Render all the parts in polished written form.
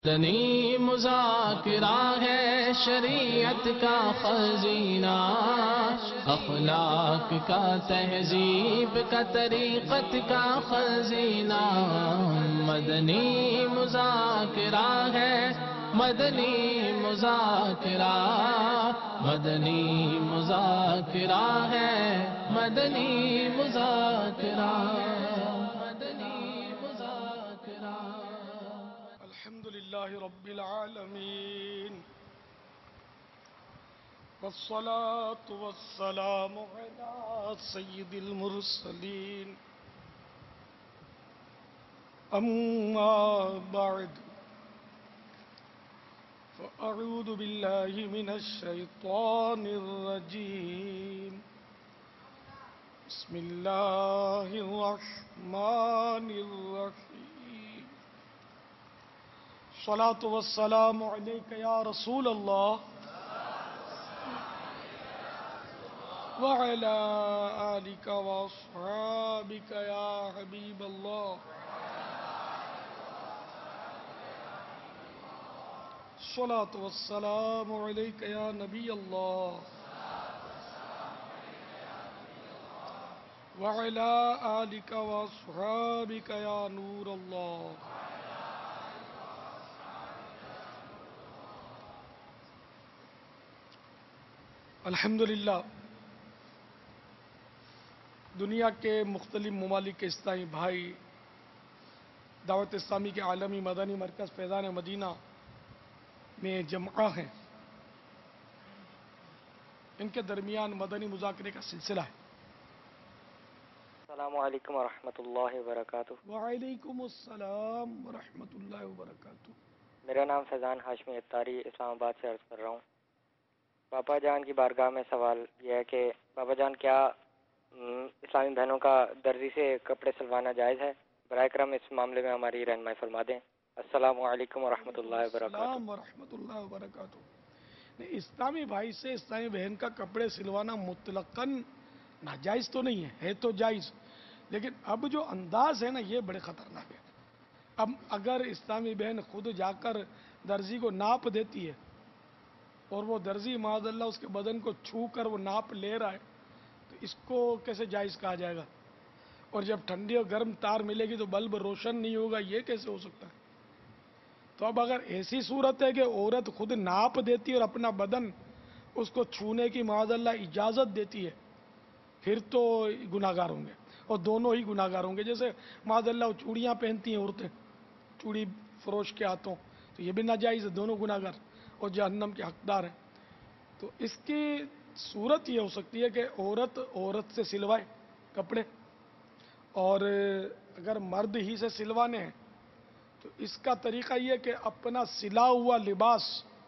مدنی مذاکرہ ہے شریعت کا خزینہ، اخلاق کا تہذیب کا طریقت کا خزینہ۔ مدنی مذاکرہ ہے، مدنی مذاکرہ، مدنی مذاکرہ ہے، مدنی مذاکرہ، مدنی مذاکرہ۔ الحمد للہ رب العالمین، والصلاة والسلام علی سید المرسلین، اما بعد فاعوذ باللہ من الشیطان الرجیم، بسم اللہ الرحمن الرحیم۔ الصلاة والسلام علیک یا رسول اللہ وعلی آلک واصحابک یا حبیب اللہ۔ الصلاة والسلام علیک یا نبی اللہ وعلی آلک واصحابک یا نور اللہ۔ الحمدللہ دنیا کے مختلف ممالک کے اسلامی بھائی دعوت اسلامی کے عالمی مدنی مرکز فیضان مدینہ میں جمع ہیں، ان کے درمیان مدنی مذاکرے کا سلسلہ ہے۔ السلام علیکم ورحمۃ اللہ وبرکاتہ۔ وعلیکم السلام ورحمۃ اللہ وبرکاتہ۔ میرا نام فیضان ہاشمی اتاری اسلام آباد سے عرض کر رہا ہوں۔ پاپا جان کی بارگاہ میں سوال یہ ہے کہ پاپا جان کیا اسلامی بہنوں کا درزی سے کپڑے سلوانا جائز ہے؟ براہ کرم اس معاملے میں ہماری رہنمائی فرما دیں۔ السلام علیکم ورحمۃ اللہ وبرکاتہ۔ السلام ورحمۃ اللہ وبرکاتہ۔ اسلامی بھائی سے اسلامی بہن کا کپڑے سلوانا مطلقاً ناجائز تو نہیں ہے تو جائز، لیکن اب جو انداز ہے نا یہ بڑے خطرناک ہے۔ اب اگر اسلامی بہن خود جا کر درزی کو ناپ دیتی ہے اور وہ درزی معاذ اللہ اس کے بدن کو چھو کر وہ ناپ لے رہا ہے تو اس کو کیسے جائز کہا جائے گا؟ اور جب ٹھنڈی اور گرم تار ملے گی تو بلب روشن نہیں ہوگا، یہ کیسے ہو سکتا ہے؟ تو اب اگر ایسی صورت ہے کہ عورت خود ناپ دیتی ہے اور اپنا بدن اس کو چھونے کی معاذ اللہ اجازت دیتی ہے پھر تو گناہگار ہوں گے، اور دونوں ہی گناہگار ہوں گے۔ جیسے معاذ اللہ چوڑیاں پہنتی ہیں عورتیں چوڑی فروش کے ہاتھوں، تو یہ بھی ناجائز ہے، دونوں گناہگار اور جہنم کے حقدار ہیں۔ تو اس کی صورت یہ ہو سکتی ہے کہ عورت سے سلوائے کپڑے، اور اگر مرد ہی سے سلوانے ہیں تو اس کا طریقہ یہ کہ اپنا سلا ہوا لباس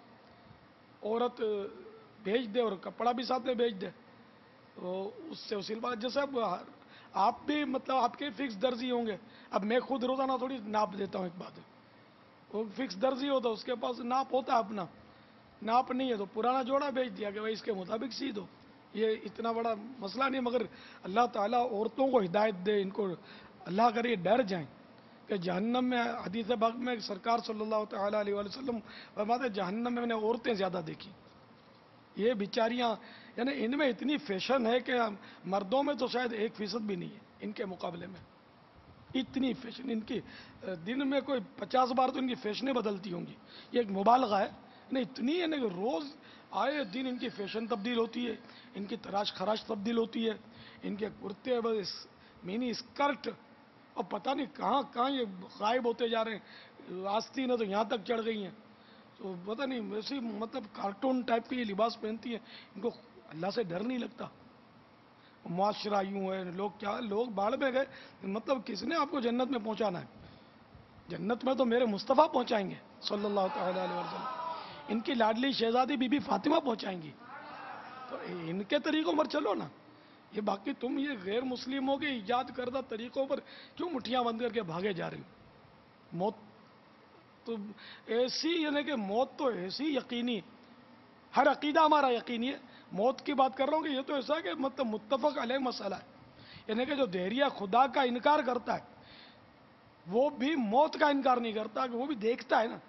عورت بھیج دے اور کپڑا بھی ساتھ میں بھیج دے، تو اس سے سلوا۔ جیسے اب آپ بھی مطلب آپ کے فکس درزی ہوں گے، اب میں خود روزانہ تھوڑی ناپ دیتا ہوں، ایک بات ہے وہ فکس درزی ہوتا ہے اس کے پاس ناپ ہوتا ہے، اپنا ناپ نہیں ہے تو پرانا جوڑا بھیج دیا کہ بھائی اس کے مطابق سی دو۔ یہ اتنا بڑا مسئلہ نہیں، مگر اللہ تعالیٰ عورتوں کو ہدایت دے، ان کو اللہ کرے یہ ڈر جائیں کہ جہنم میں حدیث پاک میں سرکار صلی اللہ تعالیٰ علیہ وسلم فرماتے ہیں جہنم میں نے عورتیں زیادہ دیکھی، یہ بیچاریاں، یعنی ان میں اتنی فیشن ہے کہ مردوں میں تو شاید 1% بھی نہیں ہے ان کے مقابلے میں، اتنی فیشن ان کی، دن میں کوئی 50 بار تو ان کی فیشنیں بدلتی ہوں گی، یہ ایک مبالغہ ہے نہیں، اتنی ہے نا کہ روز آئے دن ان کی فیشن تبدیل ہوتی ہے، ان کی تراش خراش تبدیل ہوتی ہے، ان کے کرتے بس مینی اسکرٹ، اور پتہ نہیں کہاں کہاں یہ غائب ہوتے جا رہے ہیں، آستین ہے تو یہاں تک چڑھ گئی ہیں، تو پتہ نہیں ویسی مطلب کارٹون ٹائپ کے یہ لباس پہنتی ہیں، ان کو اللہ سے ڈر نہیں لگتا؟ معاشرہ یوں ہے، لوگ کیا لوگ باڑ میں گئے، مطلب کس نے آپ کو جنت میں پہنچانا ہے؟ جنت میں تو میرے مصطفیٰ پہنچائیں گے صلی اللہ تعالیٰ علیہ وسلم، ان کی لاڈلی شہزادی بی بی فاطمہ پہنچائیں گی، تو ان کے طریقوں پر چلو نا۔ یہ باقی تم یہ غیر مسلموں کے ایجاد کردہ طریقوں پر کیوں مٹھیاں بند کر کے بھاگے جا رہے ہو؟ موت تو ایسی، یعنی کہ موت تو ایسی یقینی، ہر عقیدہ ہمارا یقینی ہے، موت کی بات کر رہا ہوں کہ یہ تو ایسا ہے کہ مطلب متفق علیہ مسئلہ ہے، یعنی کہ جو دہریہ خدا کا انکار کرتا ہے وہ بھی موت کا انکار نہیں کرتا، کہ وہ بھی دیکھتا ہے نا،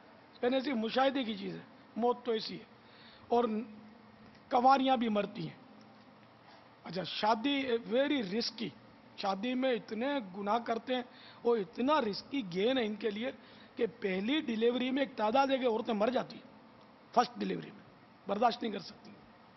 یعنی ایسی مشاہدے کی چیز ہے، موت تو ایسی ہے، اور کنواریاں بھی مرتی ہیں۔ اچھا شادی ویری رسکی، شادی میں اتنے گناہ کرتے ہیں، وہ اتنا رسکی گین ہے ان کے لیے کہ پہلی ڈیلیوری میں ایک تعداد ہے کہ عورتیں مر جاتی ہیں، فرسٹ ڈیلیوری میں برداشت نہیں کر سکتی،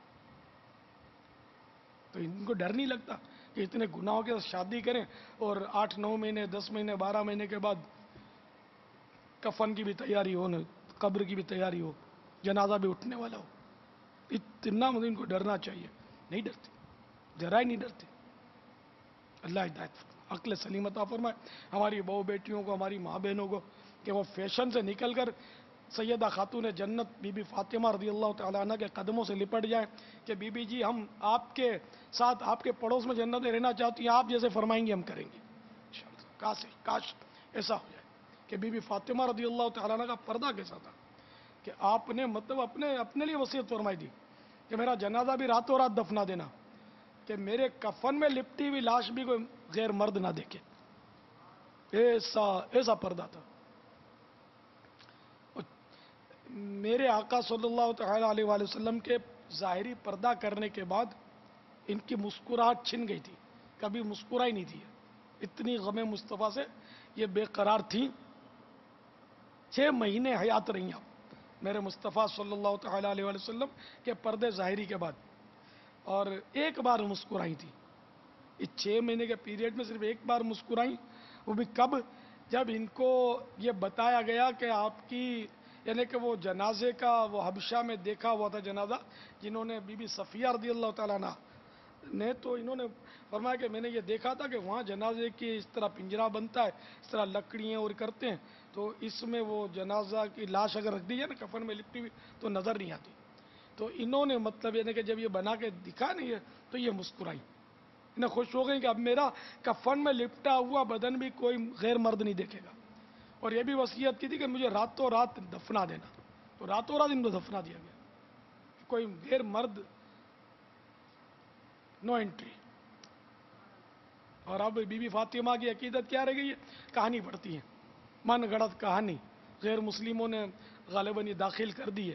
تو ان کو ڈر نہیں لگتا کہ اتنے گناہوں کے ساتھ شادی کریں اور 8-9 مہینے 10 مہینے 12 مہینے کے بعد کفن کی بھی تیاری ہو، قبر کی بھی تیاری ہو، جنازہ بھی اٹھنے والا ہو، اتنا مجھے ان کو ڈرنا چاہیے، نہیں ڈرتے، ذرا ہی نہیں ڈرتے۔ اللہ ہدایت فرمائے، عقل سلیم عطا فرمائے ہماری بہو بیٹیوں کو، ہماری ماں بہنوں کو، کہ وہ فیشن سے نکل کر سیدہ خاتون جنت بی بی فاطمہ رضی اللہ تعالیٰ عنہ کے قدموں سے لپٹ جائیں کہ بی بی جی ہم آپ کے ساتھ آپ کے پڑوس میں جنت میں رہنا چاہتی ہیں، آپ جیسے فرمائیں گے ہم کریں گے انشاءاللہ۔ کاش ایسا ہو جائے کہ بی بی فاطمہ رضی اللہ تعالیٰ عنہ کا پردہ کیسا تھا کہ آپ نے مطلب اپنے لیے وصیت فرمائی تھی کہ میرا جنازہ بھی راتوں رات دفنا دینا، کہ میرے کفن میں لپٹی ہوئی لاش بھی کوئی غیر مرد نہ دیکھے، ایسا پردہ تھا۔ میرے آقا صلی اللہ تعالی علیہ وآلہ وسلم کے ظاہری پردہ کرنے کے بعد ان کی مسکراہٹ چھن گئی تھی، کبھی مسکرائی نہیں تھی، اتنی غم مصطفیٰ سے یہ بے قرار تھیں۔ 6 مہینے حیات رہی آپ میرے مصطفیٰ صلی اللہ تعالی علیہ وآلہ وسلم کے پردے ظاہری کے بعد، اور ایک بار مسکرائی تھی اس 6 مہینے کے پیریڈ میں، صرف ایک بار مسکرائی، وہ بھی کب؟ جب ان کو یہ بتایا گیا کہ آپ کی، یعنی کہ وہ جنازے کا وہ حبشہ میں دیکھا ہوا تھا جنازہ جنہوں نے بی بی صفیہ رضی اللہ تعالیٰ عنہ نے، تو انہوں نے فرمایا کہ میں نے یہ دیکھا تھا کہ وہاں جنازے کی اس طرح پنجرا بنتا ہے، اس طرح لکڑیاں اور کرتے ہیں، تو اس میں وہ جنازہ کی لاش اگر رکھ دی جائے نا کفن میں لپٹی ہوئی تو نظر نہیں آتی، تو انہوں نے مطلب یعنی کہ جب یہ بنا کے دکھا نہیں ہے تو یہ مسکرائی، انہیں خوش ہو گئی کہ اب میرا کفن میں لپٹا ہوا بدن بھی کوئی غیر مرد نہیں دیکھے گا، اور یہ بھی وصیت کی تھی کہ مجھے راتوں رات دفنا دینا، تو راتوں رات ان کو دفنا دیا گیا، کوئی غیر مرد نو انٹری۔ اور اب بی بی فاطمہ کی عقیدت کیا رہ گئی ہے؟ کہانی پڑھتی ہے، من گڑت کہانی، غیر مسلموں نے غالباً یہ داخل کر دی ہے،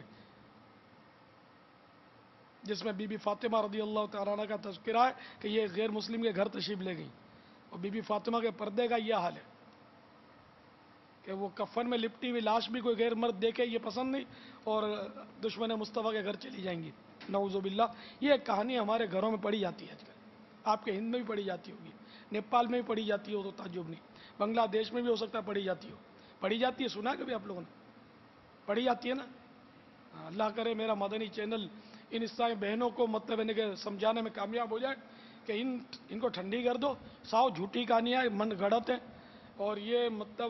جس میں بی بی فاطمہ رضی اللہ تعالیٰ عنہ کا تذکرہ ہے کہ یہ غیر مسلم کے گھر تشریف لے گئی، اور بی بی فاطمہ کے پردے کا یہ حال ہے کہ وہ کفن میں لپٹی ہوئی لاش بھی کوئی غیر مرد دیکھے یہ پسند نہیں، اور دشمن مصطفیٰ کے گھر چلی جائیں گی، نعوذ باللہ۔ یہ کہانی ہمارے گھروں میں پڑھی جاتی ہے آج کل، آپ کے ہند میں بھی پڑھی جاتی ہوگی، نیپال میں بھی پڑھی جاتی ہو تو تعجب نہیں، بنگلہ دیش میں بھی ہو سکتا ہے پڑھی جاتی ہو، پڑھی جاتی ہے، سنا کبھی آپ لوگوں نے؟ پڑھی جاتی ہے نا؟ اللہ کرے میرا مدنی چینل ان اسلامی بہنوں کو مطلب ہے کہ سمجھانے میں کامیاب ہو جائے کہ ان کو ٹھنڈی کر دو، ساؤ جھوٹی کہانیاں ہیں، من گھڑت ہیں، اور یہ مطلب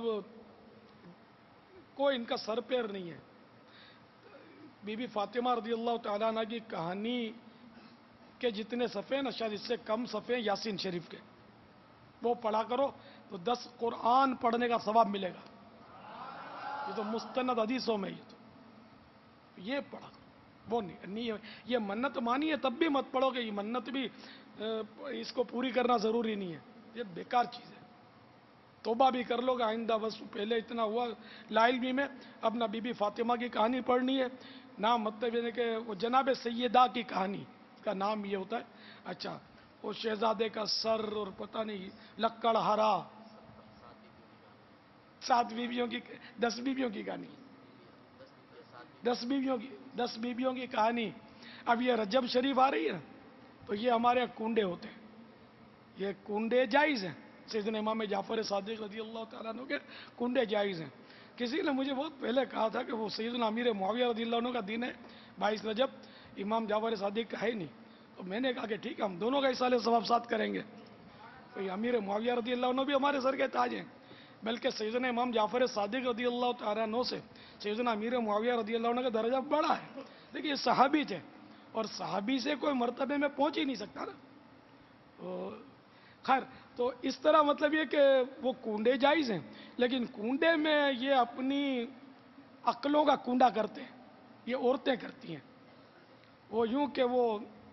کوئی ان کا سر پیر نہیں ہے۔ بی بی فاطمہ رضی اللہ تعالیٰ عنہ کی کہانی کے جتنے صفحے ہیں نا، شاید اس سے کم صفحے ہیں یاسین شریف کے، وہ پڑھا کرو تو 10 قرآن پڑھنے کا ثواب ملے گا، یہ تو مستند حدیثوں میں یہ پڑھا کرو، وہ نہیں یہ منت مانی ہے تب بھی مت پڑھو کہ یہ منت بھی اس کو پوری کرنا ضروری نہیں ہے، یہ بیکار چیز ہے، توبہ بھی کر لو گے آئندہ، بس پہلے اتنا ہوا لا علمی میں، اب نہ بی بی فاطمہ کی کہانی پڑھنی ہے، نہ مطلب یہ کہ وہ جناب سیدہ کی کہانی کا نام یہ ہوتا ہے، اچھا وہ شہزادے کا سر اور پتہ نہیں لکڑ ہرا، 7 بیویوں کی 10 بیویوں کی کہانی، 10 بیویوں کی کہانی۔ اب یہ رجب شریف آ رہی ہے تو یہ ہمارے یہاں کنڈے ہوتے ہیں، یہ کنڈے جائز ہیں، سیدنا امام جعفر صادق رضی اللہ تعالیٰ عنہ کے کنڈے جائز ہیں۔ کسی نے مجھے بہت پہلے کہا تھا کہ وہ سیدنا امیر معاویہ رضی اللہ عنہ کا دن ہے 22 رجب، امام جعفر صادق کا ہے نہیں، تو میں نے کہا کہ ٹھیک ہے ہم دونوں کا اصالہ ثواب ساتھ کریں گے، تو یہ امیر معاویہ رضی اللہ عنہ بھی ہمارے سر کے تاج ہیں، بلکہ سیدنا امام جعفر صادق رضی اللہ تعالیٰ عنہ سے سیدنا امیر معاویہ رضی اللہ عنہ کا درجہ بڑا ہے، دیکھیے یہ صحابی تھے، اور صحابی سے کوئی مرتبے میں پہنچ ہی نہیں سکتا نا، تو خیر تو اس طرح مطلب یہ کہ وہ کنڈے جائز ہیں، لیکن کنڈے میں یہ اپنی عقلوں کا کنڈا کرتے ہیں، یہ عورتیں کرتی ہیں، وہ یوں کہ وہ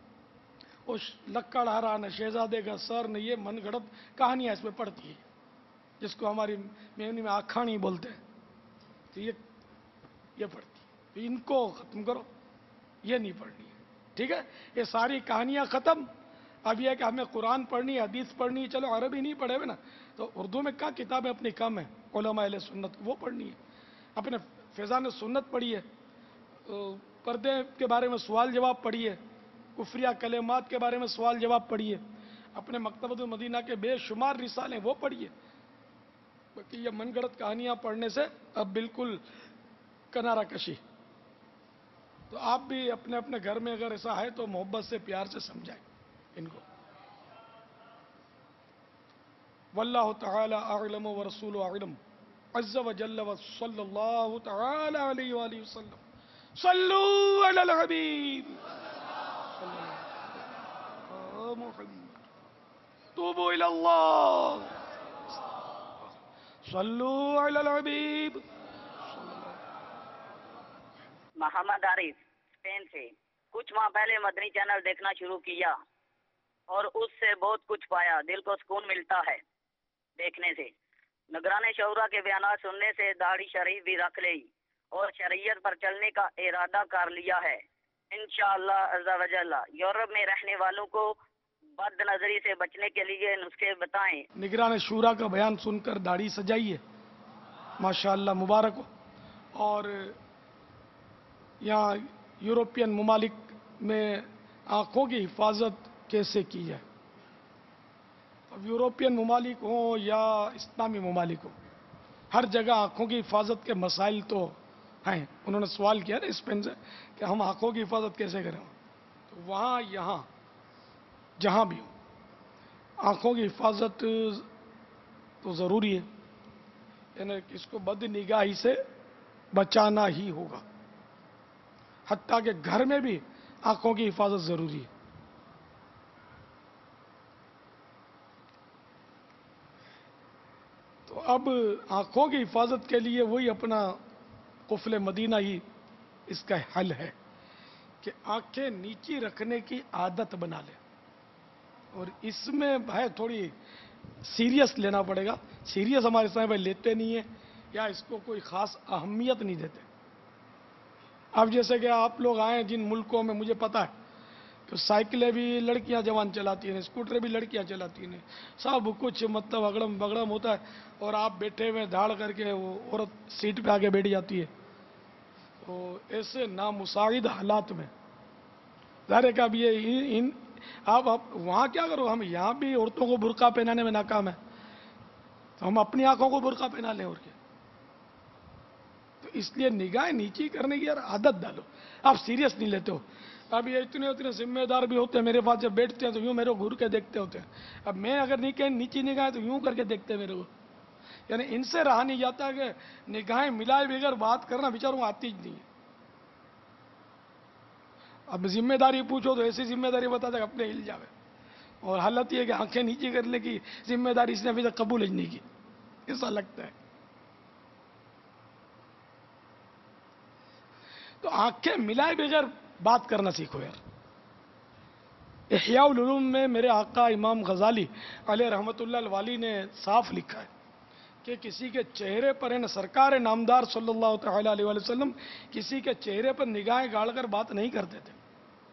لکڑ ہرا نہ شہزادے کا سر نہ، یہ من گھڑت کہانیاں اس میں پڑھتی ہیں، جس کو ہماری میونی میں آکھانی بولتے ہیں، تو یہ پڑھتی ہے، تو ان کو ختم کرو، یہ نہیں پڑھنی ہے، ٹھیک ہے؟ یہ ساری کہانیاں ختم. اب یہ کہ ہمیں قرآن پڑھنی ہے، حدیث پڑھنی ہے، چلو عربی نہیں پڑھے ہوئے نا، تو اردو میں کیا کتابیں اپنی کم ہیں علماء اہل سنت، وہ پڑھنی ہے. اپنے فیضان سنت پڑھیے، پردے کے بارے میں سوال جواب پڑھیے، کفریہ کلمات کے بارے میں سوال جواب پڑھیے، اپنے مکتبۃ المدینہ کے بے شمار رسالے وہ پڑھیے. باقی یہ من گڑت کہانیاں پڑھنے سے اب بالکل کنارہ کشی. تو آپ بھی اپنے اپنے گھر میں اگر ایسا ہے تو محبت سے پیار سے سمجھائیں ان کو. واللہ تعالی اعلم ورسول اعلم عز وجل وصلی اللہ تعالی علیہ وآلہ وسلم. صلو علی الحبیب محمد توبوا الی اللہ. صلو علی الحبیب. محمد عارف اسپین سے. کچھ ماہ پہلے مدنی چینل دیکھنا شروع کیا اور اس سے بہت کچھ پایا. دل کو سکون ملتا ہے دیکھنے سے. نگران شعراء کے بیانات سننے سے داڑھی شریف بھی رکھ لی اور شریعت پر چلنے کا ارادہ کر لیا ہے انشاءاللہ عز و جل. یورپ میں رہنے والوں کو بد نظری سے بچنے کے لیے نسخے بتائیں. نگران شورا کا بیان سن کر داڑھی سجائیے، ماشاءاللہ مبارک ہو. اور یہاں یورپین ممالک میں آنکھوں کی حفاظت کیسے کی جائے؟ اب یورپین ممالک ہوں یا اسلامی ممالک ہوں، ہر جگہ آنکھوں کی حفاظت کے مسائل تو ہیں. انہوں نے سوال کیا نا اسپین سے کہ ہم آنکھوں کی حفاظت کیسے کریں. تو وہاں یہاں جہاں بھی ہو آنکھوں کی حفاظت تو ضروری ہے، یعنی اس کو بد نگاہی سے بچانا ہی ہوگا. حتیٰ کہ گھر میں بھی آنکھوں کی حفاظت ضروری ہے. تو اب آنکھوں کی حفاظت کے لیے وہی اپنا قفل مدینہ ہی اس کا حل ہے کہ آنکھیں نیچی رکھنے کی عادت بنا لیں. اور اس میں ہے تھوڑی سیریس لینا پڑے گا. سیریس ہمارے سامنے لیتے نہیں ہیں یا اس کو کوئی خاص اہمیت نہیں دیتے. اب جیسے کہ آپ لوگ آئے جن ملکوں میں مجھے پتا ہے کہ سائیکلیں بھی لڑکیاں جوان چلاتی ہیں، اسکوٹر بھی لڑکیاں چلاتی ہیں، سب کچھ مطلب اگڑم بگڑم ہوتا ہے، اور آپ بیٹھے ہوئے دھاڑ کر کے وہ عورت سیٹ پہ آگے بیٹھ جاتی ہے. تو ایسے نامساعد حالات میں ظاہر ہے کہ اب یہ آپ وہاں کیا کرو، ہم یہاں بھی عورتوں کو برقع پہنانے میں ناکام ہے، تو ہم اپنی آنکھوں کو برقع پہنا لیں اور کیا. تو اس لیے نگاہ نیچی کرنے کی یار عادت ڈالو. آپ سیریس نہیں لیتے ہو. اب یہ اتنے ذمہ دار بھی ہوتے ہیں میرے پاس، جب بیٹھتے ہیں تو یوں میرے کو گھور کے دیکھتے ہوتے ہیں. اب میں اگر نیچی نگاہیں تو یوں کر کے دیکھتے ہیں میرے کو. یعنی ان سے رہا نہیں جاتا کہ نگاہیں ملائے بغیر بات کرنا بیچاروں آتی ہی نہیں ہے. اب ذمہ داری پوچھو تو ایسی ذمہ داری بتا دے اپنے ہل جاوے. اور حالت یہ کہ آنکھیں نیچی کرنے کی ذمہ داری اس نے ابھی تک قبول ہی نہیں کی، ایسا لگتا ہے. تو آنکھیں ملائے بغیر بات کرنا سیکھو یار. احیاء العلوم میں میرے آقا امام غزالی علیہ رحمۃ اللہ الوالی نے صاف لکھا ہے کہ کسی کے چہرے پر سرکار نامدار صلی اللہ تعالی علیہ وآلہ وسلم کسی کے چہرے پر نگاہیں گاڑ کر بات نہیں کرتے تھے.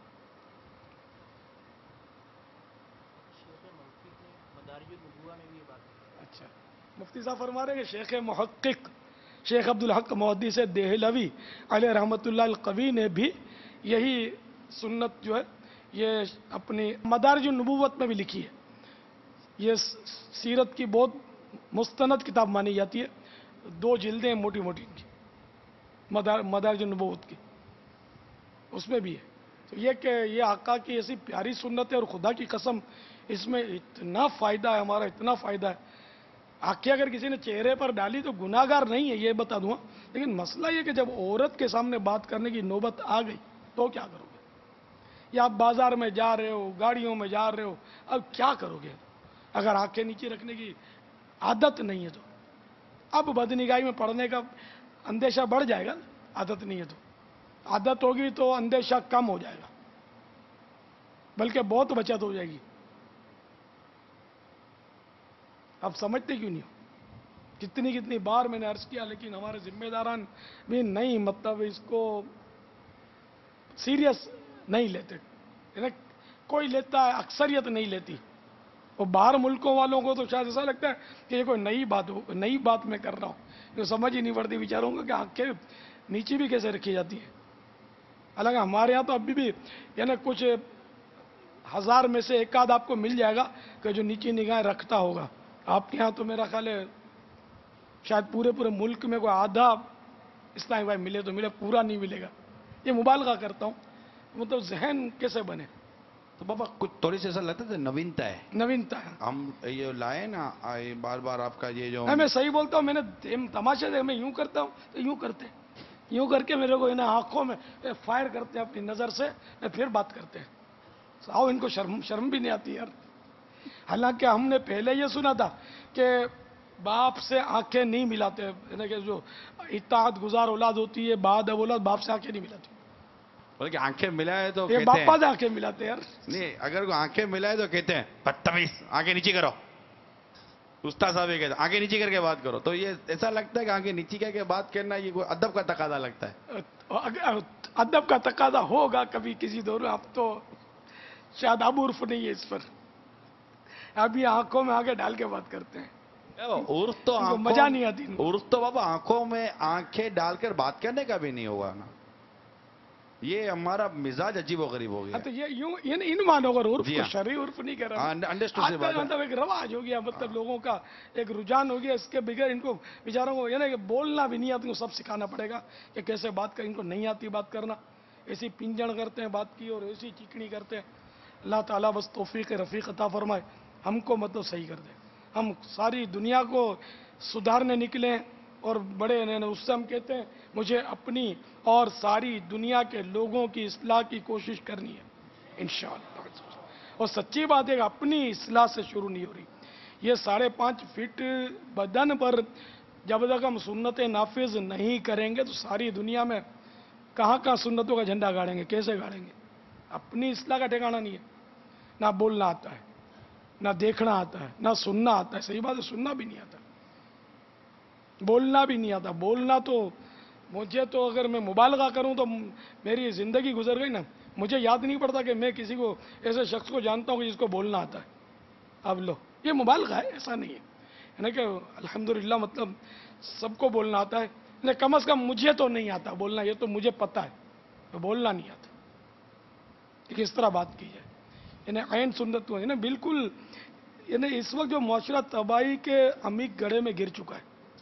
اچھا، مفتی صاحب فرما رہے ہیں کہ شیخ محقق شیخ عبدالحق محدث دہلوی علیہ رحمۃ اللہ القوی نے بھی یہی سنت جو ہے یہ اپنی مدارج النبوت میں بھی لکھی ہے. یہ سیرت کی بہت مستند کتاب مانی جاتی ہے. 2 جلدیں موٹی موٹی ان کی مدارج النبوت کی، اس میں بھی ہے. تو یہ کہ یہ آقا کی ایسی پیاری سنت ہے اور خدا کی قسم اس میں اتنا فائدہ ہے ہمارا، اتنا فائدہ ہے. آنکھیں اگر کسی نے چہرے پر ڈالی تو گناہ گار نہیں ہے یہ بتا دوں، لیکن مسئلہ یہ کہ جب عورت کے سامنے بات کرنے کی نوبت آ گئی تو کیا کرو گے؟ یا آپ بازار میں جا رہے ہو، گاڑیوں میں جا رہے ہو، اب کیا کرو گے اگر آنکھیں نیچے رکھنے کی عادت نہیں ہے تو؟ اب بدنگاہی میں پڑھنے کا اندیشہ بڑھ جائے گا. عادت نہیں ہے تو عادت ہوگی تو اندیشہ کم ہو جائے گا، بلکہ بہت بچت ہو جائے گی. اب سمجھتے کیوں نہیں ہو؟ کتنی بار میں نے عرض کیا، لیکن ہمارے ذمہ داران بھی نہیں مطلب اس کو سیریس نہیں لیتے. یعنی کوئی لیتا ہے، اکثریت نہیں لیتی. اور باہر ملکوں والوں کو تو شاید ایسا لگتا ہے کہ یہ کوئی نئی بات میں کر رہا ہوں. یہ سمجھ ہی نہیں پڑتی بیچاروں کو کہ آنکھیں نیچے بھی کیسے رکھی جاتی ہیں. حالانکہ ہمارے یہاں تو ابھی بھی یعنی کچھ 1000 میں سے ایک آدھ آپ کو مل جائے گا کہ جو نیچی نگاہیں رکھتا ہوگا. آپ کے یہاں تو میرا خیال ہے شاید پورے ملک میں کوئی آدھا اسلامی بھائی ملے تو ملے، پورا نہیں ملے گا. یہ مبالغہ کرتا ہوں. مطلب ذہن کیسے بنے؟ تو بابا کچھ تھوڑی سی ایسا لگتا ہے نوینتا ہے، نوینتا ہے. ہم یہ لائے نا بار بار آپ کا یہ جو میں صحیح بولتا ہوں. میں نے تماشے سے میں یوں کرتا ہوں تو یوں کرتے ہیں، یوں کر کے میرے کو انہیں آنکھوں میں فائر کرتے ہیں اپنی نظر سے، پھر بات کرتے ہیں. آؤ ان کو شرم بھی نہیں آتی یار. حالانکہ ہم نے پہلے یہ سنا تھا کہ باپ سے آنکھیں نہیں ملاتے، یعنی کہ جو اطاعت گزار اولاد ہوتی ہے بعد اولاد باپ سے آنکھیں نہیں ملاتی. بلکہ آنکھیں ملائے تو یہ کہتے باپا ہیں سے آنکھیں ملاتے ہیں یار. نہیں، اگر کوئی آنکھیں ملائے تو کہتے ہیں بدتمیز، آنکھیں نیچی کرو. استاد صاحب یہ کہتے ہیں آنکھیں نیچی کر کے بات کرو. تو یہ ایسا لگتا ہے کہ آنکھیں نیچی کر کے بات کرنا یہ کوئی ادب کا تقاضا لگتا ہے. ادب کا تقاضا ہوگا کبھی کسی دور میں. اب تو شاید اب عرف نہیں ہے اس پر. اب یہ آنکھوں میں آنکھیں ڈال کے بات کرتے ہیں. عرف تو ان کو مزہ نہیں آتی. عرف تو بابا آنکھوں میں آنکھیں ڈال کر بات کرنے کا بھی نہیں ہوگا نا. یہ ہمارا مزاج عجیب و غریب ہو گیا. تو یہ یوں ان مانو گا عرف جی کو، ہاں. شرعی عرف نہیں کر رہا. مطلب ایک رواج ہو گیا، مطلب لوگوں کا ایک رجحان ہو گیا. اس کے بغیر ان کو بیچاروں کو یعنی کہ بولنا بھی نہیں آتا. ان کو سب سکھانا پڑے گا کہ کیسے بات کریں. ان کو نہیں آتی بات کرنا، ایسی پنجن کرتے ہیں بات کی اور ایسی چیکنی کرتے ہیں. اللہ تعالیٰ بس توفیق رفیق عطا فرمائے، ہم کو مطلب صحیح کر دے. ہم ساری دنیا کو سدھارنے نکلیں اور بڑے اس سے ہم کہتے ہیں مجھے اپنی اور ساری دنیا کے لوگوں کی اصلاح کی کوشش کرنی ہے انشاءاللہ. اور سچی بات ہے کہ اپنی اصلاح سے شروع نہیں ہو رہی. یہ 5.5 فٹ بدن پر جب تک ہم سنتیں نافذ نہیں کریں گے تو ساری دنیا میں کہاں سنتوں کا جھنڈا گاڑیں گے، کیسے گاڑیں گے؟ اپنی اصلاح کا ٹھکانہ نہیں ہے. نہ بولنا آتا ہے، نہ دیکھنا آتا ہے، نہ سننا آتا ہے. صحیح بات ہے، سننا بھی نہیں آتا، بولنا بھی نہیں آتا. بولنا تو مجھے تو اگر میں مبالغہ کروں تو میری زندگی گزر گئی نا. مجھے یاد نہیں پڑتا کہ میں کسی کو ایسے شخص کو جانتا ہوں کہ جس کو بولنا آتا ہے. اب لو یہ مبالغہ ہے، ایسا نہیں ہے. یعنی کہ الحمدللہ مطلب سب کو بولنا آتا ہے، لیکن کم از کم مجھے تو نہیں آتا بولنا. یہ تو مجھے پتا ہے تو بولنا نہیں آتا کہ کس طرح بات کی جائے. یعنی عین سنت ہے نا بالکل. یعنی اس وقت جو معاشرہ تباہی کے عمیق گڑھے میں گر چکا ہے.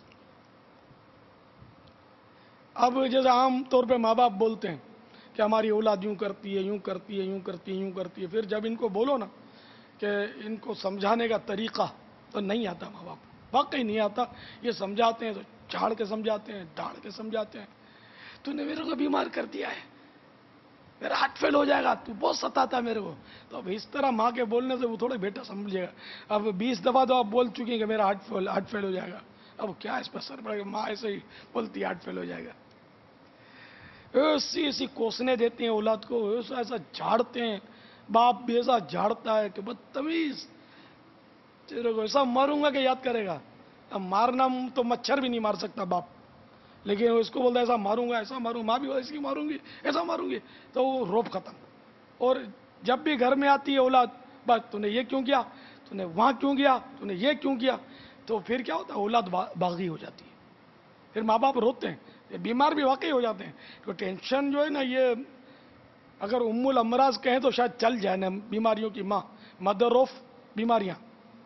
اب جیسے عام طور پہ ماں باپ بولتے ہیں کہ ہماری اولاد یوں کرتی ہے، یوں کرتی ہے، یوں کرتی ہے، یوں کرتی ہے. پھر جب ان کو بولو نا کہ ان کو سمجھانے کا طریقہ تو نہیں آتا. ماں باپ واقعی نہیں آتا. یہ سمجھاتے ہیں تو جھاڑ کے سمجھاتے ہیں، ڈاڑ کے سمجھاتے ہیں. تو نے میرے کو بیمار کر دیا ہے، میرا ہارٹ فیل ہو جائے گا، تو بہت ستاتا میرے کو. تو اب اس طرح ماں کے بولنے سے وہ تھوڑے بیٹا سمجھے گا. اب 20 دفعہ تو آپ بول چکے ہیں کہ میرا ہارٹ فیل ہو جائے گا. اب کیا اس پر سر پڑے گا؟ ماں ایسے ہی بولتی ہارٹ فیل ہو جائے گا. ایسی کوسنے دیتے ہیں اولاد کو، ایسا جھاڑتے ہیں. باپ بھی ایسا جھاڑتا ہے کہ بدتمیز، تیرے کو ایسا ماروں گا کہ یاد کرے گا. اب مارنا تو مچھر بھی نہیں مار سکتا باپ، لیکن وہ اس کو بولتا ہے ایسا ماروں گا، ایسا ماروں گا. ماں بھی ایسی ماروں گی، ایسا ماروں گی. تو وہ روب ختم. اور جب بھی گھر میں آتی ہے اولاد، بس تو نے یہ کیوں کیا، تو نے وہاں کیوں گیا، تو نے یہ کیوں کیا. تو پھر کیا ہوتا ہے؟ اولاد باغی ہو جاتی ہے. پھر ماں باپ روتے ہیں، بیمار بھی واقعی ہو جاتے ہیں. تو ٹینشن جو ہے نا، یہ اگر ام الامراض کہیں تو شاید چل جائے نا. بیماریوں کی ماں، مدر آف بیماریاں،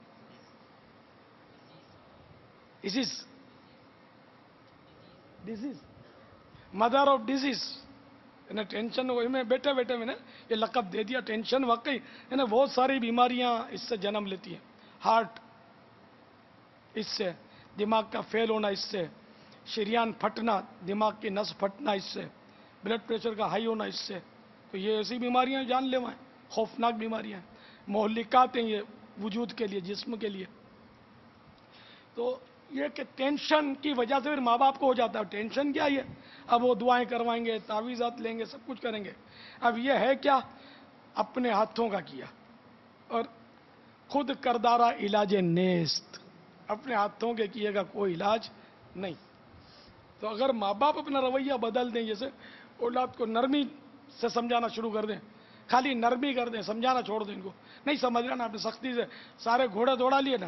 disease, mother of disease. Tension میں بیٹھے بیٹھے میں نے یہ لقب دے دیا. ٹینشن واقعی بہت ساری بیماریاں اس سے جنم لیتی ہیں. ہارٹ اس سے، دماغ کا فیل ہونا اس سے، شریان پھٹنا، دماغ کی نس پھٹنا اس سے، بلڈ پریشر کا ہائی ہونا اس سے. تو یہ ایسی بیماریاں جان لیوا ہیں، خوفناک بیماریاں ہیں، مہلکات ہیں یہ وجود کے لیے، جسم کے لیے. تو یہ کہ ٹینشن کی وجہ سے پھر ماں باپ کو ہو جاتا ہے. ٹینشن کیا ہے؟ اب وہ دعائیں کروائیں گے، تعویذات لیں گے، سب کچھ کریں گے. اب یہ ہے کیا؟ اپنے ہاتھوں کا کیا اور خود کردارہ علاج نیست. اپنے ہاتھوں کے کیے گا کوئی علاج نہیں. تو اگر ماں باپ اپنا رویہ بدل دیں, جیسے اولاد کو نرمی سے سمجھانا شروع کر دیں, خالی نرمی کر دیں, سمجھانا چھوڑ دیں, ان کو نہیں سمجھ رہا نا, آپ نے سختی سے سارے گھوڑے دوڑا لیے نا,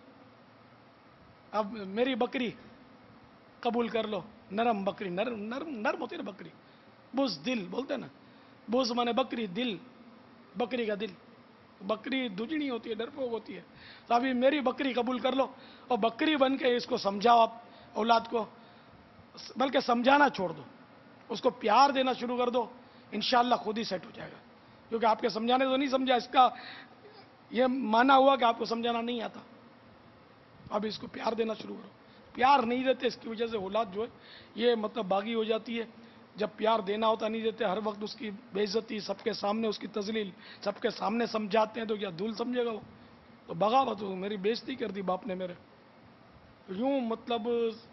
اب میری بکری قبول کر لو, نرم بکری, نرم ہوتی ہے نا بکری, بوس دل بولتے ہیں نا, بوس مانے بکری, دل بکری کا دل, بکری دجنی ہوتی ہے, ڈرپوک ہوتی ہے. تو ابھی میری بکری قبول کر لو اور بکری بن کے اس کو سمجھاؤ آپ اولاد کو, بلکہ سمجھانا چھوڑ دو, اس کو پیار دینا شروع کر دو, انشاءاللہ خود ہی سیٹ ہو جائے گا. کیونکہ آپ کے سمجھانے تو نہیں سمجھا, اس کا یہ مانا ہوا کہ آپ کو سمجھانا نہیں آتا. اب اس کو پیار دینا شروع کرو. پیار نہیں دیتے, اس کی وجہ سے اولاد جو ہے یہ مطلب باغی ہو جاتی ہے. جب پیار دینا ہوتا نہیں دیتے, ہر وقت اس کی بے عزتی, سب کے سامنے اس کی تذلیل, سب کے سامنے سمجھاتے ہیں تو کیا دھول سمجھے گا وہ, تو بغاوت ہو, میری بے عزتی کر دی باپ نے میرے. یوں مطلب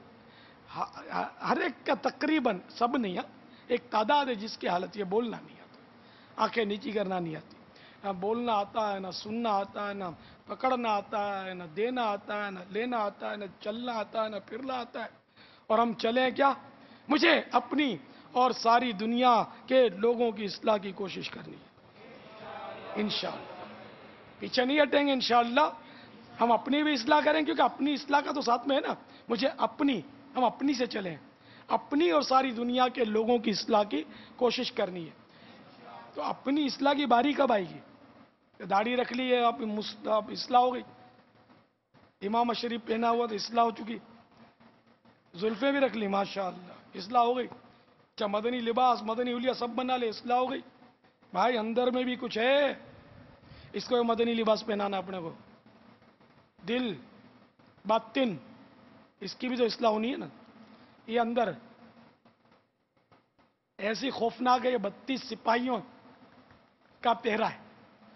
ہر ایک کا تقریباً, سب نہیں, ایک تعداد ہے جس کی حالت یہ بولنا نہیں آتا, آنکھیں نیچی کرنا نہیں آتی, نہ بولنا آتا ہے, نہ سننا آتا ہے, نہ پکڑنا آتا ہے, نہ دینا آتا ہے, نہ لینا آتا ہے, نہ چلنا آتا ہے, نہ پھرنا آتا ہے. اور ہم چلیں کیا, مجھے اپنی اور ساری دنیا کے لوگوں کی اصلاح کی کوشش کرنی ہے انشاءاللہ. پیچھے نہیں ہٹیں گے انشاءاللہ. ہم اپنی بھی اصلاح کریں, کیونکہ اپنی اصلاح کا تو ساتھ میں ہے نا, مجھے اپنی, ہم اپنی سے چلیں, اپنی اور ساری دنیا کے لوگوں کی اصلاح کی کوشش کرنی ہے. تو اپنی اصلاح کی باری کب آئے گی؟ داڑھی رکھ لی ہے آپ اصلاح ہو گئی, امام شریف پہنا ہوا تو اصلاح ہو چکی, زلفیں بھی رکھ لی ماشاءاللہ اصلاح ہو گئی, اچھا مدنی لباس, مدنی حلیہ سب بنا لے, اصلاح ہو گئی. بھائی اندر میں بھی کچھ ہے, اس کو مدنی لباس پہنانا اپنے کو, دل باطن اس کی بھی تو اصلاح ہونی ہے نا. یہ اندر ایسی خوفناک ہے, یہ 32 سپاہیوں کا پہرا ہے,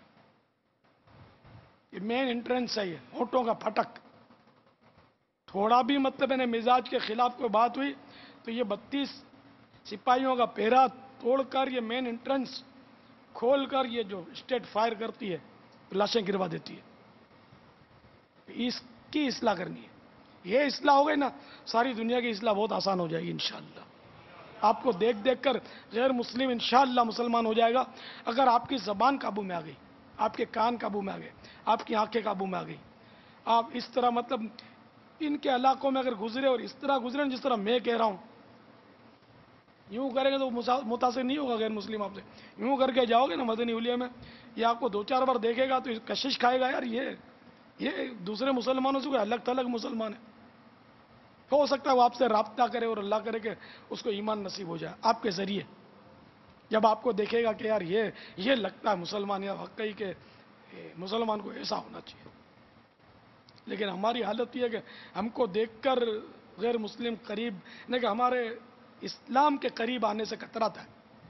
یہ مین انٹرنس ہے, یہ ہونٹوں کا پھٹک. تھوڑا بھی مطلب مزاج کے خلاف کوئی بات ہوئی تو یہ 32 سپاہیوں کا پہرا توڑ کر یہ مین انٹرنس کھول کر یہ جو اسٹیٹ فائر کرتی ہے, لاشیں گروا دیتی ہے. اس کی اصلاح کرنی ہے. یہ اصلاح ہو گئی نا, ساری دنیا کی اصلاح بہت آسان ہو جائے گی انشاءاللہ. آپ کو دیکھ دیکھ کر غیر مسلم انشاءاللہ مسلمان ہو جائے گا, اگر آپ کی زبان قابو میں آ گئی, آپ کے کان قابو میں آ گئے, آپ کی آنکھیں قابو میں آ گئی. آپ اس طرح مطلب ان کے علاقوں میں اگر گزرے اور اس طرح گزرے جس طرح میں کہہ رہا ہوں, یوں کریں گے تو متاثر نہیں ہوگا غیر مسلم آپ سے. یوں کر کے جاؤ گے نا مدنی حلیہ میں, یہ آپ کو 2-4 بار دیکھے گا تو کشش کھائے گا, یار یہ دوسرے مسلمانوں سے کوئی الگ تھلگ مسلمان ہے. ہو سکتا ہے وہ آپ سے رابطہ کرے اور اللہ کرے کہ اس کو ایمان نصیب ہو جائے آپ کے ذریعے. جب آپ کو دیکھے گا کہ یار یہ لگتا ہے مسلمان, یا واقعی کہ مسلمان کو ایسا ہونا چاہیے. لیکن ہماری حالت یہ ہے کہ ہم کو دیکھ کر غیر مسلم قریب نہیں, کہ ہمارے اسلام کے قریب آنے سے کتراتا ہے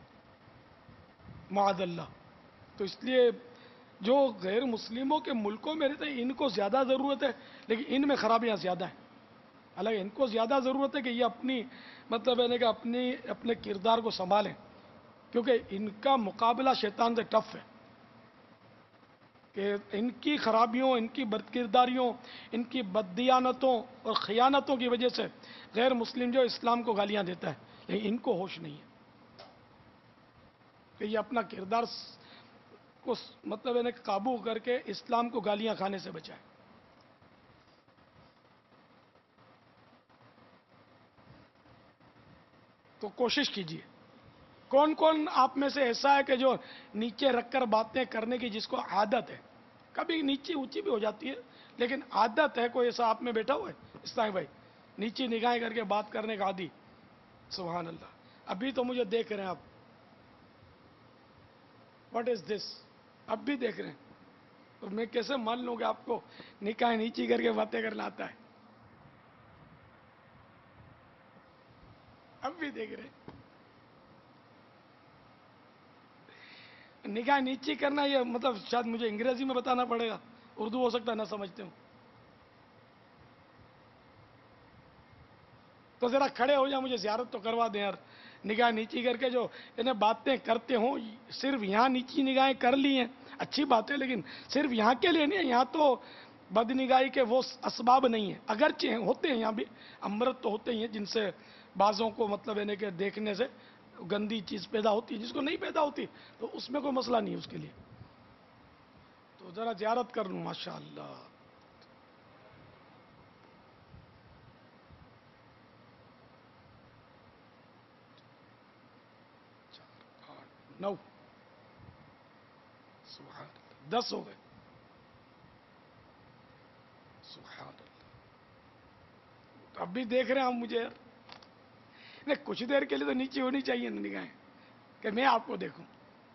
معاذ اللہ. تو اس لیے جو غیر مسلموں کے ملکوں میں رہتے ہیں ان کو زیادہ ضرورت ہے, لیکن ان میں خرابیاں زیادہ ہیں. حالانکہ ان کو زیادہ ضرورت ہے کہ یہ اپنی مطلب ہے کہ اپنے کردار کو سنبھالیں, کیونکہ ان کا مقابلہ شیطان سے ٹف ہے. کہ ان کی خرابیوں, ان کی بد کرداریوں, ان کی بددیانتوں اور خیانتوں کی وجہ سے غیر مسلم جو اسلام کو گالیاں دیتا ہے, لیکن ان کو ہوش نہیں ہے کہ یہ اپنا کردار کو مطلب ہے قابو کر کے اسلام کو گالیاں کھانے سے بچائے. تو کوشش کیجیے. کون کون آپ میں سے ایسا ہے کہ جو نیچے رکھ کر باتیں کرنے کی جس کو عادت ہے, کبھی نیچی اونچی بھی ہو جاتی ہے لیکن عادت ہے, کوئی ایسا آپ میں بیٹھا ہوا ہے اسلامی بھائی نیچی نگاہیں کر کے بات کرنے کا عادی؟ سبحان اللہ. ابھی تو مجھے دیکھ رہے ہیں آپ, واٹ از دس, اب بھی دیکھ رہے ہیں, تو میں کیسے مان لوں کہ آپ کو نگاہیں نیچی کر کے باتیں کرنا آتا ہے؟ اب بھی دیکھ رہے ہیں. نگاہ نیچی کرنا یہ مطلب شاید مجھے انگریزی میں بتانا پڑے گا, اردو ہو سکتا ہے نہ سمجھتے ہوں. تو ذرا کھڑے ہو جائیں, مجھے زیارت تو کروا دیں یار. نگاہ نیچی کر کے جو انہیں باتیں کرتے ہوں, صرف یہاں نیچی نگاہیں کر لی ہیں, اچھی بات ہے, لیکن صرف یہاں کے لیے نہیں, یہاں تو बदनिगाही के वो असबाब नहीं है, अगरचे हैं, होते हैं यहाँ भी, अमृत तो होते ही हैं जिनसे बाजों को मतलब यानी कि देखने से गंदी चीज पैदा होती है, जिसको नहीं पैदा होती तो उसमें कोई मसला नहीं है उसके लिए। तो जरा जियारत कर लूँ, माशा अल्लाह। 9 सुभान अल्लाह, 10 हो गए। सुभान अल्लाह। अब भी देख रहे हैं आप मुझे यार? नहीं, कुछ देर के लिए तो नीचे होनी चाहिए ना निगाहें, कि मैं आपको देखूं।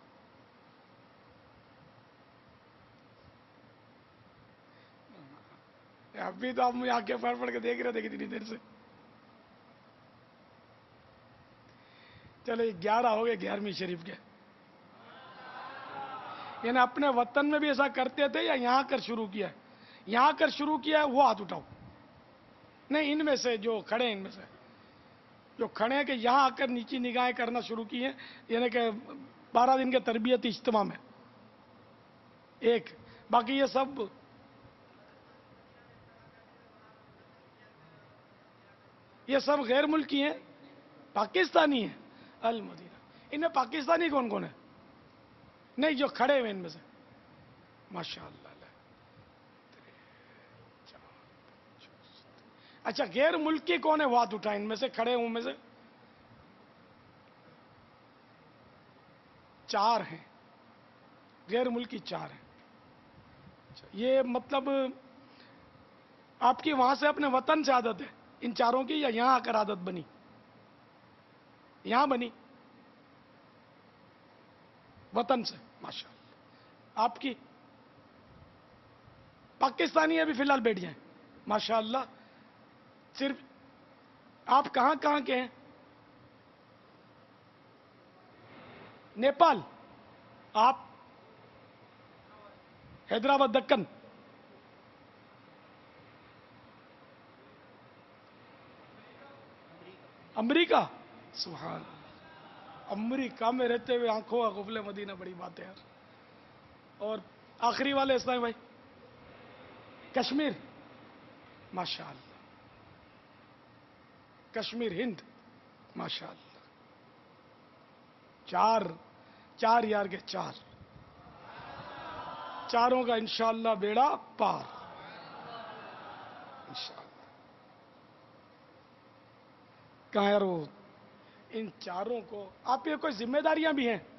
अभी तो आप मुझे आंखें फाड़ फाड़ के देख रहे थे कितनी देर से। चलो 11 हो गए 11वीं शरीफ के। यानी अपने वतन में भी ऐसा करते थे या यहां कर शुरू किया? यहां कर शुरू किया है वो हाथ उठाओ। नहीं, इनमें से जो खड़े हैं, इनमें से जो खड़े हैं कि यहां आकर नीची निगाहें करना शुरू की है, यानी कि 12 दिन के तरबियती इज्तिमा में एक, बाकी ये सब गैर मुल्की हैं, पाकिस्तानी हैं। अल मदीना, इनमें पाकिस्तानी कौन कौन है? नहीं, जो खड़े हुए इनमें से, माशाअल्लाह। अच्छा, गैर मुल्की कौन है? वो हाथ उठाएं इनमें से, खड़े हुए में से 4 हैं, गैर मुल्की 4 हैं। ये मतलब आपकी वहां से अपने वतन से आदत है इन 4 की, या यहां आकर आदत बनी? यहां बनी, वतन से, माशाअल्लाह। आपकी पाकिस्तानी अभी फिलहाल बैठ जाए, माशाअल्लाह। सिर्फ आप कहां के हैं? नेपाल। आप हैदराबाद, दक्कन। अमेरिका। सुभान, अमेरिका में रहते हुए आंखों का गुफले मदीना, बड़ी बात है यार। और आखिरी वाले इस्लाम भाई, कश्मीर, माशाअल्लाह। कश्मीर, हिंद, माशाअल्लाह। 4 यार के 4, चारों का इंशाअल्लाह बेड़ा पार, इंशाअल्लाह। कहाँ यार वो, इन 4 को आप पे कोई जिम्मेदारियां भी हैं?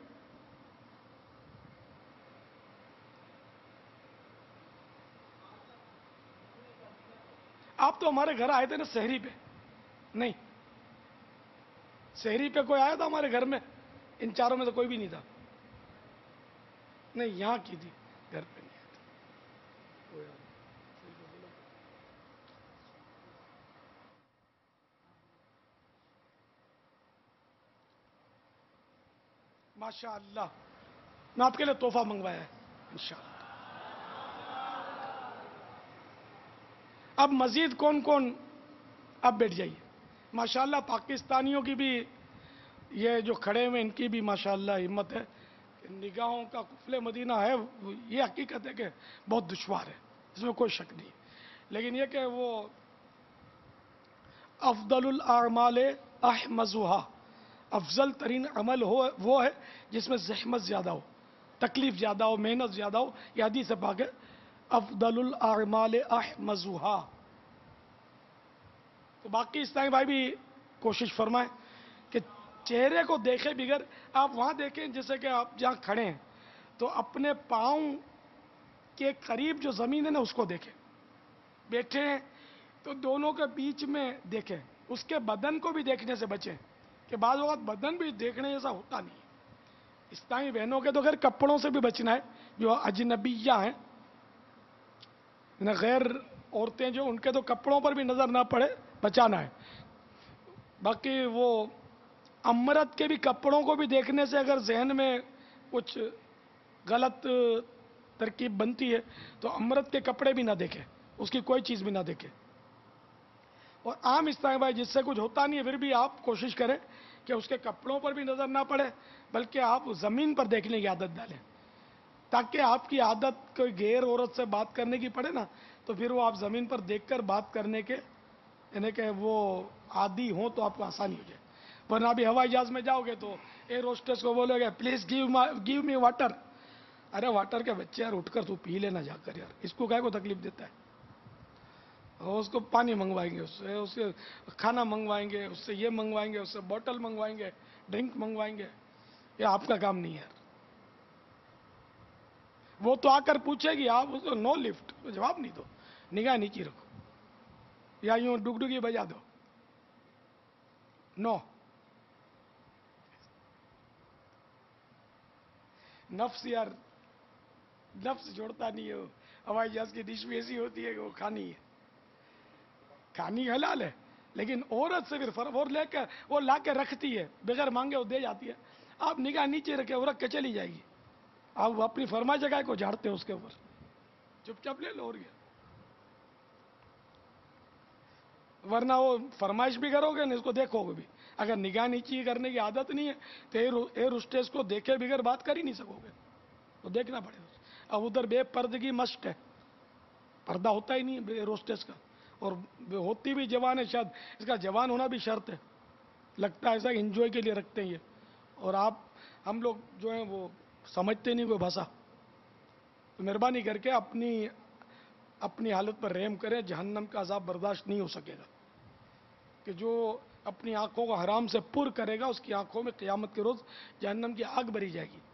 आप तो हमारे घर आए थे ना सहरी पे? नहीं, सहरी पे कोई आया था हमारे घर में? इन 4 में से कोई भी नहीं था। नहीं, यहां की थी, घर पे नहीं आया था। माशाअल्लाह, मैं आपके लिए तोहफा मंगवाया है इंशाअल्लाह। अब मजीद कौन कौन, अब बैठ जाइए। माशाअल्लाह, पाकिस्तानियों की भी, ये जो खड़े हुए इनकी भी माशाअल्लाह हिम्मत है। निगाहों का कुफले मदीना है, ये हकीकत है कि बहुत दुश्वार है, इसमें कोई शक नहीं। लेकिन ये कि वो अफदलुल आमाल अहमजुहा, अफजल तरीन अमल हो वो है जिसमें जहमत ज़्यादा हो, तकलीफ ज़्यादा हो, मेहनत ज़्यादा हो। यह हदीस पाक है, अफदलुल आमाल अहमजुहा। तो बाकी इस्लामी भाई भी कोशिश फरमाएं कि चेहरे को देखे बिगर, आप वहां देखें जैसे कि आप जहां खड़े हैं तो अपने पाँव के करीब जो जमीन है ना उसको देखें। बैठे हैं तो दोनों के बीच में देखें, उसके बदन को भी देखने से बचें कि बाद वक्त बदन भी देखने जैसा होता नहीं। इस्लामी बहनों के तो खैर कपड़ों से भी बचना है, जो अजनबिया हैं, गैर औरतें जो, उनके तो कपड़ों पर भी नजर ना पड़े, बचाना है। बाकी वो अमरत के भी कपड़ों को भी देखने से अगर जहन में कुछ गलत तरकीब बनती है तो अमरत के कपड़े भी ना देखें, उसकी कोई चीज़ भी ना देखें। और आम इस्लामी भाई जिससे कुछ होता नहीं है फिर भी आप कोशिश करें कि उसके कपड़ों पर भी नज़र ना पड़े, बल्कि आप ज़मीन पर देखने की आदत डालें, ताकि आपकी आदत कोई गैर औरत से बात करने की पड़े ना تو پھر وہ آپ زمین پر دیکھ کر بات کرنے کے یعنی کہ وہ عادی ہوں تو آپ کو آسانی ہو جائے. ورنہ ابھی ہوائی جہاز میں جاؤ گے تو ایئر ہوسٹس کو بولو گے پلیز گیو می واٹر. ارے واٹر کے بچے یار اٹھ کر تو پی لینا جا کر یار, اس کو کیا کو تکلیف دیتا ہے. اور اس کو پانی منگوائیں گے, اس سے کھانا منگوائیں گے, اس سے یہ منگوائیں گے, اس سے بوٹل منگوائیں گے, ڈرنک منگوائیں گے. یہ آپ کا کام نہیں ہے یار. وہ تو آ کر پوچھے گی, آپ اس کو نو لفٹ جواب نہیں دو, نگاہ نیچی رکھو یا یوں ڈگڈگی بجا دو. نو. نفس یار, نفس چھوڑتا نہیں ہے. وہ ہوائی جہاز کی ڈش بھی ایسی ہوتی ہے کہ وہ کھانی ہے, کھانی حلال ہے, لیکن عورت سے پھر فرق, اور لے کر وہ لا کے رکھتی ہے بغیر مانگے, وہ دے جاتی ہے. آپ نگاہ نیچے رکھے, وہ رکھ کے چلی جائے گی. آپ اپنی فرمائش جگہ کو جھاڑتے ہیں اس کے اوپر, چپ چاپ لے لو اور گیا. ورنہ وہ فرمائش بھی کرو گے نا, اس کو دیکھو گے بھی. اگر نگاہ نیچی کرنے کی عادت نہیں ہے تو ایئر ہوسٹس کو دیکھے بغیر بات کر ہی نہیں سکو گے, تو دیکھنا پڑے گا. اب ادھر بے پردگی مسٹ ہے, پردہ ہوتا ہی نہیں ہے ایئر ہوسٹس کا, اور ہوتی بھی جوان ہے, شاید اس کا جوان ہونا بھی شرط ہے. لگتا ہے ایسا کہ انجوائے کے لیے رکھتے ہیں یہ, اور ہم لوگ جو ہیں وہ سمجھتے نہیں کوئی بھاشا. تو مہربانی کر کے اپنی حالت پر رحم کریں. جہنم کا عذاب برداشت نہیں ہو سکے گا, کہ جو اپنی آنکھوں کو حرام سے پر کرے گا اس کی آنکھوں میں قیامت کے روز جہنم کی آگ بھری جائے گی.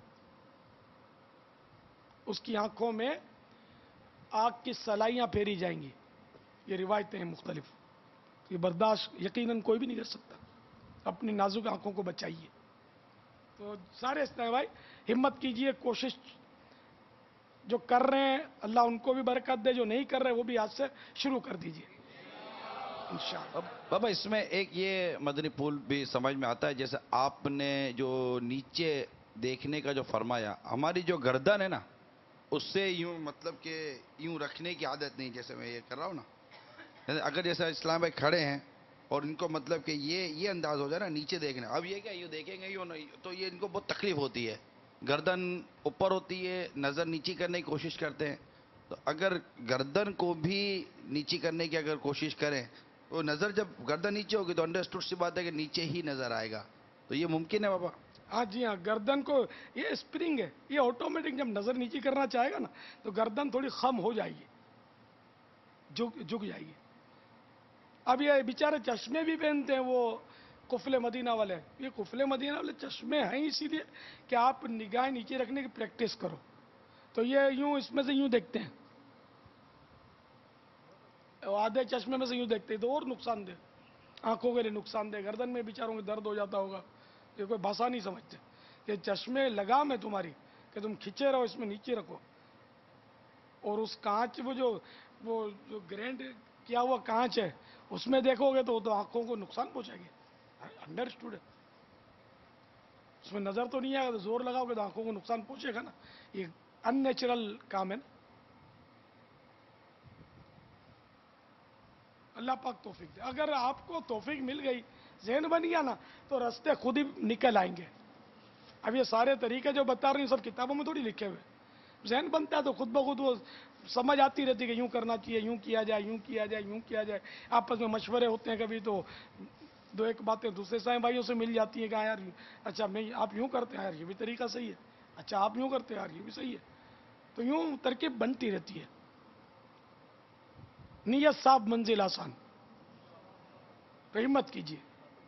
اس کی آنکھوں میں آگ کی سلائیاں پھیری جائیں گی. یہ روایتیں ہیں مختلف, یہ برداشت یقیناً کوئی بھی نہیں کر سکتا. اپنی نازک آنکھوں کو بچائیے. تو سارے اس طرح بھائی ہمت کیجئے, کوشش جو کر رہے ہیں اللہ ان کو بھی برکت دے, جو نہیں کر رہے وہ بھی آج سے شروع کر دیجئے انشاءاللہ. بابا اس میں ایک یہ مدنی پھول بھی سمجھ میں آتا ہے, جیسے آپ نے جو نیچے دیکھنے کا جو فرمایا, ہماری جو گردن ہے نا اس سے یوں مطلب کہ یوں رکھنے کی عادت نہیں, جیسے میں یہ کر رہا ہوں نا. اگر جیسے اسلام بھائی کھڑے ہیں اور ان کو مطلب کہ یہ انداز ہو جائے نا نیچے دیکھنا, اب یہ کیا یوں دیکھیں گے یوں نہیں, تو یہ ان کو بہت تکلیف ہوتی ہے. گردن اوپر ہوتی ہے, نظر نیچی کرنے کی کوشش کرتے ہیں. تو اگر گردن کو بھی نیچی کرنے کی اگر کوشش کریں, تو نظر جب گردن نیچے ہوگی تو انڈرسٹوڈ سی بات ہے کہ نیچے ہی نظر آئے گا. تو یہ ممکن ہے بابا؟ ہاں جی ہاں, گردن کو یہ اسپرنگ ہے, یہ آٹومیٹک جب نظر نیچی کرنا چاہے گا نا تو گردن تھوڑی خم ہو جائے گی, جھک جائے گی. اب یہ بیچارے چشمے بھی پہنتے ہیں وہ قفل مدینہ والے. یہ قفل مدینہ والے چشمے ہیں اسی لیے کہ آپ نگاہ نیچے رکھنے کی پریکٹس کرو. تو یہ یوں اس میں سے یوں دیکھتے ہیں, آدھے چشمے میں سے یوں دیکھتے ہیں, تو اور نقصان دہ, آنکھوں کے لیے نقصان دہ. گردن میں بیچاروں کے درد ہو جاتا ہوگا. یہ کوئی بھاشا نہیں سمجھتے کہ چشمے لگام ہے تمہاری کہ تم کھینچے رہو, اس میں نیچے رکھو. اور اس کانچ وہ جو گرینڈ کیا ہوا کانچ ہے اس میں دیکھو گے تو آنکھوں کو نقصان پہنچائے گی. انڈرسٹوڈ ہے, اس میں نظر تو نہیں آئے گا, تو زور لگاؤ گے تو آنکھوں کو نقصان پہنچے گا نا. یہ ان نیچرل کام ہے نا. اللہ پاک توفیق دے. اگر آپ کو توفیق مل گئی, ذہن بن گیا نا, تو راستے خود ہی نکل آئیں گے. اب یہ سارے طریقے جو بتا رہے ہیں سب کتابوں میں تھوڑی لکھے ہوئے. ذہن بنتا ہے تو خود بخود وہ سمجھ آتی رہتی ہے کہ یوں کرنا چاہیے, یوں کیا جائے, یوں کیا جائے, یوں کیا جائے. آپس میں مشورے ہوتے ہیں کبھی, تو دو ایک باتیں دوسرے سائیں بھائیوں سے مل جاتی ہیں کہ ہاں یار اچھا آپ یوں کرتے ہیں یار, یہ بھی طریقہ صحیح ہے. اچھا آپ یوں کرتے ہیں یار, یہ بھی صحیح ہے. تو یوں ترکیب بنتی رہتی ہے. نیت صاف منزل آسان. تو ہمت کیجیے.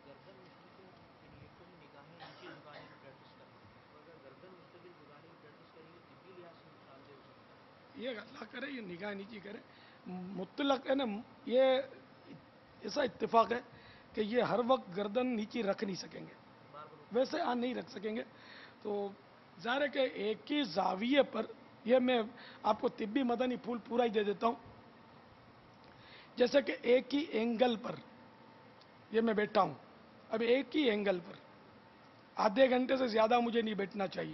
یہ اللہ کرے, یہ نگاہ نیچی کرے. مطلق ہے نا, یہ ایسا اتفاق ہے کہ یہ ہر وقت گردن نیچی رکھ نہیں سکیں گے, ویسے نہیں رکھ سکیں گے. تو ظاہر ہے کہ ایک ہی زاویے پر, یہ میں آپ کو طبی مدنی پھول پورا ہی دے دیتا ہوں. جیسے کہ ایک ہی اینگل پر یہ میں بیٹھا ہوں, اب ایک ہی اینگل پر آدھے گھنٹے سے زیادہ مجھے نہیں بیٹھنا چاہیے.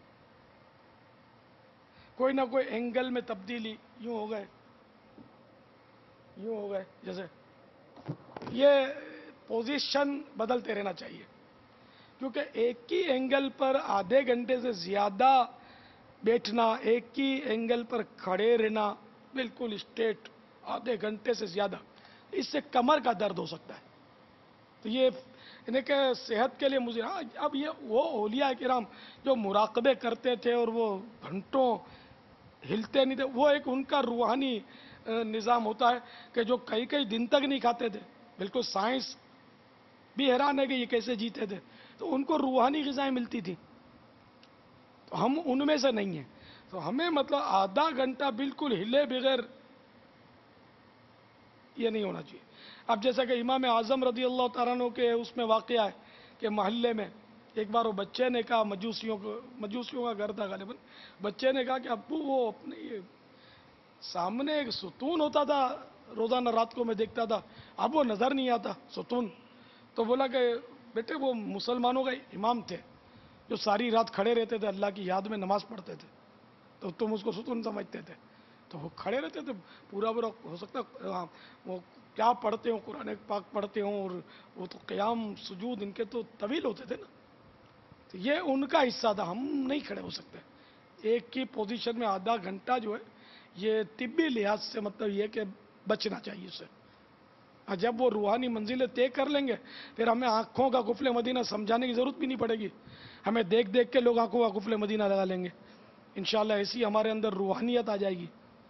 کوئی نہ کوئی اینگل میں تبدیلی, یوں ہو گئے, یوں ہو گئے, جیسے یہ پوزیشن بدلتے رہنا چاہیے. کیونکہ ایک ہی اینگل پر آدھے گھنٹے سے زیادہ بیٹھنا, ایک ہی اینگل پر کھڑے رہنا بالکل اسٹریٹ, آدھے گھنٹے سے زیادہ، اس سے کمر کا درد ہو سکتا ہے. تو یہ انہیں کہ صحت کے لیے مضر. ہاں اب یہ وہ اولیاء کرام جو مراقبے کرتے تھے اور وہ گھنٹوں ہلتے نہیں تھے، وہ ایک ان کا روحانی نظام ہوتا ہے کہ جو کئی کئی دن تک نہیں کھاتے تھے. بالکل سائنس بھی حیران ہے کہ یہ کیسے جیتے تھے. تو ان کو روحانی غذائیں ملتی تھی، تو ہم ان میں سے نہیں ہیں. تو ہمیں مطلب آدھا گھنٹہ بالکل ہلے بغیر یہ نہیں ہونا چاہیے. اب جیسا کہ امام اعظم رضی اللہ تعالیٰ عنہ کے اس میں واقعہ ہے کہ محلے میں ایک بار وہ بچے نے کہا، مجوسیوں کا گھر تھا غالباً، بچے نے کہا کہ ابو وہ اپنے یہ سامنے ایک ستون ہوتا تھا، روزانہ رات کو میں دیکھتا تھا، اب وہ نظر نہیں آتا ستون. تو بولا کہ بیٹے وہ مسلمانوں کا امام تھے جو ساری رات کھڑے رہتے تھے، اللہ کی یاد میں نماز پڑھتے تھے، تو تم اس کو ستون سمجھتے تھے. تو وہ کھڑے رہتے تھے پورا ہو سکتا وہ کیا پڑھتے ہوں، قرآن پاک پڑھتے ہوں، اور وہ تو قیام سجود ان کے تو طویل ہوتے تھے نا. تو یہ ان کا حصہ تھا، ہم نہیں کھڑے ہو سکتے ایک کی پوزیشن میں آدھا گھنٹہ. جو ہے یہ طبی لحاظ سے مطلب یہ کہ بچنا چاہیے اس سے. جب وہ روحانی منزلیں طے کر لیں گے پھر ہمیں آنکھوں کا قفل مدینہ سمجھانے کی ضرورت بھی نہیں پڑے گی. ہمیں دیکھ دیکھ کے لوگ آنکھوں کا قفل مدینہ لگا لیں گے. انشاءاللہ ایسی ہمارے اندر روحانیت آ جائے گی.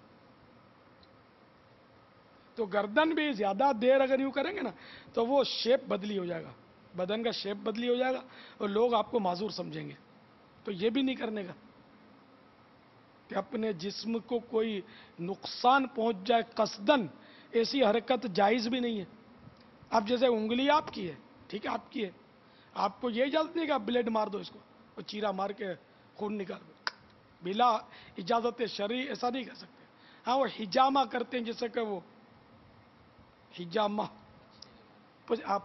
تو گردن بھی زیادہ دیر اگر یوں کریں گے نا تو وہ شیپ بدلی ہو جائے گا، بدن کا شیپ بدلی ہو جائے گا اور لوگ آپ کو معذور سمجھیں گے. تو یہ بھی نہیں کرنے کا کہ اپنے جسم کو کوئی نقصان پہنچ جائے قصدن، ایسی حرکت جائز بھی نہیں ہے. اب جیسے انگلی آپ کی ہے، ٹھیک ہے آپ کی ہے، آپ کو یہ اجازت نہیں کہ آپ بلیڈ مار دو اس کو، وہ چیرا مار کے خون نکال دو، بلا اجازت شرعی ایسا نہیں کر سکتے. ہاں وہ حجامہ کرتے ہیں، جیسے کہ وہ حجامہ آپ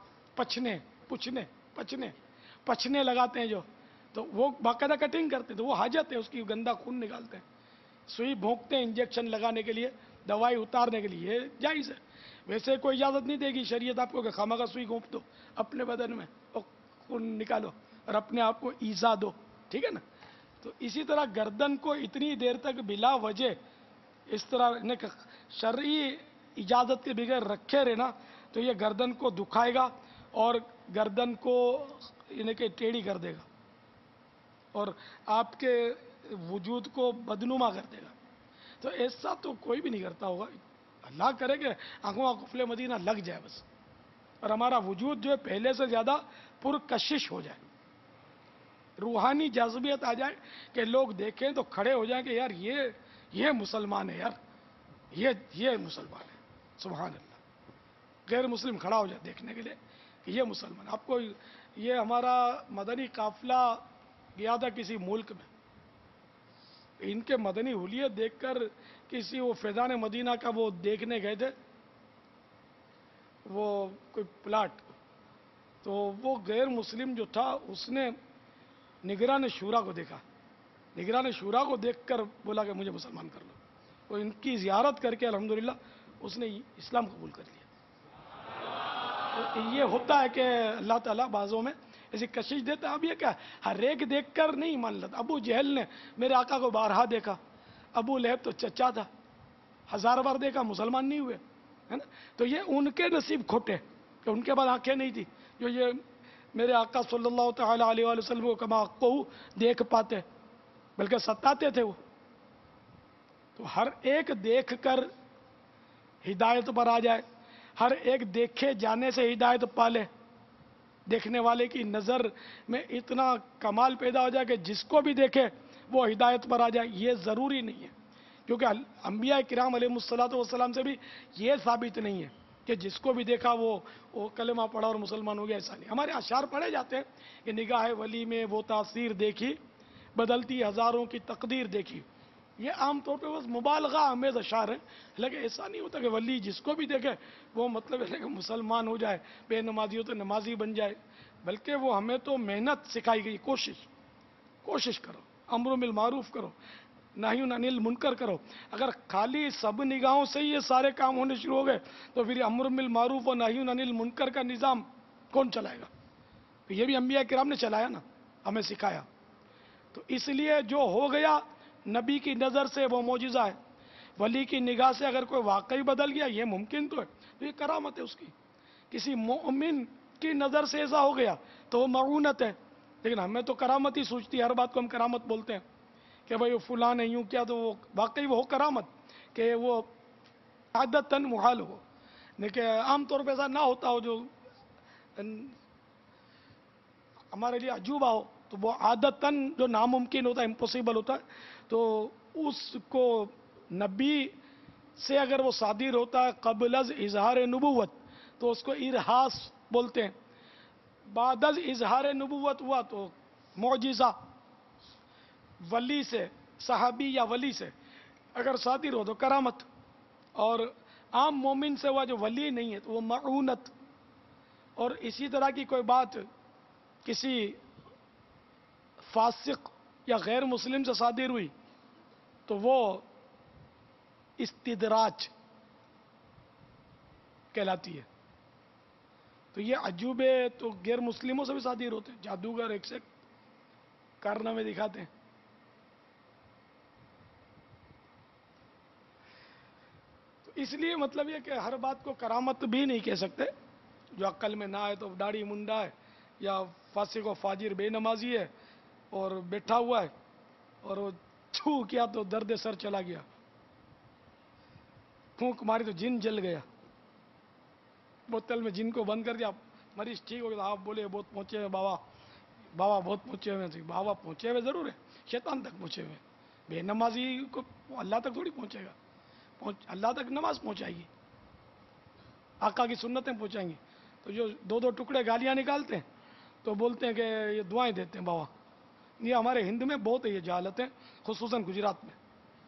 پچھنے لگاتے ہیں جو، تو وہ باقاعدہ کٹنگ کرتے ہیں، تو وہ حاجت ہے اس کی، گندا خون نکالتے ہیں. سوئی بھونکتے ہیں انجیکشن لگانے کے لیے، دوائی اتارنے کے لیے، یہ جائز ہے. ویسے کوئی اجازت نہیں دے گی شریعت آپ کو کہ خامخواہ سوئی گھونپ دو اپنے بدن میں اور خون نکالو اور اپنے آپ کو ایذا دو، ٹھیک ہے نا. تو اسی طرح گردن کو اتنی دیر تک بلا وجہ اس طرح شرعی اجازت کے بغیر رکھے رہنا تو یہ گردن کو دکھائے گا اور گردن کو کہ ٹیڑھی کر دے گا اور آپ کے وجود کو بدنما کر دے گا. تو ایسا تو کوئی بھی نہیں کرتا ہوگا. اللہ کرے کہ آنکھوں کا قفل مدینہ لگ جائے بس، اور ہمارا وجود جو ہے پہلے سے زیادہ پرکشش ہو جائے، روحانی جاذبیت آ جائے کہ لوگ دیکھیں تو کھڑے ہو جائیں کہ یار یہ مسلمان ہے، یار یہ مسلمان ہے. سبحان اللہ. غیر مسلم کھڑا ہو جائے دیکھنے کے لیے کہ یہ مسلمان. آپ کو یہ ہمارا مدنی قافلہ گیا تھا کسی ملک میں، ان کے مدنی حلیے دیکھ کر کسی وہ فیضان مدینہ کا وہ دیکھنے گئے تھے، وہ کوئی پلاٹ، تو وہ غیر مسلم جو تھا اس نے نگران شورا کو دیکھا، نگران شورا کو دیکھ کر بولا کہ مجھے مسلمان کر لو. وہ ان کی زیارت کر کے الحمدللہ اس نے اسلام قبول کر لیا. تو یہ ہوتا ہے کہ اللہ تعالیٰ بعضوں میں ایسی کشش دیتا ہے. اب یہ کیا ہر ایک دیکھ کر نہیں مان لیتا. ابو جہل نے میرے آقا کو بارہا دیکھا، ابو لہب تو چچا تھا، 1000 بار دیکھا، مسلمان نہیں ہوئے، ہے نا. تو یہ ان کے نصیب کھوٹے کہ ان کے بعد آنکھیں نہیں تھی جو یہ میرے آقا صلی اللہ تعالیٰ علیہ وآلہ وسلم کو کما کو دیکھ پاتے، بلکہ ستاتے تھے وہ. تو ہر ایک دیکھ کر ہدایت پر آ جائے، ہر ایک دیکھے جانے سے ہدایت پالے، دیکھنے والے کی نظر میں اتنا کمال پیدا ہو جائے کہ جس کو بھی دیکھے وہ ہدایت پر آ جائے، یہ ضروری نہیں ہے. کیونکہ انبیاء کرام علیہ الصلوۃ والسلام سے بھی یہ ثابت نہیں ہے کہ جس کو بھی دیکھا وہ کلمہ پڑھا اور مسلمان ہو گیا، ایسا نہیں. ہمارے اشعار پڑھے جاتے ہیں کہ نگاہ ولی میں وہ تاثیر دیکھی، بدلتی ہزاروں کی تقدیر دیکھی. یہ عام طور پہ بس مبالغہ آمیز اشعار ہیں، لیکن ایسا نہیں ہوتا کہ ولی جس کو بھی دیکھے وہ مطلب ہے کہ مسلمان ہو جائے، بے نمازی ہو تو نمازی بن جائے. بلکہ وہ ہمیں تو محنت سکھائی گئی، کوشش کرو، امر بالمعروف کرو، نہی عن المنکر کرو. اگر خالی سب نگاہوں سے یہ سارے کام ہونے شروع ہو گئے تو پھر امر بالمعروف اور نہی عن المنکر کا نظام کون چلائے گا؟ تو یہ بھی انبیاء کرام نے چلایا نا، ہمیں سکھایا. تو اس لیے جو ہو گیا نبی کی نظر سے وہ معجزہ ہے. ولی کی نگاہ سے اگر کوئی واقعی بدل گیا یہ ممکن تو ہے، تو یہ کرامت ہے اس کی. کسی مومن کی نظر سے ایسا ہو گیا تو وہ معونت ہے. لیکن ہمیں تو کرامت ہی سوچتی ہے، ہر بات کو ہم کرامت بولتے ہیں کہ بھائی وہ فلاں نے یوں کیا تو وہ واقعی وہ ہو کرامت کہ وہ عادتاً محال ہو. لیکن عام طور پہ ایسا نہ ہوتا ہو جو ہمارے لیے عجوبہ ہو، تو وہ عادتاً جو ناممکن ہوتا ہے، امپوسیبل ہوتا ہے، تو اس کو نبی سے اگر وہ صادر ہوتا ہے قبل از اظہار نبوت تو اس کو ارہاس بولتے ہیں. بعد از اظہار نبوت ہوا تو معجزہ. ولی سے، صحابی یا ولی سے اگر صادر ہو تو کرامت. اور عام مومن سے ہوا جو ولی نہیں ہے تو وہ معونت. اور اسی طرح کی کوئی بات کسی فاسق یا غیر مسلم سے صادر ہوئی تو وہ استدراج کہلاتی ہے. تو یہ عجوبے تو غیر مسلموں سے بھی صادر ہوتے ہیں، جادوگر ایک سے کارنامے دکھاتے ہیں. تو اس لیے مطلب یہ کہ ہر بات کو کرامت بھی نہیں کہہ سکتے. جو عقل میں نہ آئے تو داڑھی منڈا ہے یا فاسق و فاجر بے نمازی ہے اور بیٹھا ہوا ہے اور وہ چھو کیا تو درد سر چلا گیا، پھونک ماری تو جن جل گیا، بوتل میں جن کو بند کر دیا، مریض ٹھیک ہو گیا. آپ بولے بہت پہنچے ہوئے بابا، بابا بہت پہنچے ہوئے تھے. بابا پہنچے ہوئے ضرور ہے، شیطان تک پہنچے ہوئے. بے نمازی کو اللہ تک تھوڑی پہنچے گا. اللہ تک نماز پہنچائے گی، آقا کی سنتیں پہنچائیں گی. تو جو دو دو ٹکڑے گالیاں نکالتے ہیں تو بولتے ہیں کہ یہ دعائیں دیتے ہیں بابا. یہ ہمارے ہند میں بہت ہے یہ جہالتیں، خصوصاً گجرات میں.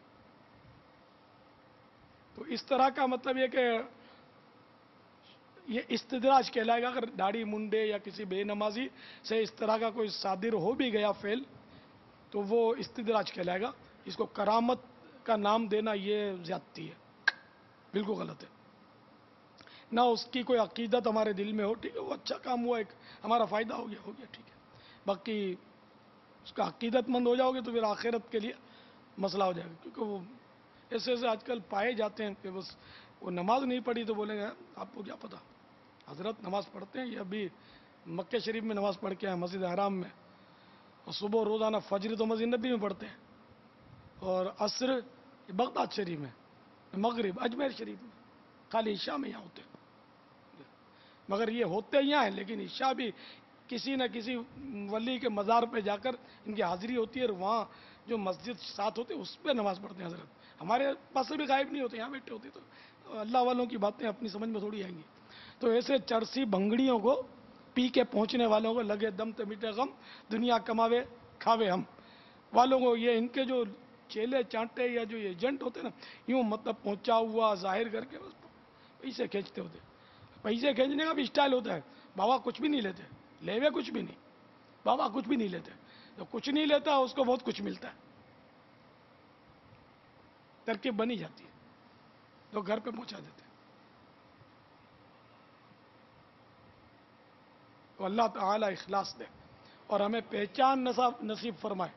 تو اس طرح کا مطلب یہ کہ یہ استدراج کہلائے گا. اگر داڑھی منڈے یا کسی بے نمازی سے اس طرح کا کوئی صادر ہو بھی گیا فعل تو وہ استدراج کہلائے گا. اس کو کرامت کا نام دینا یہ زیادتی ہے، بالکل غلط ہے. نہ اس کی کوئی عقیدت ہمارے دل میں ہو، ٹھیک ہے وہ اچھا کام ہوا، ایک ہمارا فائدہ ہو گیا ٹھیک ہے. باقی اس کا عقیدت مند ہو جاؤ گے تو پھر آخرت کے لیے مسئلہ ہو جائے گا. کیونکہ وہ ایسے ایسے آج کل پائے جاتے ہیں کہ بس وہ نماز نہیں پڑھی تو بولیں گے آپ کو کیا پتہ. حضرت نماز پڑھتے ہیں، یہ ابھی مکہ شریف میں نماز پڑھ کے ہیں، مسجد حرام میں. اور صبح روزانہ فجر تو مسجد نبی میں پڑھتے ہیں، اور عصر بغداد شریف میں، مغرب اجمیر شریف میں. خالی عشاء میں یہاں ہوتے ہیں. مگر یہ ہوتے یہاں ہیں لیکن عشاء بھی کسی نہ کسی ولی کے مزار پہ جا کر ان کی حاضری ہوتی ہے، اور وہاں جو مسجد ساتھ ہوتے ہیں اس پہ نماز پڑھتے ہیں. حضرت ہمارے پاس سے بھی غائب نہیں ہوتے، یہاں بیٹھے ہوتے. تو اللہ والوں کی باتیں اپنی سمجھ میں تھوڑی آئیں گی. تو ایسے چرسی بھنگڑیوں کو پی کے پہنچنے والوں کو لگے دم تے میٹھے غم، دنیا کماوے کھاوے ہم والوں کو، یہ ان کے جو چیلے چانٹے یا جو ایجنٹ ہوتے ہیں نا، یوں مطلب پہنچا ہوا ظاہر کر کے بس پیسے کھینچتے ہوتے. پیسے کھینچنے کا بھی اسٹائل ہوتا ہے. بابا کچھ بھی نہیں لیتے، لے ہوئے کچھ بھی نہیں. بابا کچھ بھی نہیں لیتے. جو کچھ نہیں لیتا اس کو بہت کچھ ملتا ہے. ترکیب بنی جاتی ہے تو گھر پہ پہنچا دیتے ہیں. تو اللہ تعالی اخلاص دے اور ہمیں پہچان نصیب فرمائے.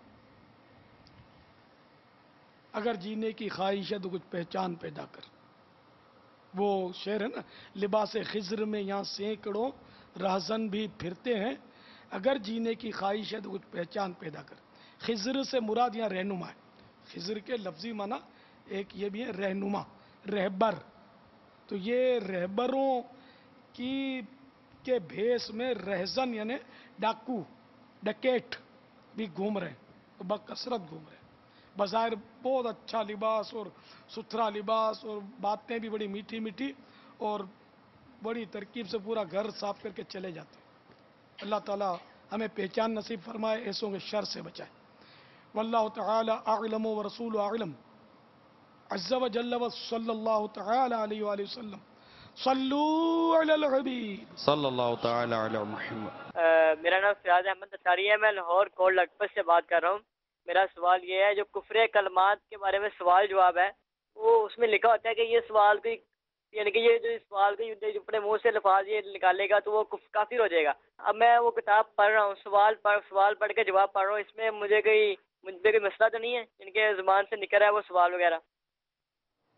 اگر جینے کی خواہش ہے تو کچھ پہچان پیدا کر. وہ شعر ہے نا، لباس خضر میں یہاں سینکڑوں رہزن بھی پھرتے ہیں، اگر جینے کی خواہش ہے تو کچھ پہچان پیدا کر. خضر سے مراد یہاں رہنما ہے. خضر کے لفظی معنی ایک یہ بھی ہے رہنما، رہبر. تو یہ رہبروں کی کے بھیس میں رہزن یعنی ڈاکو، ڈکیٹ بھی گھوم رہے ہیں، بکثرت گھوم رہے ہیں. بظاہر بہت اچھا لباس اور ستھرا لباس اور باتیں بھی بڑی میٹھی میٹھی اور بڑی ترکیب سے پورا گھر صاف کر کے چلے جاتے ہیں. اللہ تعالی ہمیں پہچان نصیب فرمائے، ایسوں کے شر سے بچائے. واللہ تعالی اعلم ورسول اعلم عز وجل وصلی اللہ تعالی علیہ وآلہ وسلم. صلو علی الحبیب صلی اللہ تعالی علی محمد. میرا نام فیاض احمد اتاری ہے، میں لاہور کوٹ لکھپت سے بات کر رہا ہوں. میرا سوال یہ ہے، جو کفر کلمات کے بارے میں سوال جواب ہے وہ اس میں لکھا ہوتا ہے کہ یہ سوال کوئی، یعنی کہ یہ جو سوال کو جو اپنے منہ سے لفاظ یہ نکالے گا تو وہ کافر ہو جائے گا. اب میں وہ کتاب پڑھ رہا ہوں، سوال پڑھ کے جواب پڑھ رہا ہوں، اس میں مجھے کوئی مسئلہ تو نہیں ہے ان کے زبان سے نکل رہا ہے وہ سوال وغیرہ؟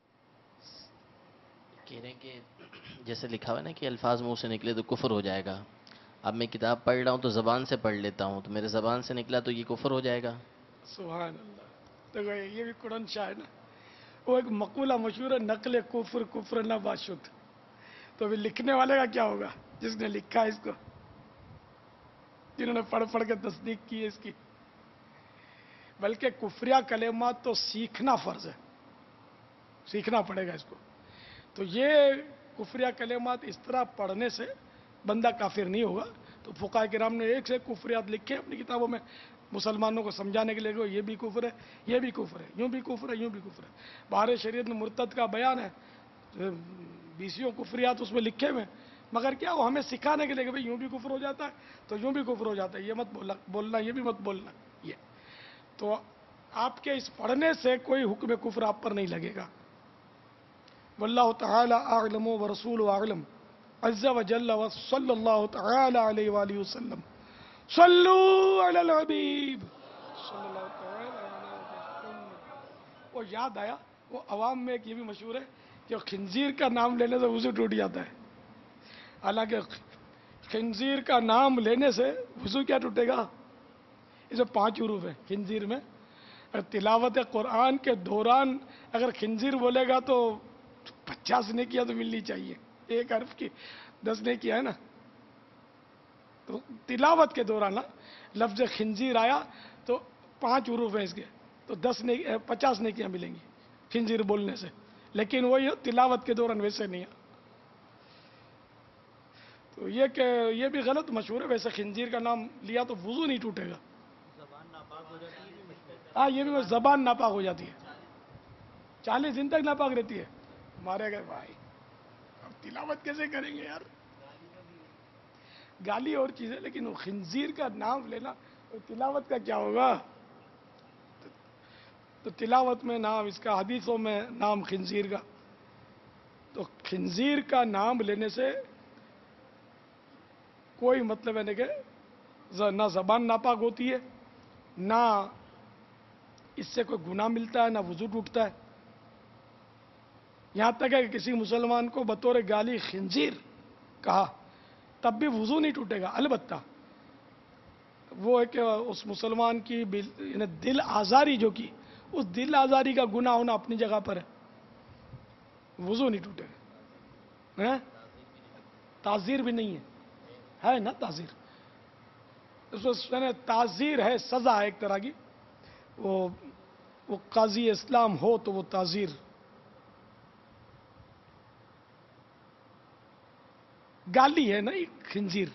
کہہ رہے ہیں کہ جیسے لکھا ہوا ہے نا کہ الفاظ منہ سے نکلے تو کفر ہو جائے گا. اب میں کتاب پڑھ رہا ہوں تو زبان سے پڑھ لیتا ہوں، تو میرے زبان سے نکلا تو یہ کفر ہو جائے گا. سبحان اللہ. دیکھو یہ بھی قرآن شاہ ہے نا. وہ ایک مقولہ مشہور ہے، نقل کفر کفر نہ باشد. تو ابھی لکھنے والے کا کیا ہوگا، جس نے لکھا ہے اس کو، جنہوں نے پڑھ پڑھ کے تصدیق کی ہے اس کی. بلکہ کفریہ کلمات تو سیکھنا فرض ہے، سیکھنا پڑے گا اس کو. تو یہ کفریہ کلمات اس طرح پڑھنے سے بندہ کافر نہیں ہوگا. تو فقہاء کرام نے ایک سے کفریات لکھے اپنی کتابوں میں مسلمانوں کو سمجھانے کے لیے کہ یہ بھی کفر ہے، یہ بھی کفر ہے، یوں بھی کفر ہے، یوں بھی کفر ہے. بہار شریعت میں مرتد کا بیان ہے، 20 کفریات اس میں لکھے ہوئے، مگر کیا وہ ہمیں سکھانے کے لیے کہ بھئی یوں بھی کفر ہو جاتا ہے تو یوں بھی کفر ہو جاتا ہے، یہ مت بولنا، یہ بھی مت بولنا. یہ تو آپ کے اس پڑھنے سے کوئی حکم کفر آپ پر نہیں لگے گا. واللہ تعالی اعلم ورسول اعلم عز وجل وصلی اللہ تعالی علیہ وآلہ وسلم. صلو علی الحبیب صلی اللہ تعالی علیہ وسلم. وہ یاد آیا، وہ عوام میں ایک یہ بھی مشہور ہے کہ خنزیر کا نام لینے سے وضو ٹوٹ جاتا ہے. حالانکہ خنزیر کا نام لینے سے وضو کیا ٹوٹے گا؟ اس میں 5 حروف ہیں خنزیر میں. اور تلاوت قرآن کے دوران اگر خنزیر بولے گا تو 50 نیکیاں تو ملنی چاہیے. ایک حرف کی 10 نیکیاں ہے نا. تو تلاوت کے دوران لفظ خنزیر آیا تو 5 حروف ہیں اس کے، تو 50 نیکیاں ملیں گی خنزیر بولنے سے. لیکن وہ تلاوت کے دوران ویسے نہیں ہے. تو یہ کہ یہ بھی غلط مشہور ہے. ویسے خنزیر کا نام لیا تو وضو نہیں ٹوٹے گا. ہاں یہ بھی زبان ناپاک ہو جاتی ہے، 40 دن تک ناپاک رہتی ہے. مارے گئے بھائی، اب تلاوت کیسے کریں گے یار؟ گالی اور چیز ہے، لیکن وہ خنزیر کا نام لینا، تلاوت کا کیا ہوگا؟ تو تلاوت میں نام اس کا، حدیثوں میں نام خنزیر کا. تو خنزیر کا نام لینے سے کوئی مطلب ہے نہیں کہ نہ زبان ناپاک ہوتی ہے، نہ اس سے کوئی گناہ ملتا ہے، نہ وضو ٹوٹتا ہے. یہاں تک ہے کہ کسی مسلمان کو بطور گالی خنزیر کہا تب بھی وضو نہیں ٹوٹے گا. البتہ وہ ہے کہ اس مسلمان کی یعنی دل آزاری جو کی، اس دل آزاری کا گناہ ہونا اپنی جگہ پر ہے، وضو نہیں ٹوٹے گا. تعزیر بھی نہیں ہے نا. تعزیر اس میں تعزیر ہے، سزا ہے ایک طرح کی. وہ قاضی اسلام ہو تو وہ تعزیر. گالی ہے نا خنزیر.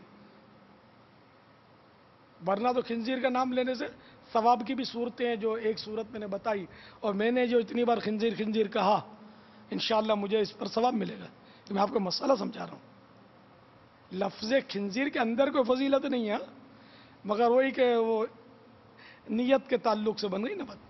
ورنہ تو خنزیر کا نام لینے سے ثواب کی بھی صورتیں ہیں، جو ایک صورت میں نے بتائی. اور میں نے جو اتنی بار خنزیر خنزیر کہا، انشاءاللہ مجھے اس پر ثواب ملے گا. تو میں آپ کو مسئلہ سمجھا رہا ہوں. لفظ خنزیر کے اندر کوئی فضیلت نہیں ہے، مگر وہی کہ وہ نیت کے تعلق سے بن گئی نا بات.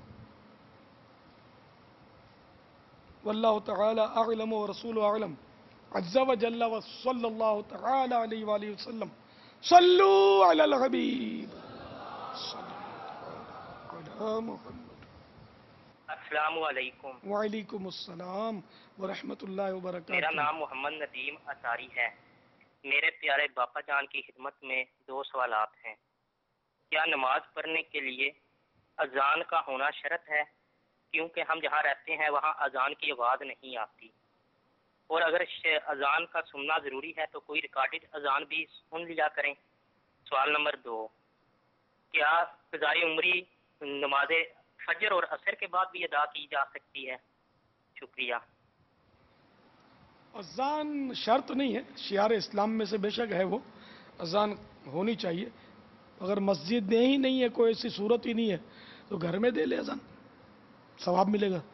واللہ تعالی اعلم ورسول اعلم عز وجل وصلی اللہ تعالی علیہ وآلہ وسلم. صلو علی الحبیب صلی اللہ علی محمد. السلام علیکم. وعلیکم السلام ورحمۃ اللہ وبرکاتہ. میرا نام محمد ندیم اطاری ہے. میرے پیارے باپا جان کی خدمت میں 2 سوالات ہیں. کیا نماز پڑھنے کے لیے اذان کا ہونا شرط ہے؟ کیونکہ ہم جہاں رہتے ہیں وہاں اذان کی آواز نہیں آتی. اور اگر اذان کا سننا ضروری ہے تو کوئی ریکارڈڈ اذان بھی سن لیا کریں. سوال نمبر 2، کیا قضائے عمری نماز فجر اور عصر کے بعد بھی ادا کی جا سکتی ہے؟ شکریہ. اذان شرط نہیں ہے، شعار اسلام میں سے بے شک ہے، وہ اذان ہونی چاہیے. اگر مسجد میں ہی نہیں ہے، کوئی ایسی صورت ہی نہیں ہے، تو گھر میں دے لے اذان، ثواب ملے گا.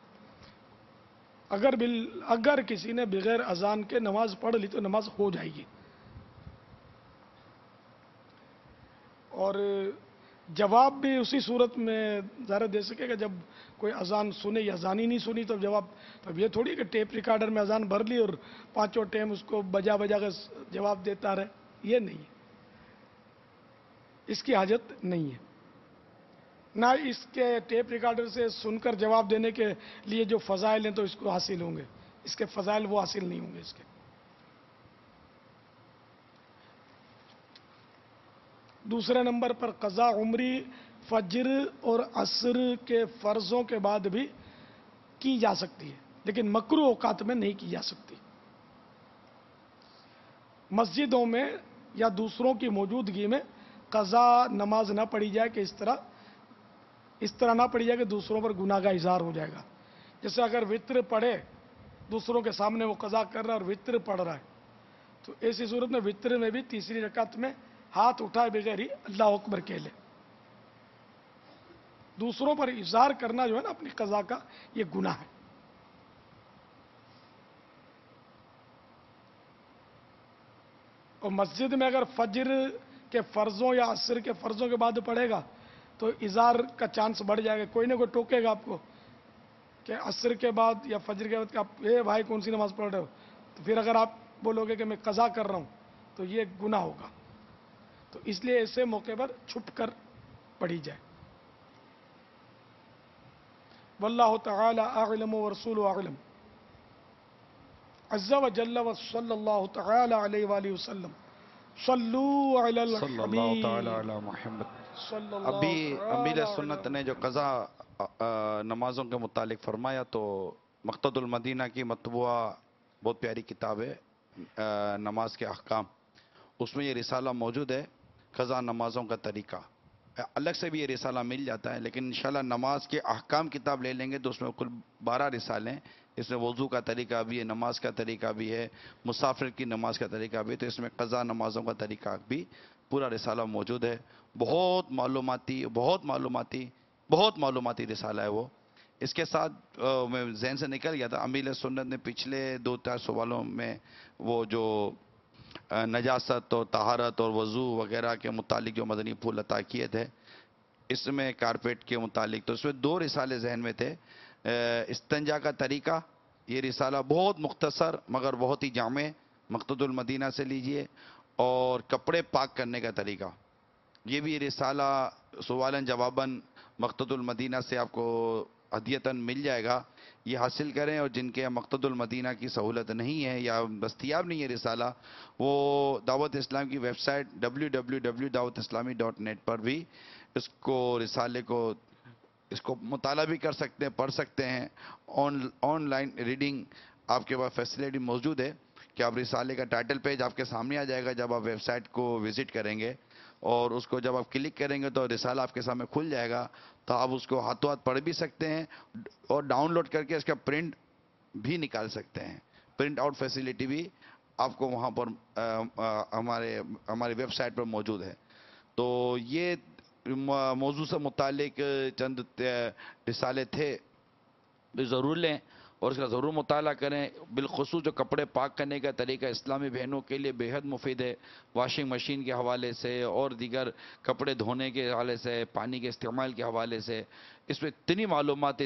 اگر کسی نے بغیر اذان کے نماز پڑھ لی تو نماز ہو جائے گی. اور جواب بھی اسی صورت میں ظاہر دے سکے گا جب کوئی اذان سنے یا اذان ہی نہیں سنی تو جواب. تب یہ تھوڑی کہ ٹیپ ریکارڈر میں اذان بھر لی اور 5 ٹائم اس کو بجا بجا کے جواب دیتا رہے، یہ نہیں ہے، اس کی حاجت نہیں ہے. نہ اس کے ٹیپ ریکارڈر سے سن کر جواب دینے کے لیے جو فضائل ہیں تو اس کو حاصل ہوں گے، اس کے فضائل وہ حاصل نہیں ہوں گے اس کے. دوسرے نمبر پر قضا عمری فجر اور عصر کے فرضوں کے بعد بھی کی جا سکتی ہے، لیکن مکروہ اوقات میں نہیں کی جا سکتی. مسجدوں میں یا دوسروں کی موجودگی میں قضا نماز نہ پڑھی جائے کہ اس طرح نہ پڑھی جائے کہ دوسروں پر گناہ کا اظہار ہو جائے گا. جیسے اگر وطر پڑھے، دوسروں کے سامنے وہ قضا کر رہا ہے اور وطر پڑھ رہا ہے، تو ایسی صورت میں وطر میں بھی تیسری رکعت میں ہاتھ اٹھائے بغیر ہی اللہ اکبر کہہ لے. دوسروں پر اظہار کرنا جو ہے نا اپنی قضا کا، یہ گناہ ہے. اور مسجد میں اگر فجر کے فرضوں یا عصر کے فرضوں کے بعد پڑھے گا تو اظہار کا چانس بڑھ جائے گا. کوئی نہ کوئی ٹوکے گا آپ کو کہ عصر کے بعد یا فجر کے بعد کہ آپ اے بھائی کون سی نماز پڑھ رہے ہو، تو پھر اگر آپ بولو گے کہ میں قضا کر رہا ہوں تو یہ گناہ ہوگا. تو اس لیے ایسے موقع پر چھپ کر پڑھی جائے. واللہ تعالی اعلم ورسول اعلم عز وجل وصلی اللہ تعالی علیہ وآلہ وسلم. صلو علی صلی اللہ تعالی الحبیب علی محمد. صلی اللہ ابھی امیر تعالی سنت علی نے جو قضا نمازوں کے متعلق فرمایا، تو مقتد المدینہ کی مطبوعہ بہت پیاری کتاب ہے نماز کے احکام، اس میں یہ رسالہ موجود ہے قضا نمازوں کا طریقہ. الگ سے بھی یہ رسالہ مل جاتا ہے، لیکن انشاءاللہ نماز کے احکام کتاب لے لیں گے تو اس میں کل 12 رسالے ہیں. اس میں وضو کا طریقہ بھی ہے، نماز کا طریقہ بھی ہے، مسافر کی نماز کا طریقہ بھی ہے. تو اس میں قضا نمازوں کا طریقہ بھی پورا رسالہ موجود ہے. بہت معلوماتی رسالہ ہے وہ. اس کے ساتھ میں ذہن سے نکل گیا تھا، امیر سنت نے پچھلے 2-4 سوالوں میں وہ جو نجاست اور طہارت اور وضو وغیرہ کے متعلق جو مدنی پھول عطا کیے تھے، اس میں کارپیٹ کے متعلق، تو اس میں 2 رسالے ذہن میں تھے. استنجا کا طریقہ، یہ رسالہ بہت مختصر مگر بہت ہی جامع، مقتد المدینہ سے لیجئے. اور کپڑے پاک کرنے کا طریقہ، یہ بھی رسالہ سوالاً جواباً مقتد المدینہ سے آپ کو ہدیتاً مل جائے گا. یہ حاصل کریں، اور جن کے مقتد المدینہ کی سہولت نہیں ہے یا دستیاب نہیں ہے رسالہ، وہ دعوت اسلام کی ویب سائٹ www.dawatislami.net پر بھی رسالے کو مطالعہ بھی کر سکتے ہیں، پڑھ سکتے ہیں. آن لائن ریڈنگ آپ کے پاس فیسلٹی موجود ہے کہ آپ رسالے کا ٹائٹل پیج آپ کے سامنے آ جائے گا جب آپ ویب سائٹ کو وزٹ کریں گے، اور اس کو جب آپ کلک کریں گے تو رسالہ آپ کے سامنے کھل جائے گا. تو آپ اس کو ہاتھوں ہاتھ پڑھ بھی سکتے ہیں اور ڈاؤن لوڈ کر کے اس کا پرنٹ بھی نکال سکتے ہیں. پرنٹ آؤٹ فیسلٹی بھی آپ کو وہاں پر ہمارے ویب سائٹ پر موجود ہے. تو یہ موضوع سے متعلق چند رسالے تھے، ضرور لیں اور اس کا ضرور مطالعہ کریں. بالخصوص جو کپڑے پاک کرنے کا طریقہ اسلامی بہنوں کے لیے بے حد مفید ہے. واشنگ مشین کے حوالے سے اور دیگر کپڑے دھونے کے حوالے سے، پانی کے استعمال کے حوالے سے، اس میں اتنی معلومات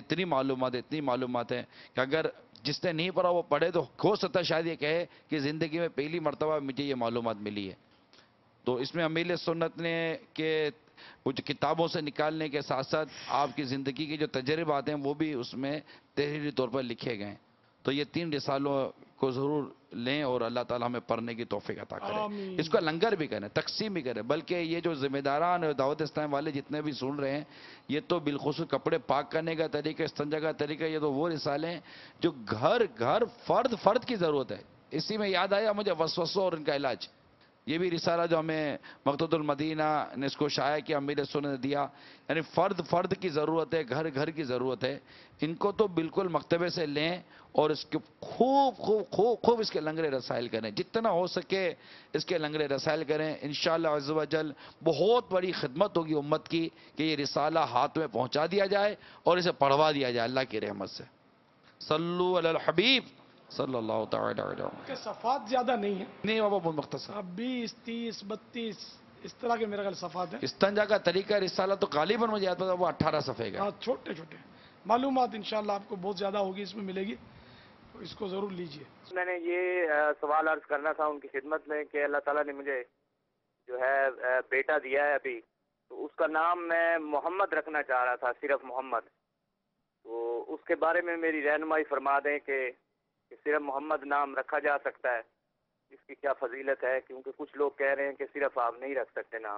ہیں کہ اگر جس نے نہیں پڑھا وہ پڑھے تو ہو سکتا ہے شاید یہ کہے کہ زندگی میں پہلی مرتبہ مجھے یہ معلومات ملی ہے. تو اس میں امیر سنت نے کہ کچھ کتابوں سے نکالنے کے ساتھ ساتھ آپ کی زندگی کے جو تجربات ہیں وہ بھی اس میں تحریری طور پر لکھے گئے ہیں. تو یہ 3 رسالوں کو ضرور لیں اور اللہ تعالیٰ ہمیں پڑھنے کی توفیق عطا کرے. آمین. اس کا لنگر بھی کریں، تقسیم بھی کریں. بلکہ یہ جو ذمہ داران اور دعوت اسلام والے جتنے بھی سن رہے ہیں، یہ تو بالخصوص کپڑے پاک کرنے کا طریقہ، استنجا کا طریقہ، یہ تو وہ رسالے ہیں جو گھر فرد کی ضرورت ہے. اسی میں یاد آیا مجھے وسوسوں اور ان کا علاج. یہ بھی رسالہ جو ہمیں مقتد المدینہ نے اس کو شائع کیا، امیر سنت نے دیا. یعنی فرد کی ضرورت ہے، گھر کی ضرورت ہے. ان کو تو بالکل مکتبے سے لیں اور اس کے خوب اس کے لنگرے رسائل کریں. جتنا ہو سکے اس کے لنگرے رسائل کریں. انشاءاللہ عز و جل بہت بڑی خدمت ہوگی امت کی کہ یہ رسالہ ہاتھ میں پہنچا دیا جائے اور اسے پڑھوا دیا جائے اللہ کی رحمت سے. صلو علی الحبیب صلی اللہ تعالی علیہ وسلم. کے صفحات زیادہ نہیں ہیں، نہیں بابا، بہت مختصر. اب 20 30 32 اس طرح کے میرے خیال صفحات ہیں. استنجا کا طریقہ رسالہ تو غالباً مجھے یاد پتا وہ 18 صفحے کا. ہاں، چھوٹے چھوٹے معلومات انشاءاللہ آپ کو بہت زیادہ ہوگی، اس میں ملے گی، تو اس کو ضرور لیجئے. میں نے یہ سوال عرض کرنا تھا ان کی خدمت میں کہ اللہ تعالیٰ نے مجھے جو ہے بیٹا دیا ہے ابھی، تو اس کا نام میں محمد رکھنا چاہ رہا تھا، صرف محمد. تو اس کے بارے میں میری رہنمائی فرما دیں کہ کہ صرف محمد نام رکھا جا سکتا ہے، اس کی کیا فضیلت ہے؟ کیونکہ کچھ لوگ کہہ رہے ہیں کہ صرف آپ نہیں رکھ سکتے نام۔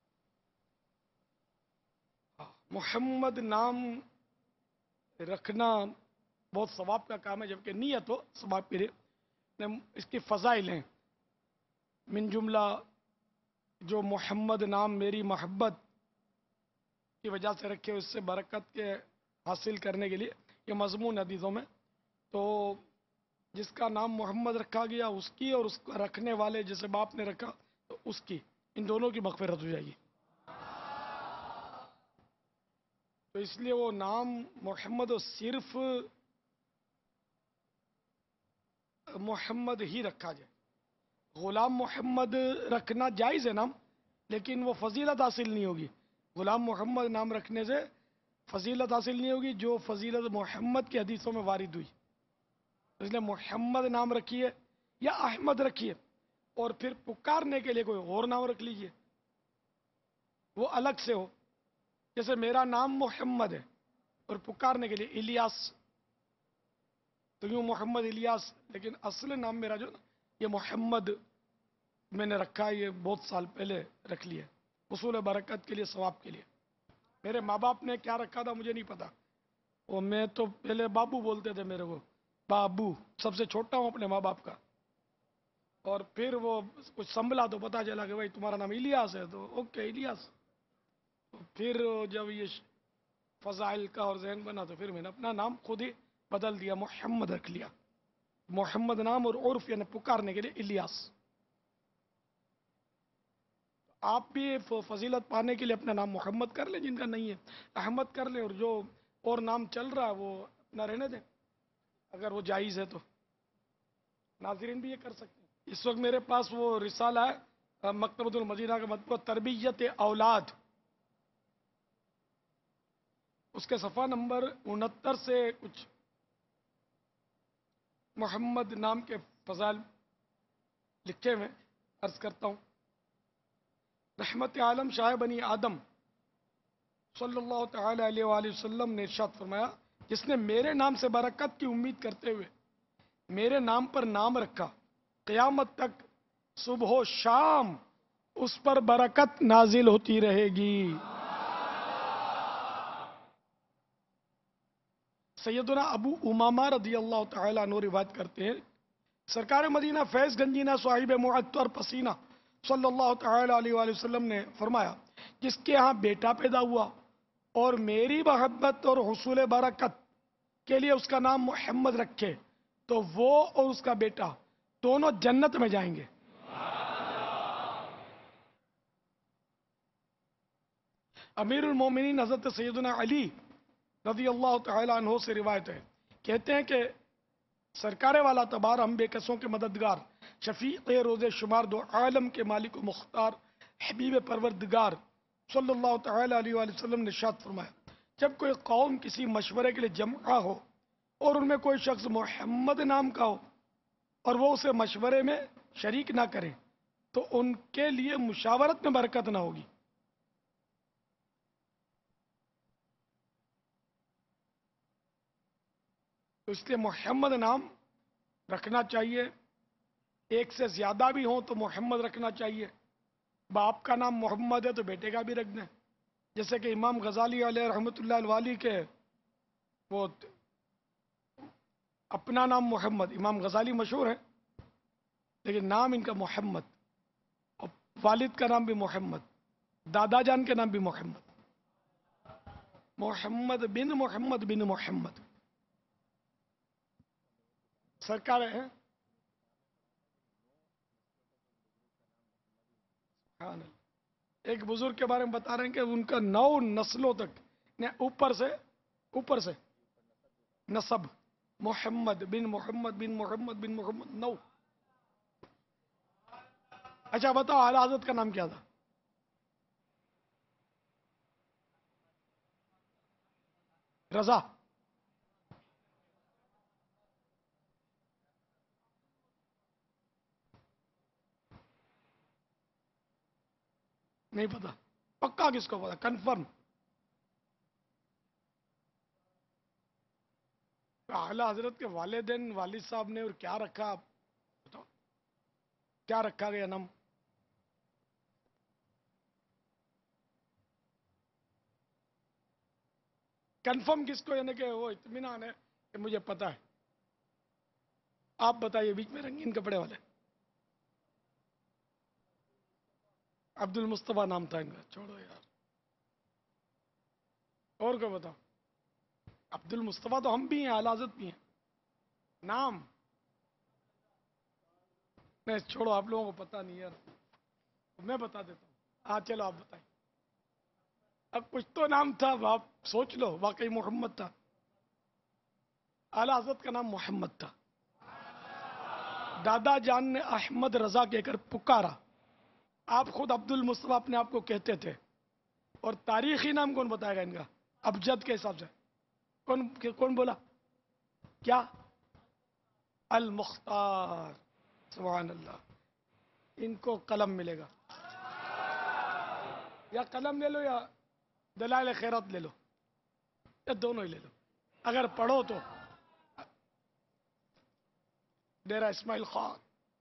محمد نام رکھنا بہت ثواب کا کام ہے، جبکہ نیت ہو ثواب کے لیے اس کی فضائل ہیں۔ من جملہ جو محمد نام میری محبت کی وجہ سے رکھے، اس سے برکت کے حاصل کرنے کے لیے یہ مضمون حدیثوں میں، تو جس کا نام محمد رکھا گیا اس کی، اور اس کا رکھنے والے جسے باپ نے رکھا تو اس کی، ان دونوں کی مغفرت ہو جائے گی۔ تو اس لیے وہ نام محمد صرف محمد ہی رکھا جائے۔ غلام محمد رکھنا جائز ہے نام، لیکن وہ فضیلت حاصل نہیں ہوگی۔ غلام محمد نام رکھنے سے فضیلت حاصل نہیں ہوگی جو فضیلت محمد کی حدیثوں میں وارد ہوئی۔ اس لیے محمد نام رکھیے یا احمد رکھیے، اور پھر پکارنے کے لیے کوئی اور نام رکھ لیجیے، وہ الگ سے ہو۔ جیسے میرا نام محمد ہے اور پکارنے کے لیے الیاس، تو یوں محمد الیاس، لیکن اصل نام میرا جو یہ محمد میں نے رکھا ہے، یہ بہت سال پہلے رکھ لیا، حصول برکت کے لیے، ثواب کے لیے۔ میرے ماں باپ نے کیا رکھا تھا مجھے نہیں پتا، وہ میں تو پہلے بابو بولتے تھے میرے کو، بابو، سب سے چھوٹا ہوں اپنے ماں باپ کا، اور پھر وہ کچھ سنبھلا تو پتا چلا کہ بھائی تمہارا نام الیاس ہے، تو اوکے الیاس۔ پھر جب یہ فضائل کا اور ذہن بنا تو پھر میں نے اپنا نام خود ہی بدل دیا، محمد رکھ لیا۔ محمد نام اور عرف یعنی پکارنے کے لیے الیاس۔ آپ بھی فضیلت پانے کے لیے اپنا نام محمد کر لیں، جن کا نہیں ہے احمد کر لیں، اور جو اور نام چل رہا ہے وہ اپنا رہنے دیں اگر وہ جائز ہے تو۔ ناظرین بھی یہ کر سکتے ہیں۔ اس وقت میرے پاس وہ رسالہ ہے مکتبۃ المدینہ کا مطبوع تربیت اولاد، اس کے صفحہ نمبر 69 سے کچھ محمد نام کے فضائل لکھے ہوئے، عرض کرتا ہوں۔ رحمت عالم شاہ بنی آدم صلی اللہ تعالی علیہ وآلہ وسلم نے ارشاد فرمایا، جس نے میرے نام سے برکت کی امید کرتے ہوئے میرے نام پر نام رکھا، قیامت تک صبح و شام اس پر برکت نازل ہوتی رہے گی۔ سیدنا ابو امامہ رضی اللہ تعالیٰ عنہ روایت کرتے ہیں، سرکار مدینہ فیض گنجینہ صاحب معطر پسینہ صلی اللہ تعالی علیہ وآلہ وسلم نے فرمایا، جس کے ہاں بیٹا پیدا ہوا اور میری محبت اور حصول برکت کے لیے اس کا نام محمد رکھے، تو وہ اور اس کا بیٹا دونوں جنت میں جائیں گے۔ امیر المومنین حضرت سیدنا علی رضی اللہ تعالی عنہ سے روایت ہے، کہتے ہیں کہ سرکار والا تبار ہم بے کسوں کے مددگار، شفیع روز شمار، دو عالم کے مالک و مختار، حبیب پروردگار صلی اللہ تعالی علیہ وآلہ وسلم نے ارشاد فرمایا، جب کوئی قوم کسی مشورے کے لیے جمع ہو اور ان میں کوئی شخص محمد نام کا ہو اور وہ اسے مشورے میں شریک نہ کرے تو ان کے لیے مشاورت میں برکت نہ ہوگی۔ تو اس لیے محمد نام رکھنا چاہیے، ایک سے زیادہ بھی ہوں تو محمد رکھنا چاہیے۔ باپ کا نام محمد ہے تو بیٹے کا بھی رکھ دیں، جیسے کہ امام غزالی علیہ رحمۃ اللہ الوالی کے وہ اپنا نام محمد، امام غزالی مشہور ہے لیکن نام ان کا محمد، اور والد کا نام بھی محمد، دادا جان کے نام بھی محمد، محمد بن محمد سرکار ہے۔ ایک بزرگ کے بارے میں بتا رہے ہیں کہ ان کا 9 نسلوں تک اوپر سے نسب محمد بن محمد بن محمد بن محمد 9۔ اچھا بتاؤ اعلی حضرت کا نام کیا تھا؟ رضا۔ نہیں پتا، پکا کس کو پتا؟ کنفرم؟ اعلیٰ حضرت کے والدین والد صاحب نے اور کیا رکھا آپ بتاؤ، کیا رکھا گیا نام؟ کنفرم کس کو، یعنی کہ وہ اطمینان ہے کہ مجھے پتا ہے؟ آپ بتائیے بیچ میں رنگین کپڑے والے. عبد المصطفیٰ نام تھا ان کا. چھوڑو یار، اور کو بتاؤ. عبد المصطفیٰ تو ہم بھی ہیں، اعلیٰ حضرت بھی ہیں. نام نہیں، چھوڑو، آپ لوگوں کو پتا نہیں یار، میں بتا دیتا ہوں. ہاں چلو آپ بتائیں. اب کچھ تو نام تھا، آپ سوچ لو. واقعی محمد تھا. اعلیٰ حضرت کا نام محمد تھا. دادا جان نے احمد رضا کہہ کر پکارا. آپ خود عبد المصطفیٰ اپنے آپ کو کہتے تھے. اور تاریخی نام کون بتائے گا ان کا ابجد کے حساب سے؟ کون بولا؟ کیا؟ المختار. سبحان اللہ. ان کو قلم ملے گا، یا قلم لے لو یا دلائل خیرات لے لو، یا دونوں ہی لے لو اگر پڑھو تو. ڈیرہ اسماعیل خان.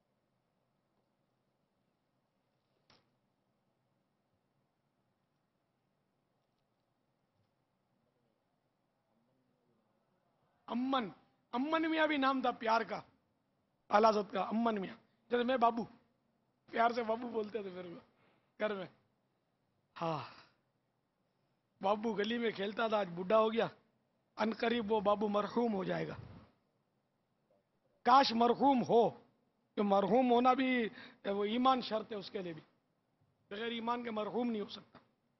امن میاں بھی نام تھا پیار کا اعلیٰ حضرت کا. امن میاں، جیسے میں بابو، پیار سے بابو بولتے تھے پھر گھر میں. ہاں، بابو گلی میں کھیلتا تھا، آج بڈھا ہو گیا. ان قریب وہ بابو مرحوم ہو جائے گا. کاش مرحوم ہو. کہ مرحوم ہونا بھی وہ ایمان شرط ہے اس کے لیے بھی. بغیر ایمان کے مرحوم نہیں ہو سکتا.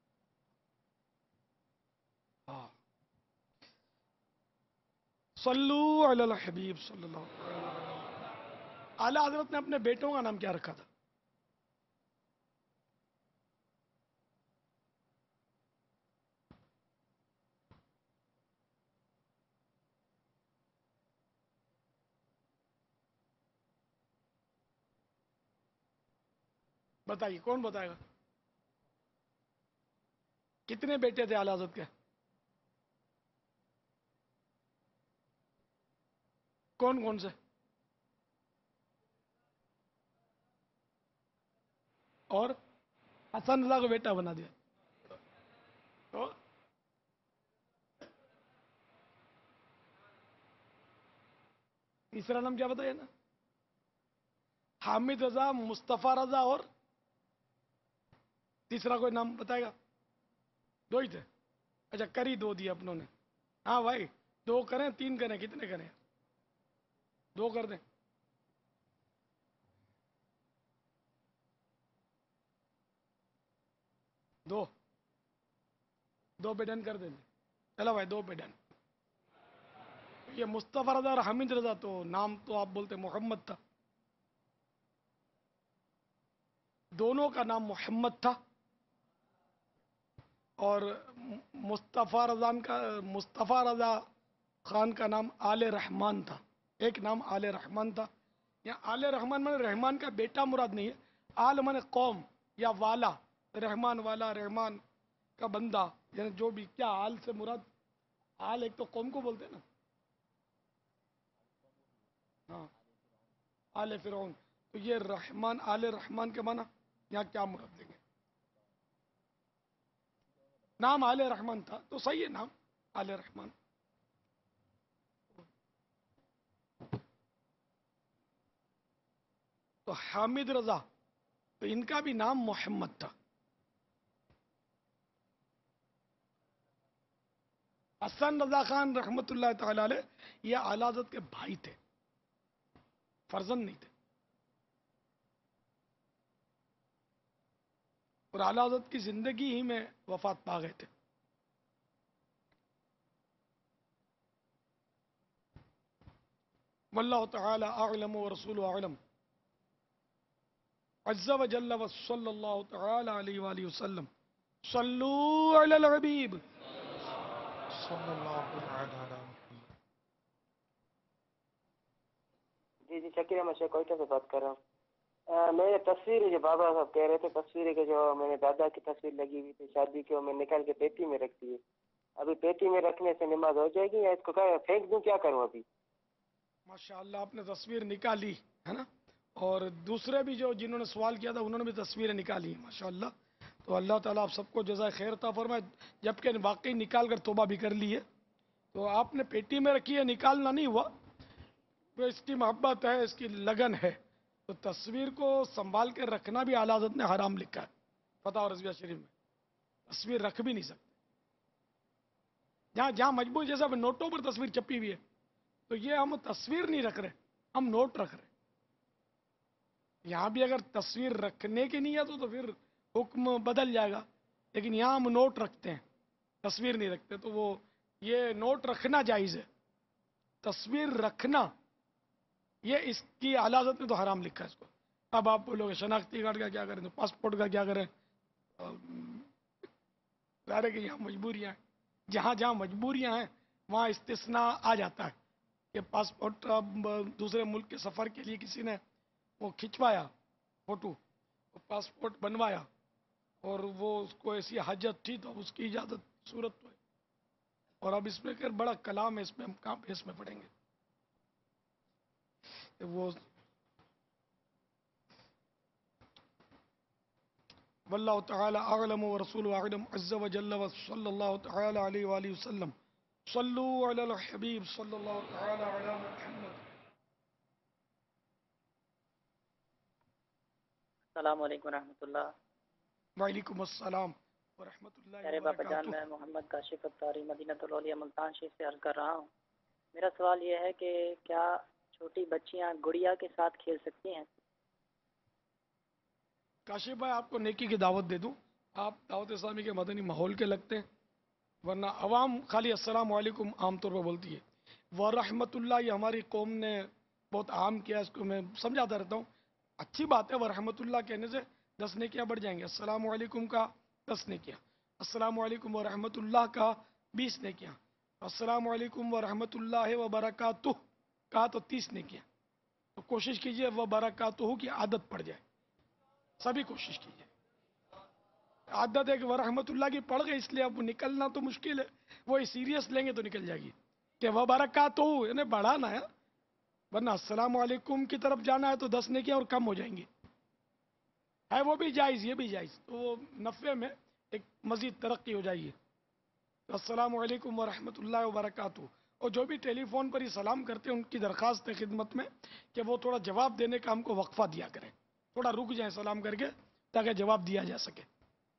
ہاں، صلو علی الحبیب صلی اللہ علیہ وسلم. اعلیٰ حضرت نے اپنے بیٹوں کا نام کیا رکھا تھا؟ بتائیے، کون بتائے گا؟ کتنے بیٹے تھے اعلیٰ حضرت کے؟ کون کون سے؟ اور حسن رضا کو بیٹا بنا دیا تو تیسرا نام کیا بتایا نا؟ حامد رضا، مصطفیٰ رضا، اور تیسرا کوئی نام بتائے گا؟ دو ہی تھے. اچھا، کر ہی دو دیا اپنوں نے. ہاں بھائی، دو کریں تین کریں، کتنے کریں؟ دو کر دیں. دو پہ ڈن کر دیں. چلو بھائی، دو پہ ڈن. یہ مصطفیٰ رضا اور حامد رضا تو نام تو آپ بولتے محمد تھا. دونوں کا نام محمد تھا. اور مصطفیٰ رضا خان کا نام آل رحمان تھا. ایک نام آل رحمان تھا. یہاں آل رحمان میں رحمان کا بیٹا مراد نہیں ہے. آل من قوم یا والا، رحمان والا، رحمان کا بندہ، یعنی جو بھی. کیا آل سے مراد؟ آل ایک تو قوم کو بولتے ہیں نا. ہاں، آل فرعون. تو یہ رحمان، آل رحمان کے معنی یہاں کیا مراد دیں گے؟ نام آل رحمان تھا تو صحیح ہے نام آل رحمان. تو حامد رضا، تو ان کا بھی نام محمد تھا. حسن رضا خان رحمت اللہ تعالی علیہ یہ اعلیٰ حضرت کے بھائی تھے، فرزند نہیں تھے. اور اعلیٰ حضرت کی زندگی ہی میں وفات پا گئے تھے. واللہ تعالی اعلم ورسول اعلم. عز وجل وصلی اللہ تعالی علیہ وآلہ وسلم. صلو علی الحبیب صلی اللہ علیہ وسلم. جی شکیل احمد شیخ کوئٹہ سے بات کر رہا ہوں. میں نے تصویر جو بابا صاحب کہہ رہے تھے، تصویر کے جو میں نے دادا کی تصویر لگی ہوئی تھی شادی کی، وہ میں نکال کے پیٹی میں رکھ دی ہے. ابھی پیٹی میں رکھنے سے نماز ہو جائے گی یا اس کو پھینک دوں، کیا کروں ابھی؟ ماشاءاللہ آپ نے تصویر نکالی ہے نا، اور دوسرے بھی جو جنہوں نے سوال کیا تھا انہوں نے بھی تصویریں نکالی ہیں ماشاءاللہ. تو اللہ تعالیٰ آپ سب کو جزائے خیر عطا فرمائے، جبکہ واقعی نکال کر توبہ بھی کر لی ہے. تو آپ نے پیٹی میں رکھی ہے، نکالنا نہیں ہوا، تو اس کی محبت ہے، اس کی لگن ہے. تو تصویر کو سنبھال کے رکھنا بھی اعلیٰ حضرت نے حرام لکھا ہے فتح اور رضویہ شریف میں. تصویر رکھ بھی نہیں سکتے. جہاں جہاں مجبور، جیسے اب نوٹوں پر تصویر چھپی ہوئی ہے، تو یہ ہم تصویر نہیں رکھ رہے، ہم نوٹ رکھ رہے. یہاں بھی اگر تصویر رکھنے کی نہیں ہے تو پھر حکم بدل جائے گا، لیکن یہاں ہم نوٹ رکھتے ہیں، تصویر نہیں رکھتے. تو وہ یہ نوٹ رکھنا جائز ہے، تصویر رکھنا یہ اس کی اعلیٰ حضرت نے تو حرام لکھا ہے اس کو. اب آپ بولو گے شناختی کارڈ کا کیا کریں، تو پاسپورٹ کا کیا کریں. ظاہر ہے کہ یہاں مجبوریاں ہیں، جہاں جہاں مجبوریاں ہیں وہاں استثناء آ جاتا ہے کہ پاسپورٹ اب دوسرے ملک کے سفر کے لیے کسی نے وہ کھنچوایا فوٹو، پاسپورٹ بنوایا، اور وہ اس کو ایسی حاجت تھی تو اس کی اجازت صورت ہوئی. اور اب اس میں کہ بڑا کلام ہے، اس میں ہم کہاں پہ اس میں پڑھیں گے. وہ واللہ تعالی اعلم ورسول اعلم عز وجل وصلی اللہ تعالی علیہ وآلہ وسلم. صلو علی الحبیب صلی اللہ تعالی علی محمد. السلام علیکم ورحمۃ اللہ. وعلیکم السلام ورحمۃ اللہ پیارے باپا جان، وبرکاتہ. میں محمد کاشف افطاری مدینہ الاولیاء ملتان شریف سے عرض کر رہا ہوں. میرا سوال یہ ہے کہ کیا چھوٹی بچیاں گڑیا کے ساتھ کھیل سکتی ہیں؟ کاشف بھائی، آپ کو نیکی کی دعوت دے دوں، آپ دعوت اسلامی کے مدنی ماحول کے لگتے ہیں، ورنہ عوام خالی السلام علیکم عام طور پر بولتی ہے. ورحمۃ اللہ یہ ہماری قوم نے بہت عام کیا، اس کو میں سمجھاتا رہتا ہوں. اچھی بات ہے، ورحمۃ اللہ کہنے سے 10 نیکیاں بڑھ جائیں گے. السلام علیکم کا 10 نیکیاں، السلام علیکم ورحمۃ اللہ کا 20 نیکیاں، السلام علیکم ورحمۃ اللہ وبرکاتہ کہا تو 30 نیکیاں. تو کوشش کیجئے وبرکاتہ کی عادت پڑ جائے، سبھی کوشش کیجئے. عادت ہے کہ ورحمۃ اللہ کی پڑھ گئے، اس لیے اب نکلنا تو مشکل ہے، وہی سیریس لیں گے تو نکل جائے گی کہ وبرکاتہ یعنی بڑھانا ہے، ورنہ السلام علیکم کی طرف جانا ہے تو 10 نیکیاں اور کم ہو جائیں گی. ہے وہ بھی جائز، یہ بھی جائز، تو وہ نفع میں ایک مزید ترقی ہو جائے گی. السلام علیکم ورحمۃ اللہ وبرکاتہ. اور جو بھی ٹیلی فون پر ہی سلام کرتے ہیں ان کی درخواست ہے خدمت میں کہ وہ تھوڑا جواب دینے کا ہم کو وقفہ دیا کریں، تھوڑا رک جائیں سلام کر کے تاکہ جواب دیا جا سکے.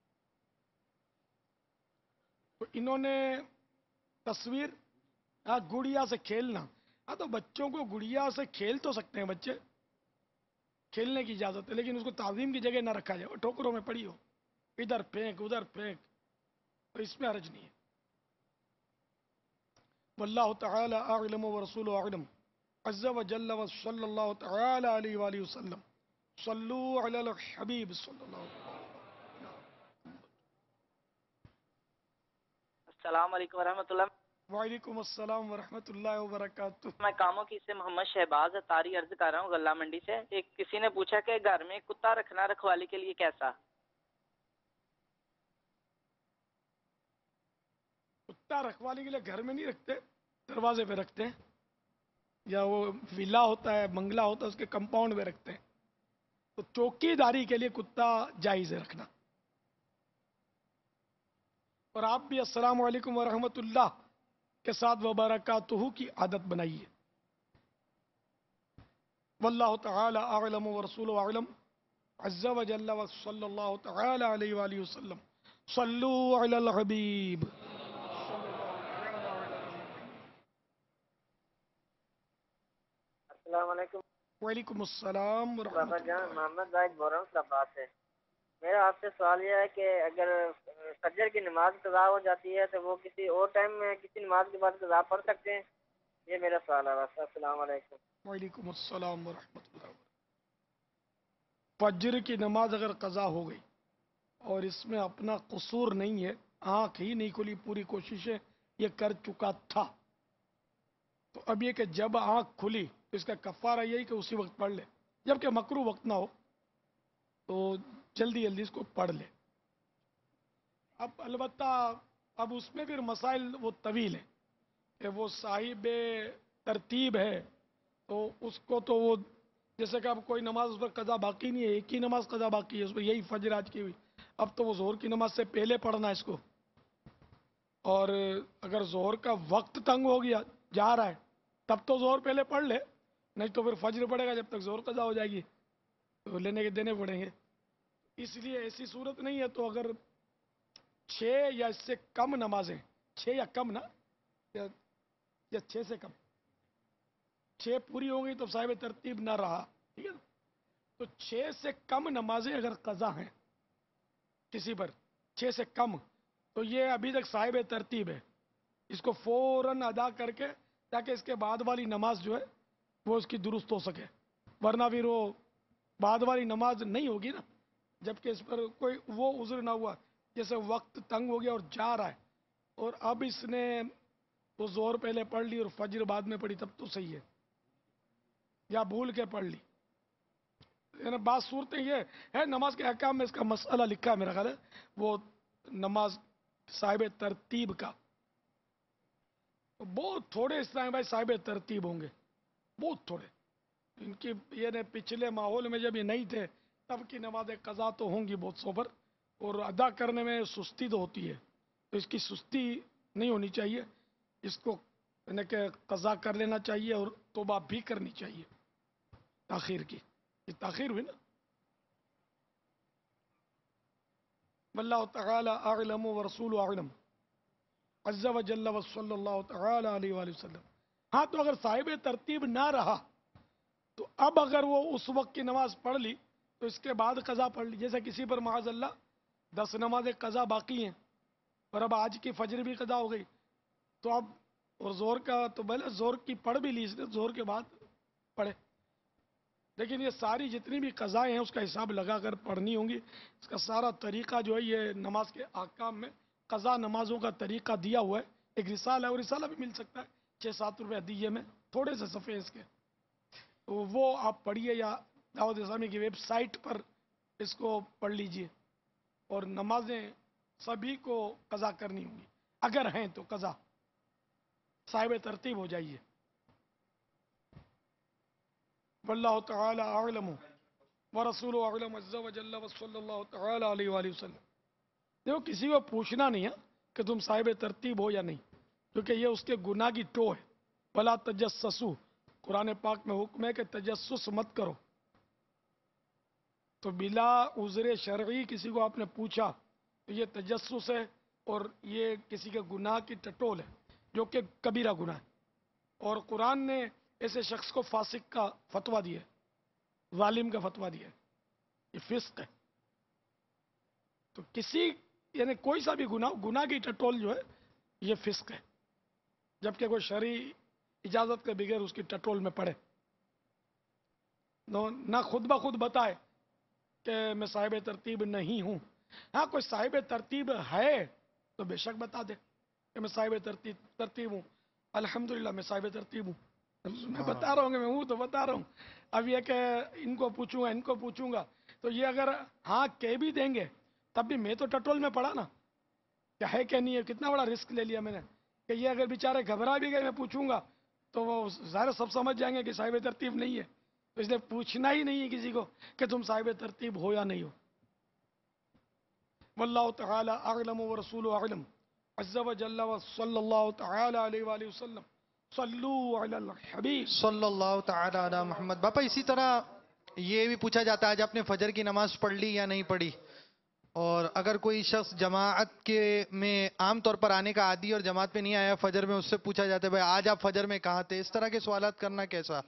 تو انہوں نے تصویر گڑیا سے کھیلنا، تو بچوں کو گڑیا سے کھیل تو سکتے ہیں بچے، کھیلنے کی اجازت ہے، لیکن اس کو تعظیم کی جگہ نہ رکھا جائے، ٹوکروں میں پڑی ہو، ادھر پھینک ادھر پھینک، تو اس میں حرج نہیں ہے. واللہ تعالی اعلم ورسول اعلم عز وجل وصلی اللہ تعالی علیہ وآلہ وسلم. صلو علی الحبیب صلی اللہ علیہ وسلم. السلام علیکم ورحمۃ اللہ. وعلیکم السلام ورحمۃ اللہ وبرکاتہ. میں کاموں کی سے محمد شہباز اطاری عرض کر رہا ہوں غلہ منڈی سے. ایک کسی نے پوچھا کہ گھر میں کتا رکھنا رکھوالی کے لیے کیسا؟ کتا رکھوالی کے لیے گھر میں نہیں رکھتے، دروازے پہ رکھتے ہیں، یا وہ ولا ہوتا ہے بنگلہ ہوتا ہے اس کے کمپاؤنڈ میں رکھتے ہیں. تو چوکی داری کے لیے کتا جائز ہے رکھنا. اور آپ بھی السلام علیکم ورحمۃ اللہ کے ساتھ وبرکاتہ کی عادت بنائیے. واللہ تعالی اعلم ورسول اعلم عز وجل وصلی اللہ تعالی علیہ وآلہ وسلم. صلو علی الحبیب. السلام علیکم. وعلیکم السلام ورحمۃ بابا جان، اللہ. محمد زاہد بول رہا ہوں اسلام سے. میرا آپ سے سوال یہ ہے کہ اگر فجر کی نماز قضا ہو جاتی ہے تو وہ کسی اور ٹائم میں کسی نماز کے بعد قضا پڑھ سکتے ہیں؟ یہ میرا سوال ہے. السلام علیکم. وعلیکم السلام ورحمۃ اللہ. فجر کی نماز اگر قضا ہو گئی اور اس میں اپنا قصور نہیں ہے، آنکھ ہی نہیں کھلی، پوری کوششیں یہ کر چکا تھا، تو اب یہ کہ جب آنکھ کھلی تو اس کا کفارہ یہی کہ اسی وقت پڑھ لے، جبکہ مکروہ وقت نہ ہو تو جلدی جلدی اس کو پڑھ لے. اب البتہ अब उसमें फिर मसाइल वो तवील है कि वो साहिब तरतीब है तो उसको तो वो जैसे कि अब कोई नमाज उस पर कज़ा बाकी नहीं है, एक ही नमाज कज़ा बाकी है उस पर, यही फजर आज की हुई, अब तो वो जोहर की नमाज से पहले पढ़ना है इसको। और अगर जोहर का वक्त तंग हो गया जा रहा है तब तो जोहर पहले पढ़ ले, नहीं तो फिर फजर पड़ेगा जब तक जोहर कज़ा हो जाएगी तो लेने के देने पड़ेंगे। इसलिए ऐसी सूरत नहीं है। तो अगर 6 या इससे कम नमाजें, 6 या कम ना, या 6 से कम, 6 पूरी हो गई तो साहिब तरतीब ना रहा, ठीक है ना। तो 6 से कम नमाजें अगर कज़ा हैं किसी पर, 6 से कम, तो ये अभी तक साहिब तरतीब है, इसको फौरन अदा करके ताकि इसके बाद वाली नमाज जो है वो उसकी दुरुस्त हो सके, वरना फिर वो बाद वाली नमाज नहीं होगी ना, जबकि इस पर कोई वो उज़्र ना हुआ, जैसे वक्त तंग हो गया और जा रहा है और अब इसने वो जोर पहले पढ़ ली और फजर बाद में पढ़ी तब तो सही है, या भूल के पढ़ ली। यानी बात सूरतें ये है, नमाज के अहकाम में इसका मसला लिखा है मेरा ख्याल है, वो नमाज साहिब तरतीब का। बहुत थोड़े इस्लामी भाई साहिब तरतीब होंगे, बहुत थोड़े। इनकी ये पिछले माहौल में जब ये नहीं थे तब की नमाज कज़ा तो होंगी बहुत सोबर, और अदा करने में सुस्ती तो होती है, तो इसकी सुस्ती नहीं होनी चाहिए, इसको यानी कि कज़ा कर लेना चाहिए और तौबा भी करनी चाहिए ताखीर की। ये ताखीर हुई ना। वल्लाहु तआला अअलम व रसूलुहु अअलम अज़्ज़ा व जल्ला व सल्लल्लाहु तआला अलैहि वसल्लम। हाँ, तो अगर साहिब तरतीब ना रहा तो अब अगर वो उस वक्त की नमाज पढ़ ली तो इसके बाद कज़ा पढ़ ली। जैसे किसी पर माअज़ल्लाह 10 नमाजें कज़ा बाकी हैं और अब आज की फजर भी कज़ा हो गई, तो अब और जोर का तो भले जोर की पढ़ भी ली इसने, जोर के बाद पढ़े, लेकिन ये सारी जितनी भी कज़ाएँ हैं उसका हिसाब लगा कर पढ़नी होंगी। इसका सारा तरीक़ा जो है ये नमाज के आकाम में कज़ा नमाजों का तरीक़ा दिया हुआ है। एक रिसाला है, और रिसाला भी मिल सकता है 6-7 रुपये दिए में, थोड़े से सफ़े इसके, तो वो आप पढ़िए या दावत इस्लामी की वेबसाइट पर इसको पढ़ लीजिए। और नमाजें सभी को कज़ा करनी होंगी, अगर हैं तो कज़ा साहिब तरतीब हो जाइए। वल्लाहु तआला अअलम व रसूलुहु अअलम अज़्ज़ा व जल्ला व सल्लल्लाहु तआला अलैहि वसल्लम। देखो, किसी को पूछना नहीं है कि तुम साहिब तरतीब हो या नहीं, क्योंकि ये उसके गुनाह की टो है। वला तजस्ससु, कुरान पाक में हुक्म है कि तजस्सुस मत करो। तो बिला उज़्र शरई किसी को आपने पूछा तो ये तजस्सुस है और ये किसी के गुनाह की टटोल है, जो कि कबीरा गुनाह है। और कुरान ने ऐसे शख्स को फासिक का फतवा दिया, जालिम का फतवा दिया, ये फिस्क है। तो किसी यानी कोई सा भी गुनाह की टटोल जो है ये फिस्क है, जबकि कोई शरई इजाज़त के बगैर उसकी टटोल में पड़े, ना खुद ब खुद बताए कि मैं साहिब तरतीब नहीं हूँ। हाँ, कोई साहिब तरतीब है तो बेशक बता दे कि मैं साहिब तरतीब हूँ, अल्हम्दुलिल्लाह मैं साहिब तरतीब हूँ, मैं बता रहा हूँ कि मैं हूँ तो बता रहा हूँ। अब ये कि इनको पूछूंगा तो ये अगर हाँ कह भी देंगे तब भी मैं तो टटोल में पड़ा ना, क्या है क्या नहीं है, कितना बड़ा रिस्क ले लिया मैंने कि ये अगर बेचारे घबरा भी गए मैं पूछूंगा तो वो ज़ाहिर सब समझ जाएंगे कि साहिब तरतीब नहीं है। तो इसलिए पूछना ही नहीं है किसी को कि तुम साहिब तरतीब हो या नहीं हो। वल्लाहु तआला अअलम व रसूलुहु अअलम अज़्ज़ा व जल्ला व सल्लल्लाहु तआला अलैहि वसल्लम सल्लू अलल हबीब सल्लल्लाहु तआला अला मोहम्मद। बापा, इसी तरह ये भी पूछा जाता है आज आपने फजर की नमाज पढ़ ली या नहीं पढ़ी, और अगर कोई शख्स जमात के में आम तौर पर आने का आदी और जमात पे नहीं आया फजर में, उससे पूछा जाता है भाई आज आप फजर में कहाँ थे। इस तरह के सवालात करना कैसा?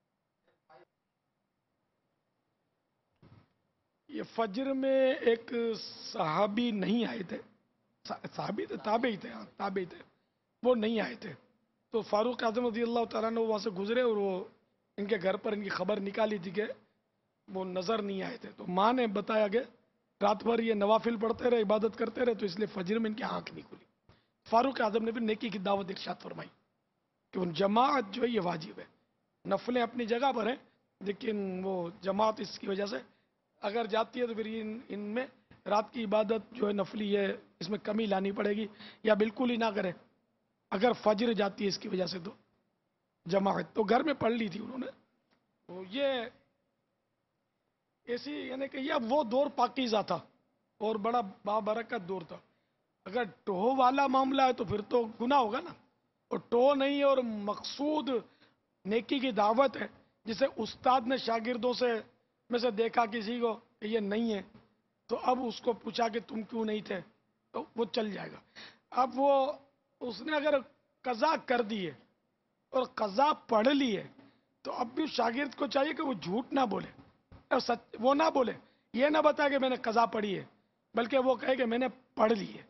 ये फजर में एक सहाबी नहीं आए थे, सहाबी थे, ताबई थे, हाँ ताबई थे, वो नहीं आए थे। तो फारूक आज़म रज़ी अल्लाह तआला अन्हु वहाँ से गुजरे और वो इनके घर पर इनकी खबर निकाली थी कि वो नज़र नहीं आए थे। तो माँ ने बताया कि रात भर ये नवाफिल पढ़ते रहे, इबादत करते रहे, तो इसलिए फजर में इनकी आँख नहीं खुली। फारूक आज़म ने फिर नेकी की दावत इरशाद फरमाई कि उन जमात जो है ये वाजिब है, नफलें अपनी जगह पर हैं, लेकिन वो जमात इसकी वजह से अगर जाती है तो फिर इनमें رات کی عبادت جو ہے نفلی ہے اس میں کمی لانی پڑے گی یا بالکل ہی نہ کرے. اگر فجر جاتی ہے اس کی وجہ سے تو جماعت تو گھر میں پڑھ لی تھی انہوں نے. تو یہ ایسی یعنی کہ یہ وہ دور پاکیزہ تھا اور بڑا بابرکت دور تھا. اگر ٹو والا معاملہ ہے تو پھر تو گناہ ہوگا نا. اور ٹو نہیں ہے اور مقصود نیکی کی دعوت ہے, جسے استاد نے شاگردوں سے میں سے دیکھا کسی کو کہ یہ نہیں ہے تو اب اس کو پوچھا کہ تم کیوں نہیں تھے تو وہ چل جائے گا. اب وہ اس نے اگر قضا کر دی ہے اور قضا پڑھ لی ہے تو اب بھی شاگرد کو چاہیے کہ وہ جھوٹ نہ بولے, سچ وہ نہ بولے, یہ نہ بتائے کہ میں نے قضا پڑھی ہے, بلکہ وہ کہے کہ میں نے پڑھ لی ہے,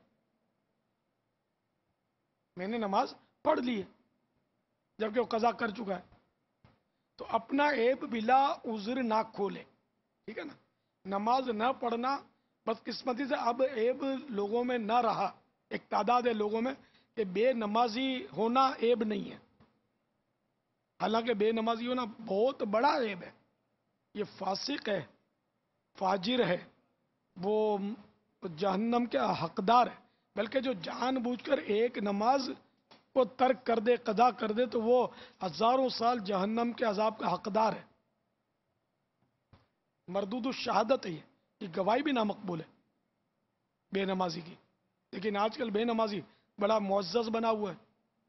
میں نے نماز پڑھ لی ہے, جبکہ وہ قضا کر چکا ہے. تو اپنا عیب بلا عذر نہ کھولے, ٹھیک ہے نا. نماز نہ پڑھنا بدقسمتی سے اب عیب لوگوں میں نہ رہا. ایک تعداد ہے لوگوں میں کہ بے نمازی ہونا عیب نہیں ہے, حالانکہ بے نمازی ہونا بہت بڑا عیب ہے. یہ فاسق ہے, فاجر ہے, وہ جہنم کے حقدار ہے. بلکہ جو جان بوجھ کر ایک نماز کو ترک کر دے, قضا کر دے, تو وہ ہزاروں سال جہنم کے عذاب کا حقدار ہے. مردود الشہادت ہے, یہ گواہی بھی نامقبول ہے بے نمازی کی. لیکن آج کل بے نمازی بڑا معزز بنا ہوا ہے,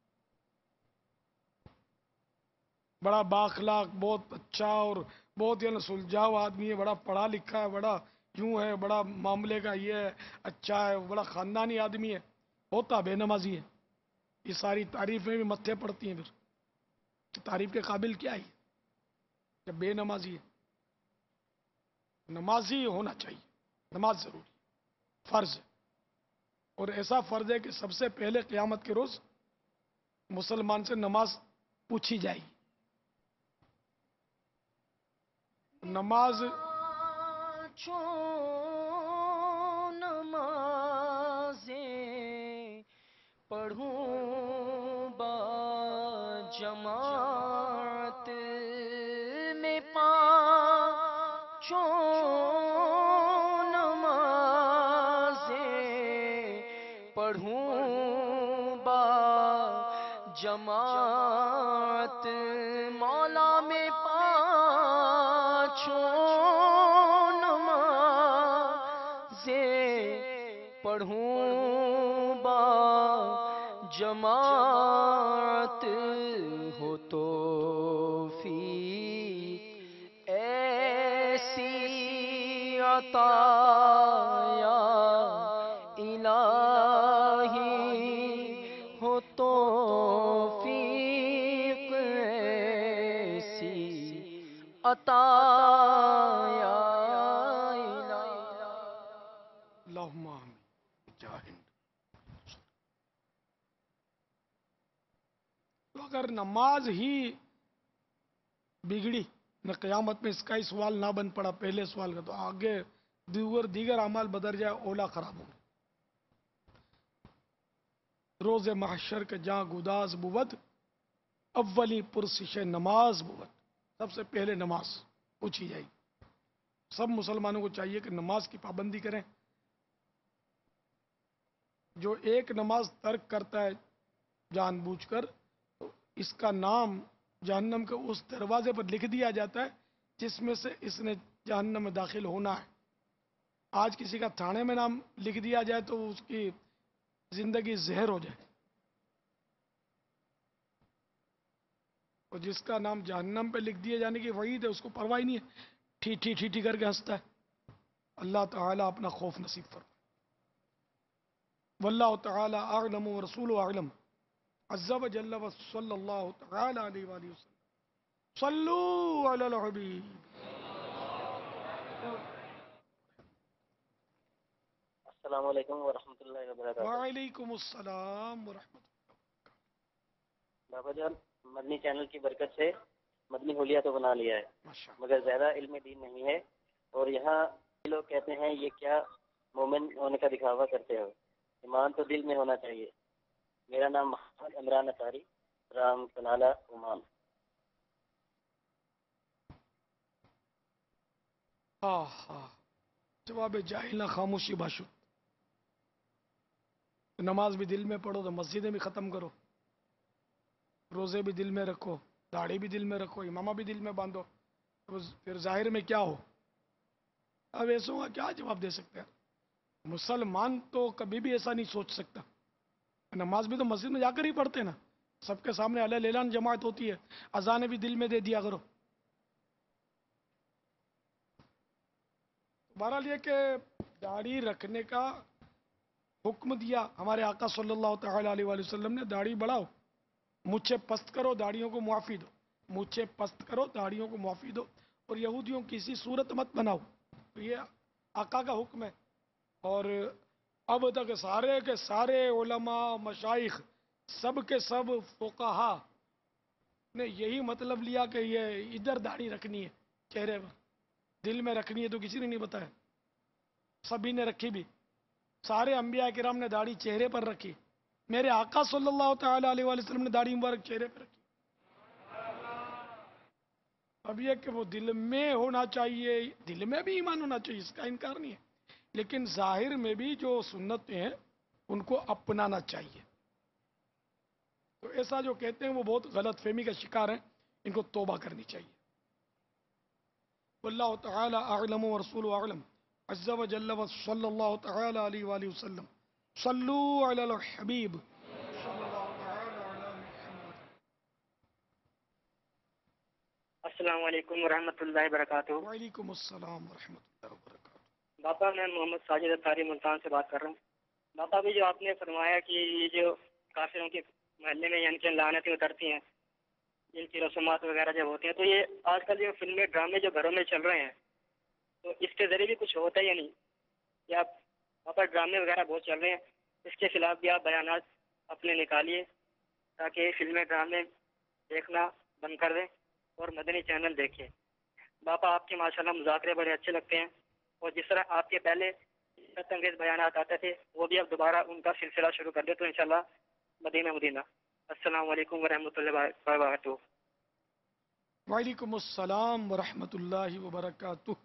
بڑا بااخلاق, بہت اچھا اور بہت سلجھاؤ آدمی ہے, بڑا پڑھا لکھا ہے, بڑا یوں ہے, بڑا معاملے کا یہ ہے, اچھا ہے, بڑا خاندانی آدمی ہے, ہوتا بے نمازی ہے. یہ ساری تعریفیں بھی متھے پڑتی ہیں, پھر تعریف کے قابل کیا ہے جب بے نمازی ہے. نمازی ہونا چاہیے, نماز ضروری, فرض ہے, اور ایسا فرض ہے کہ سب سے پہلے قیامت کے روز مسلمان سے نماز پوچھی جائے گی. نماز نمازیں پڑھوں با جماعت میں پانچوں نمازیں پڑھوں با جماعت مولا میں پانچوں نمازیں پڑھوں با جماعت ہو توفیق ایسی عطا یا الہی ہو توفیق ایسی عطا یا اللہم آمین. جاہد. تو اگر نماز ہی بگڑی نہ قیامت میں اس کا ہی سوال نہ بن پڑا پہلے سوال کا, تو آگے دیگر اعمال بدر جائے, اولا خراب ہوں. روز محشر کے جہاں گداز بود اولی پرسش نماز بود. سب سے پہلے نماز پوچھی جائے گی. سب مسلمانوں کو چاہیے کہ نماز کی پابندی کریں. جو ایک نماز ترک کرتا ہے جان بوجھ کر, تو اس کا نام جہنم کے اس دروازے پر لکھ دیا جاتا ہے جس میں سے اس نے جہنم میں داخل ہونا ہے. آج کسی کا تھانے میں نام لکھ دیا جائے تو اس کی زندگی زہر ہو جائے, اور جس کا نام جہنم پہ لکھ دیے جانے کی وعید ہے اس کو پرواہ نہیں ہے, ٹھی ٹھی کر کے ہنستا ہے. اللہ تعالیٰ اپنا خوف نصیب فرمائے. واللہ تعالی اعلم ورسولہ اعلم عز وجل وصلی اللہ تعالی علیہ وآلہ وسلم. صلو علی الحبیب. السلام علیکم ورحمۃ اللہ وبرکاتہ. وعلیکم السلام ورحمۃ اللہ. بابا جان, مدنی چینل کی برکت سے مدنی حلیہ تو بنا لیا ہے, مگر زیادہ علم دین نہیں ہے, اور یہاں لوگ کہتے ہیں یہ کیا مومن ہونے کا دکھاوا کرتے ہو, ایمان تو دل میں ہونا چاہیے. میرا نام محمد عمران اطاری, رام کنالا عمان. जवाब जाहिल ना खामोशी बाशुद। नमाज भी दिल में पढ़ो तो मस्जिदें भी ख़त्म करो, रोज़े भी दिल में रखो, दाढ़ी भी दिल में रखो, इमामा भी दिल में बांधो, तो फिर जाहिर में क्या हो? अब ऐसों का क्या जवाब दे सकते हैं? मुसलमान तो कभी भी ऐसा नहीं सोच सकता। नमाज भी तो मस्जिद में जाकर ही पढ़ते हैं ना, सबके सामने अल ऐलान जमात होती है, अजानें भी दिल में दे दिया करो। बहरहाल ये कि दाढ़ी रखने का हुक्म दिया हमारे आका सल्लल्लाहु तआला अलैहि वसल्लम ने, दाढ़ी बढ़ाओ, मुझे पस्त करो, दाढ़ियों को मुआफी दो, मुझे पस्त करो, दाढ़ियों को मुआफी दो, और यहूदियों की किसी सूरत मत बनाओ। तो ये आका का हुक्म है। और अब तक सारे के सारे उलमा मशाइख सब के सब फुकाहा ने यही मतलब लिया कि ये इधर दाढ़ी रखनी है, चेहरे पर, दिल में रखनी है तो किसी ने नहीं बताया, सभी ने रखी भी। सारे अंबिया किराम ने दाढ़ी चेहरे पर रखी, मेरे आका सल्लल्लाहु तआला अलैहि वसल्लम ने दाढ़ी मुबारक चेहरे पर रखी। अब ये कि वो दिल में होना चाहिए, दिल में भी ईमान होना चाहिए, इसका इनकार नहीं है, लेकिन जाहिर में भी जो सुन्नतें हैं उनको अपनाना चाहिए। तो ऐसा जो कहते हैं वो बहुत गलत फहमी का शिकार हैं, इनको तौबा करनी चाहिए। वल्लाहु तआला अअलम व रसूलुहु अअलम, अज़्ज़ा व जल्ल व सल्लल्लाहु तआला अलैहि व सल्लम, सल्लू अलल हबीब। अस्सलाम वालेकुम वरहमतुल्लाहि वबरकातुहू। वालेकुम अस्सलाम वरहमतुल्लाहि वबरकातुहू। बापा, मैं मोहम्मद साजिद अत्तारी मुल्तान से बात कर रहा हूँ। बापा भी जो आपने फरमाया कि ये जो काफिरों के महल्ले में यानी कि लानतें उतरती हैं, इनकी रस्मात वगैरह जब होती हैं, तो ये आजकल जो फिल्में ड्रामे जो घरों में चल रहे हैं, तो इसके ज़रिए भी कुछ होता है या नहीं? या पापा ड्रामे वगैरह बहुत चल रहे हैं, इसके खिलाफ भी आप बयानात अपने निकालिए ताकि फिल्में ड्रामे देखना बंद कर दें और मदनी चैनल देखिए। बापा आपके माशाल्लाह मुज़ाकरे बड़े अच्छे लगते हैं, और जिस तरह आपके पहले अंगेज बयानात आते थे वो भी अब दोबारा उनका सिलसिला शुरू कर दे तो इंशाल्लाह मदीना मदीना। अस्सलाम वालेकुम वरहमतुल्लाहि वबरकातुहू। वालेकुम अस्सलाम वरहमतुल्लाहि वबरकातुहू।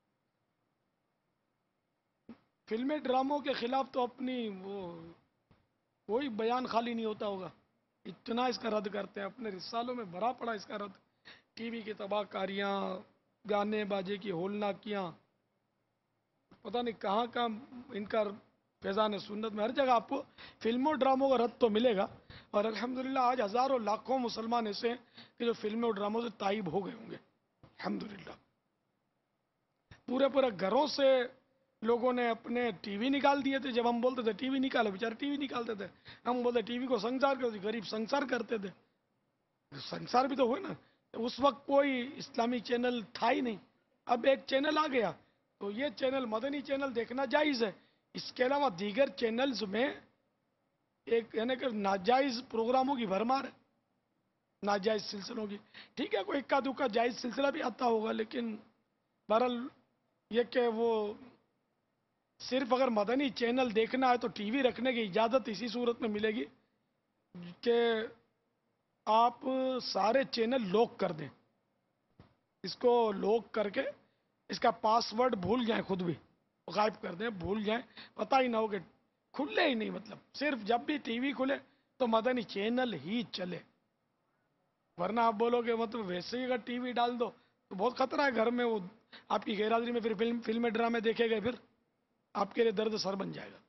फिल्में ड्रामों के खिलाफ तो अपनी वो कोई बयान खाली नहीं होता होगा, इतना इसका रद्द करते हैं, अपने रिसालों में भरा पड़ा इसका रद्द। टीवी की तबाहकारियाँ, गाने बाजे की होलनाकियाँ, पता नहीं कहाँ कहाँ इनका फैज़ान सुन्नत में, हर जगह आपको फिल्मों ड्रामों का रद्द तो मिलेगा। और अल्हम्दुलिल्लाह आज हज़ारों लाखों मुसलमान ऐसे हैं कि जो फिल्मों और ड्रामों से ताइब हो गए होंगे अल्हम्दुलिल्लाह। पूरे पूरे घरों से लोगों ने अपने टीवी निकाल दिए थे। जब हम बोलते थे टीवी निकालो, बेचारे टीवी निकालते थे, हम बोलते टीवी को संसार करते, गरीब संसार करते थे। संसार भी तो हुए ना, उस वक्त कोई इस्लामी चैनल था ही नहीं, अब एक चैनल आ गया तो ये चैनल मदनी चैनल देखना जायज़ है। इसके अलावा दीगर चैनल्स में एक यानी कि नाजायज़ प्रोग्रामों की भरमार है, नाजायज़ सिलसिलों की। ठीक है, कोई इक्का दुक्का जायज़ सिलसिला भी आता होगा, लेकिन बहरहाल ये कि वो सिर्फ अगर मदनी चैनल देखना है तो टीवी रखने की इजाज़त इसी सूरत में मिलेगी कि आप सारे चैनल लॉक कर दें, इसको लॉक करके इसका पासवर्ड भूल जाएं, खुद भी गायब कर दें, भूल जाएं, पता ही ना हो कि खुले ही नहीं, मतलब सिर्फ जब भी टीवी खुले तो मदनी चैनल ही चले। वरना आप बोलोगे मतलब वैसे ही अगर टीवी डाल दो तो बहुत खतरा है घर में, वो आपकी गैरहाजिरी में फिर फिल्में ड्रामे देखे गए, फिर आपके लिए दर्द सर बन जाएगा।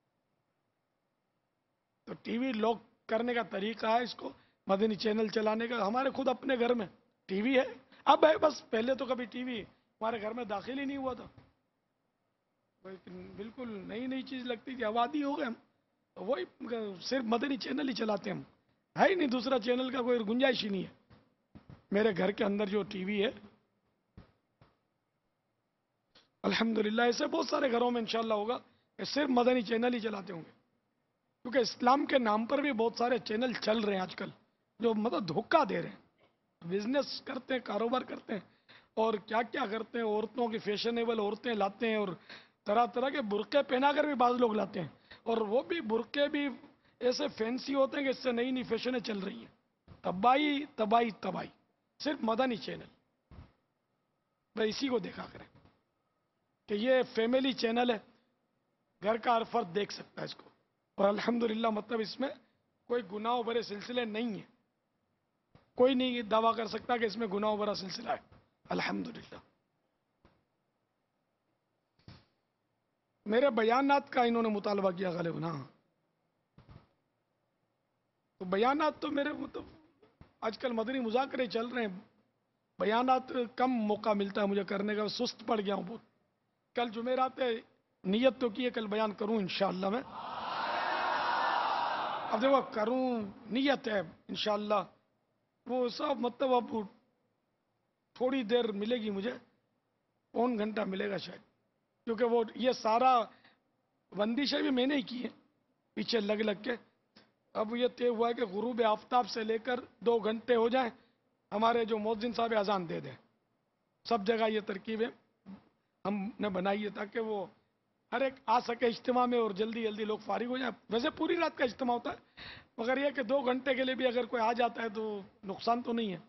तो टीवी लॉक करने का तरीका है इसको मदनी चैनल चलाने का। हमारे खुद अपने घर में टीवी है, अब है बस, पहले तो कभी टीवी हमारे घर में दाखिल ही नहीं हुआ था, बिल्कुल नई नई चीज़ लगती थी, आबादी हो गए हम, तो वही सिर्फ मदनी चैनल ही चलाते हम, है ही नहीं दूसरा चैनल का कोई गुंजाइश ही नहीं है मेरे घर के अंदर जो टीवी है। अल्हम्दुलिल्लाह ऐसे बहुत सारे घरों में इंशाल्लाह होगा कि सिर्फ मदनी चैनल ही चलाते होंगे, क्योंकि इस्लाम के नाम पर भी बहुत सारे चैनल चल रहे हैं आजकल जो मतलब धोखा दे रहे हैं, बिजनेस करते हैं, कारोबार करते हैं, और क्या क्या करते हैं, औरतों की फैशनेबल औरतें लाते हैं, और तरह तरह के बुरके पहना कर भी बाज़ लोग लाते हैं, और वो भी बुरके भी ऐसे फैंसी होते हैं कि इससे नई नई फैशनें चल रही हैं। तबाही तबाही तबाही, सिर्फ मदनी चैनल, भाई इसी को देखा करें। کہ یہ فیملی چینل ہے, گھر کا ہر فرد دیکھ سکتا ہے اس کو, اور الحمدللہ مطلب اس میں کوئی گناہ بھرے سلسلے نہیں ہیں. کوئی نہیں دعویٰ کر سکتا کہ اس میں گناہ بھرا سلسلہ ہے, الحمدللہ. میرے بیانات کا انہوں نے مطالبہ کیا غالباً. ہاں, تو بیانات تو میرے مطلب آج کل مدنی مذاکرے چل رہے ہیں, بیانات کم موقع ملتا ہے مجھے کرنے کا, سست پڑ گیا ہوں بہت. کل جمعرات ہے, نیت تو کی ہے کل بیان کروں انشاءاللہ میں. اب دیکھو کروں, نیت ہے انشاءاللہ. وہ سب مطلب اب تھوڑی دیر ملے گی مجھے, پون گھنٹہ ملے گا شاید, کیونکہ وہ یہ سارا بندشیں بھی میں نے ہی کی ہے پیچھے لگ لگ کے. اب یہ طے ہوا ہے کہ غروب آفتاب سے لے کر 2 گھنٹے ہو جائیں, ہمارے جو مؤذن صاحب اذان دے دیں. سب جگہ یہ ترکیبیں ہم نے بنائی ہے تاکہ وہ ہر ایک آ سکے اجتماع میں اور جلدی جلدی لوگ فارغ ہو جائیں. ویسے پوری رات کا اجتماع ہوتا ہے, مگر یہ کہ 2 گھنٹے کے لیے بھی اگر کوئی آ جاتا ہے تو نقصان تو نہیں ہے.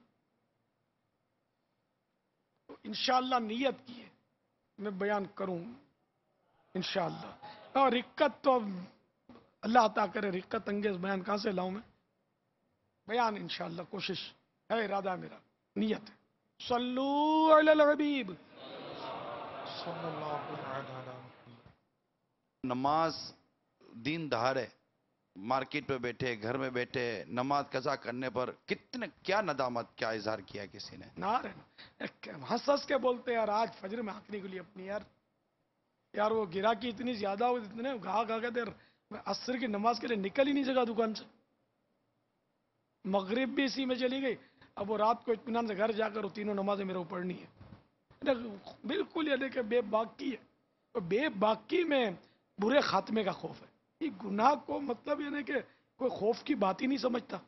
تو انشاءاللہ نیت کی ہے میں بیان کروں انشاءاللہ. اور رقت تو اللہ عطا کرے, رقت انگیز بیان کہاں سے لاؤں میں. بیان انشاءاللہ کوشش ہے, ارادہ میرا, نیت ہے. صلو علی الحبیب. نماز دین دہاڑے مارکیٹ پہ بیٹھے, گھر میں بیٹھے, نماز قضا کرنے پر کتنے کیا ندامت, کیا اظہار کیا کسی نے؟ ہنس ہنس کے بولتے یار آج فجر میں آنکھنے کے لیے اپنی یار وہ گراکی اتنی زیادہ ہو, اتنے گا گا کے دیر میں عصر کی نماز کے لیے نکل ہی نہیں سکا دکان سے. مغرب بھی اسی میں چلی گئی. اب وہ رات کو اطمینان سے گھر جا کر وہ 3 نمازیں میرے کو پڑھنی ہے. بالکل یہ دیکھیں بے باکی ہے. تو بے باکی میں برے خاتمے کا خوف ہے. یہ گناہ کو مطلب یہ نہیں کہ کوئی خوف کی بات ہی نہیں سمجھتا.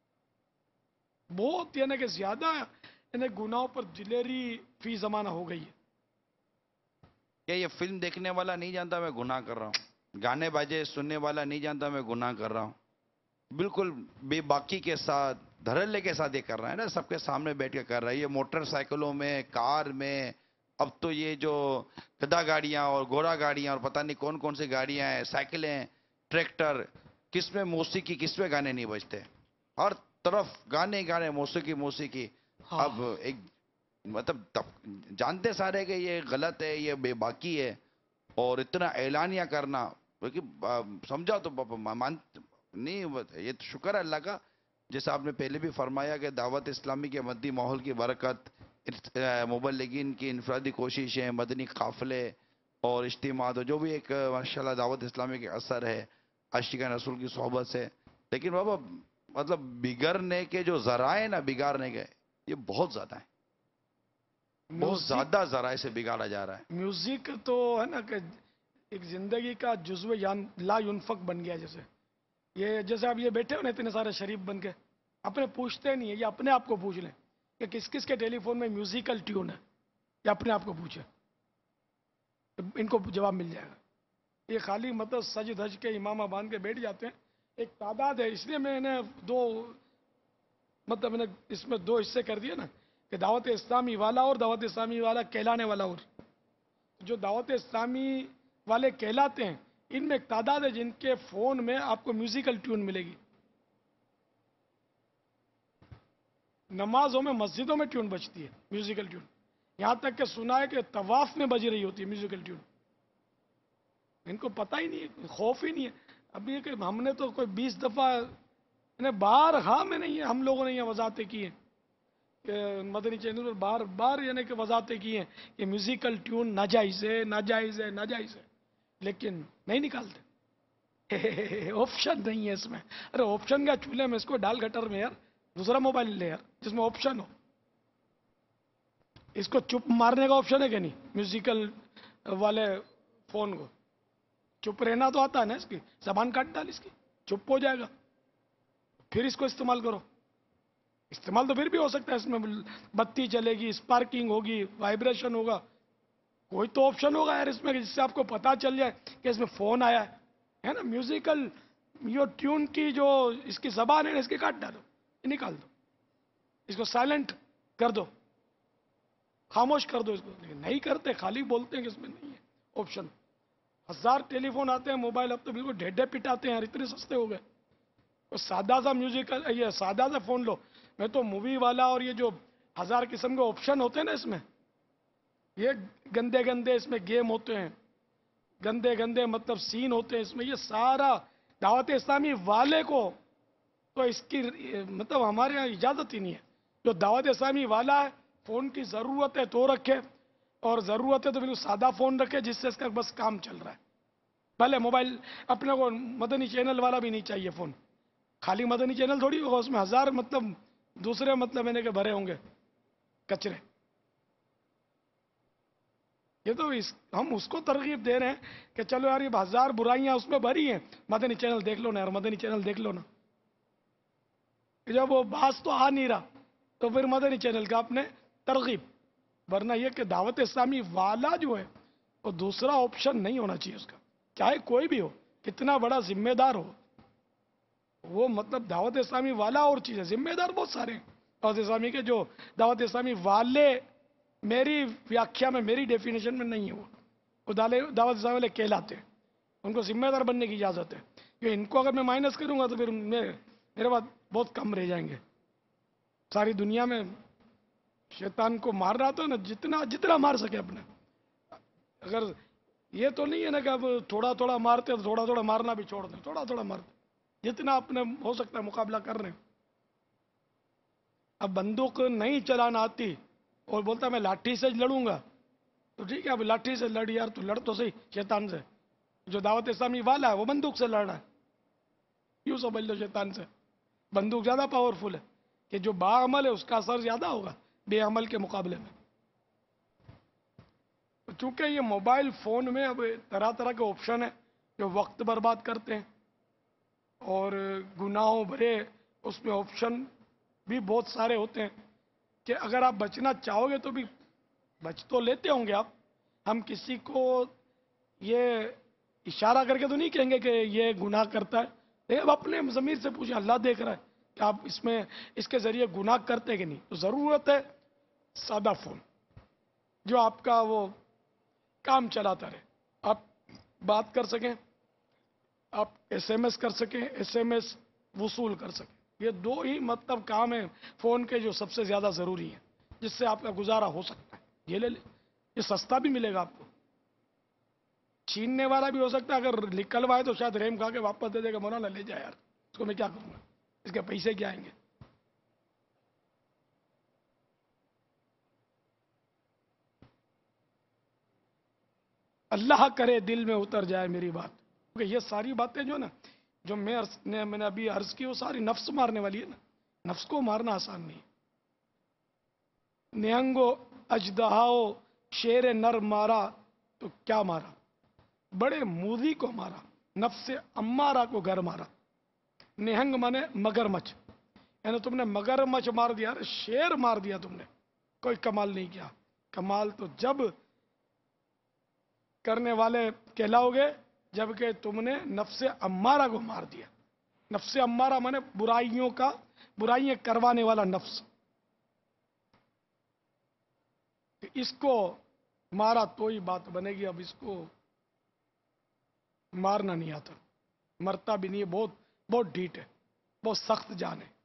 بہت یعنی کہ زیادہ یعنی گناہوں پر دلیری فی زمانہ ہو گئی ہے. کیا یہ فلم دیکھنے والا نہیں جانتا میں گناہ کر رہا ہوں, گانے باجے سننے والا نہیں جانتا میں گناہ کر رہا ہوں. بالکل بے باکی کے ساتھ, دھڑلے کے ساتھ یہ کر رہا ہے نا, سب کے سامنے بیٹھ کے کر رہا ہے. یہ موٹر سائیکلوں میں, کار میں, اب تو یہ جو گدا گاڑیاں اور گھوڑا گاڑیاں اور پتہ نہیں کون کون سی گاڑیاں ہیں, سائیکلیں, ٹریکٹر, کس میں موسیقی کس میں گانے نہیں بجتے, ہر طرف گانے گانے, موسیقی. اب ایک مطلب جانتے سارے کہ یہ غلط ہے, یہ بے باکی ہے, اور اتنا اعلانیہ کرنا سمجھا تو نہیں. یہ تو شکر ہے اللہ کا, جیسا آپ نے پہلے بھی فرمایا کہ دعوت اسلامی کے مدنی ماحول کی برکت, مبلغین کی انفرادی کوششیں, مدنی قافلے اور اجتماعات, جو بھی ایک ماشاءاللہ دعوت اسلامی کے اثر ہے عاشقان رسول کی صحبت سے. لیکن بابا مطلب بگڑنے کے جو ذرائع نا, بگاڑنے کے یہ بہت زیادہ ہیں, بہت زیادہ ذرائع سے بگاڑا جا رہا ہے. میوزک تو ہے نا کہ ایک زندگی کا جزو لا ينفق بن گیا. جیسے آپ یہ بیٹھے ہو نا اتنے سارے شریف بن کے, اپنے پوچھتے نہیں ہے, یہ اپنے آپ کو پوچھ لیں کہ کس کس کے ٹیلی فون میں میوزیکل ٹیون ہے, یہ اپنے آپ کو پوچھیں, ان کو جواب مل جائے گا. یہ خالی مطلب سج دھج کے امامہ باندھ کے بیٹھ جاتے ہیں, ایک تعداد ہے. اس لیے میں نے میں نے اس میں 2 حصے کر دیے نا, کہ دعوت اسلامی والا اور دعوت اسلامی والا کہلانے والا. اور جو دعوت اسلامی والے کہلاتے ہیں ان میں ایک تعداد ہے جن کے فون میں آپ کو میوزیکل ٹیون ملے گی. نمازوں میں, مسجدوں میں ٹیون بجتی ہے, میوزیکل ٹیون. یہاں تک کہ سنا ہے کہ طواف میں بج رہی ہوتی ہے میوزیکل ٹیون. ان کو پتہ ہی نہیں ہے, خوف ہی نہیں ہے. اب یہ کہ ہم نے تو کوئی 20 دفعہ بارہا میں نہیں ہے, ہم لوگوں نے یہ وضاحتیں کی ہیں کہ مدنی چینل پر بار بار یعنی کہ وضاحتیں کی ہیں کہ میوزیکل ٹیون ناجائز ہے, ناجائز ہے, ناجائز ہے, لیکن نہیں نکالتے. آپشن نہیں ہے اس میں. ارے آپشن کا چولہے میں اس کو ڈال گٹر میں یار, دوسرا موبائل لے یار جس میں آپشن ہو. اس کو چپ مارنے کا آپشن ہے کہ نہیں, میوزیکل والے فون کو چپ رہنا تو آتا ہے نا, اس کی زبان کاٹ ڈال, اس کی چپ ہو جائے گا, پھر اس کو استعمال کرو. استعمال تو پھر بھی ہو سکتا ہے, اس میں بتی چلے گی, اسپارکنگ ہوگی, وائبریشن ہوگا, کوئی تو آپشن ہوگا یار اس میں جس سے آپ کو پتا چل جائے کہ اس میں فون آیا ہے نا. میوزیکل یہ ٹیون کی جو اس کی زبان ہے نا, اس کی کاٹ ڈالو, نکال دو, اس کو سائلنٹ کر دو, خاموش کر دو اس کو. لیکن نہیں کرتے, خالی بولتے ہیں کہ اس میں نہیں ہے. ऑप्शन। 1000 टेलीफोन आते हैं, मोबाइल अब तो बिल्कुल ढेढे पिटाते हैं यार, इतने सस्ते हो गए। तो सादा सा म्यूजिकल, ये सादा सा फोन लो। मैं तो मूवी वाला और ये जो 1000 किस्म के ऑप्शन होते हैं ना इसमें, ये गंदे गंदे इसमें गेम होते हैं, गंदे गंदे मतलब सीन होते हैं इसमें, ये सारा दावत इस्लामी वाले को तो इसकी मतलब हमारे यहाँ इजाज़त ही नहीं है। जो दावत इस्लामी वाला है, फ़ोन की ज़रूरत है तो रखे, और ज़रूरत है तो बिल्कुल सादा फ़ोन रखे जिससे इसका बस काम चल रहा है। भले मोबाइल अपने को मदनी चैनल वाला भी नहीं चाहिए फ़ोन, खाली मदनी चैनल थोड़ी होगा उसमें, 1000 मतलब दूसरे मतलब मैंने के भरे होंगे कचरे। ये तो हम उसको तरगीब दे रहे हैं कि चलो यार ये 1000 बुराइयां उसमें भरी हैं, मदनी चैनल देख लो ना यार, मदनी चैनल देख लो ना। जब वो बास तो आ नहीं रहा तो फिर मदनी चैनल का अपने तरगीब, वरना ये कि दावत इस्लामी वाला जो है वो दूसरा ऑप्शन नहीं होना चाहिए उसका, चाहे कोई भी हो, कितना बड़ा जिम्मेदार हो वो, मतलब दावत इस्लामी वाला और चीज़ है, जिम्मेदार बहुत सारे हैं दावत इस्लामी के। जो दावत इस्लामी वाले मेरी व्याख्या में, मेरी डेफिनेशन में नहीं है वो दावत इस्लामी वाले कहलाते हैं, उनको जिम्मेदार बनने की इजाज़त है। कि इनको अगर मैं माइनस करूंगा तो फिर मेरे पास बहुत कम रह जाएंगे। सारी दुनिया में शैतान को मार रहा था ना, जितना जितना मार सके अपने, अगर ये तो नहीं है ना कि अब थोड़ा थोड़ा मारते तो थोड़ा थोड़ा मारना भी छोड़ दें, थोड़ा थोड़ा मारते, जितना अपने हो सकता है मुकाबला कर रहे हैं। अब बंदूक नहीं चलाना आती और बोलता मैं लाठी से लड़ूंगा, तो ठीक है अब लाठी से लड़ यार, तो लड़ तो सही शैतान से। जो दावत इस्लामी वाला है वो बंदूक से लड़ रहा है, यूं समझ लो शैतान से। बंदूक ज़्यादा पावरफुल है कि जो बाअमल है उसका असर ज़्यादा होगा बेअमल के मुकाबले में। चूँकि ये मोबाइल फ़ोन में अब तरह तरह के ऑप्शन हैं जो वक्त बर्बाद करते हैं, और गुनाहों भरे उसमें ऑप्शन भी बहुत सारे होते हैं कि अगर आप बचना चाहोगे तो भी बच तो लेते होंगे आप। हम किसी को ये इशारा करके तो नहीं कहेंगे कि ये गुनाह करता है, लेकिन अब अपने ज़मीर से पूछें, अल्लाह देख रहा है कि आप इसमें इसके ज़रिए गुनाह करते कि नहीं। तो ज़रूरत है सादा फ़ोन जो आपका वो काम चलाता रहे, आप बात कर सकें, आप SMS कर सकें, SMS वसूल कर सकें। ये दो ही मतलब काम है फ़ोन के जो सबसे ज़्यादा ज़रूरी है, जिससे आपका गुजारा हो सकता है। ये ले ले, ये सस्ता भी मिलेगा आपको, छीनने वाला भी हो सकता है, अगर निकलवाए तो शायद रेम खा के वापस दे देगा, मौलाना ले जाए यार, इसको मैं क्या करूँगा, इसके पैसे क्या आएंगे। अल्लाह करे दिल में उतर जाए मेरी बात, क्योंकि ये सारी बातें जो ना जो मैंने अभी अर्ज की वो सारी नफ्स मारने वाली है ना। नफ्स को मारना आसान नहीं। निहंगो अजदहाओ शेर नर मारा तो क्या मारा, बड़े मूदी को मारा, नफ्स अम्मारा को घर मारा। निहंग माने मगरमच्छ, यानी तुमने मगरमच्छ मार दिया, अरे शेर मार दिया तुमने, कोई कमाल नहीं किया। कमाल तो जब करने वाले कहलाओगे जबकि तुमने नफ्से अम्मारा को मार दिया। नफ्से अम्मारा माने बुराइयां करवाने वाला नफ्स, इसको मारा तो ही बात बनेगी। अब इसको मारना नहीं आता, मरता भी नहीं है, बहुत बहुत ढीठ है, बहुत सख्त जान है।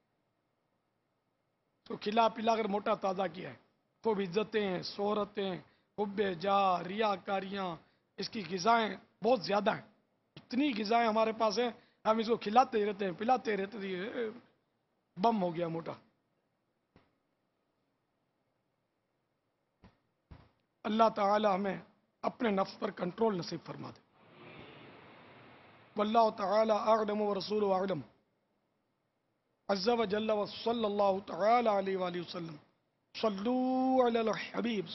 तो खिला पिला कर मोटा ताज़ा किया है, खूब इज्जतें, शोहरतें, हुब्बे जा, रियाकारियाँ, इसकी ग़िज़ाएँ बहुत ज़्यादा हैं। इतनी ग़िज़ाएँ हमारे पास हैं, हम इसको खिलाते ही रहते हैं, पिलाते रहते हैं, बम हो गया मोटा। अल्लाह ताला हमें अपने नफ्स पर कंट्रोल नसीब फरमा दे। वल्लाहु ताला अअलम व रसूलुहु अअलम। अज़्ज़ा व जल्ला व सल्लल्लाहु ताला अलैहि व सल्लम। सल्लू अलल हबीब।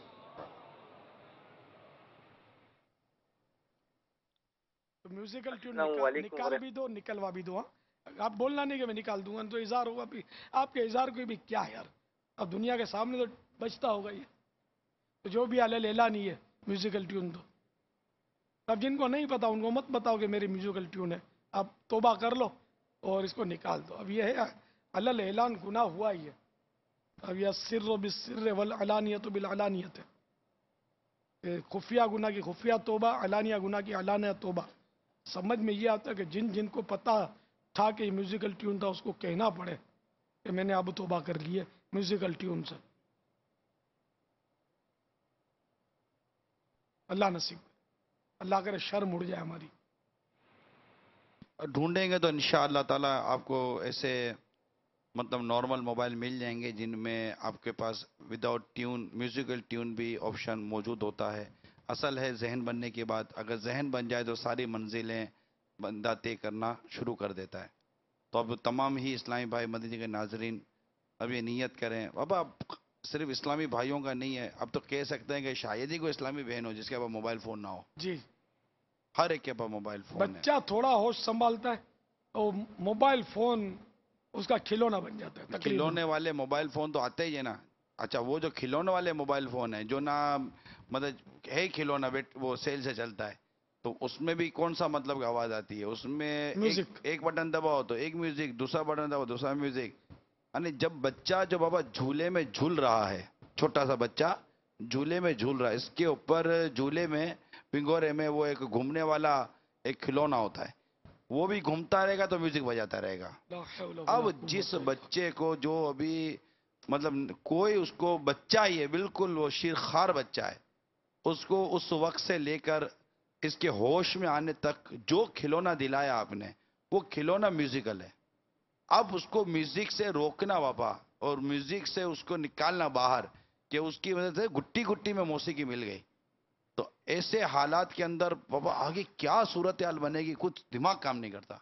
तो म्यूजिकल ट्यून निकाल भी दो, निकलवा भी दो। हाँ, आप बोलना नहीं कि मैं निकाल दूंगा, तो इज़हार होगा भी, आपके इज़हार कोई भी क्या है यार, अब दुनिया के सामने तो बचता होगा ये। तो जो भी अलल एला नहीं है म्यूजिकल ट्यून, तो अब जिनको नहीं पता उनको मत बताओ कि मेरी म्यूजिकल ट्यून है, आप तौबा कर लो और इसको निकाल दो। अब ये है अलल एलान गुनाह हुआ ही है। अब यह सिर्र बिस्सिर्र वल अलानियत बिल अलानियत है। खुफिया गुनाह की खुफिया तोबा, अलानिया गुनाह की अलानिया तोबा। समझ में ये आता है कि जिन जिनको पता था कि म्यूजिकल ट्यून था उसको कहना पड़े कि मैंने अब तोबा कर ली है म्यूजिकल ट्यून से। अल्लाह नसीब, अल्लाह करे शर्म उड़ जाए हमारी। ढूंढेंगे तो इंशाअल्लाह ताला आपको ऐसे मतलब नॉर्मल मोबाइल मिल जाएंगे जिनमें आपके पास विदाउट ट्यून म्यूजिकल ट्यून भी ऑप्शन मौजूद होता है। असल है जहन बनने के बाद, अगर जहन बन जाए तो सारी मंजिलें बंदा तय करना शुरू कर देता है। तो अब तमाम ही इस्लामी भाई मदीने के नाजरीन अब ये नियत करें, बाबा अब सिर्फ इस्लामी भाइयों का नहीं है, अब तो कह सकते हैं कि शायद ही कोई इस्लामी बहन हो जिसके पास मोबाइल फ़ोन ना हो। जी, हर एक के पास मोबाइल फ़ोन है। बच्चा थोड़ा होश संभालता है तो मोबाइल फ़ोन उसका खिलौना बन जाता है। खिलौने वाले मोबाइल फ़ोन तो आते ही है ना। अच्छा, वो जो खिलौने वाले मोबाइल फ़ोन है जो ना मतलब है खिलौना वो सेल से चलता है, तो उसमें भी कौन सा मतलब आवाज़ आती है, उसमें एक बटन दबाओ तो एक म्यूजिक, दूसरा बटन दबाओ दूसरा म्यूजिक। यानी जब बच्चा जो बाबा झूले में झूल रहा है, छोटा सा बच्चा झूले में झूल रहा है, इसके ऊपर झूले में पिंगोरे में वो एक घूमने वाला एक खिलौना होता है, वो भी घूमता रहेगा तो म्यूजिक बजाता रहेगा। अब जिस बच्चे को जो अभी मतलब कोई उसको बच्चा ही है, बिल्कुल वो शीरखार बच्चा है, उसको उस वक्त से लेकर इसके होश में आने तक जो खिलौना दिलाया आपने वो खिलौना म्यूजिकल है। अब उसको म्यूजिक से रोकना बाबा और म्यूजिक से उसको निकालना बाहर कि उसकी वजह से गुट्टी गुट्टी में मौसीकी मिल गई, तो ऐसे हालात के अंदर बाबा आगे क्या सूरत हाल बनेगी कुछ दिमाग काम नहीं करता।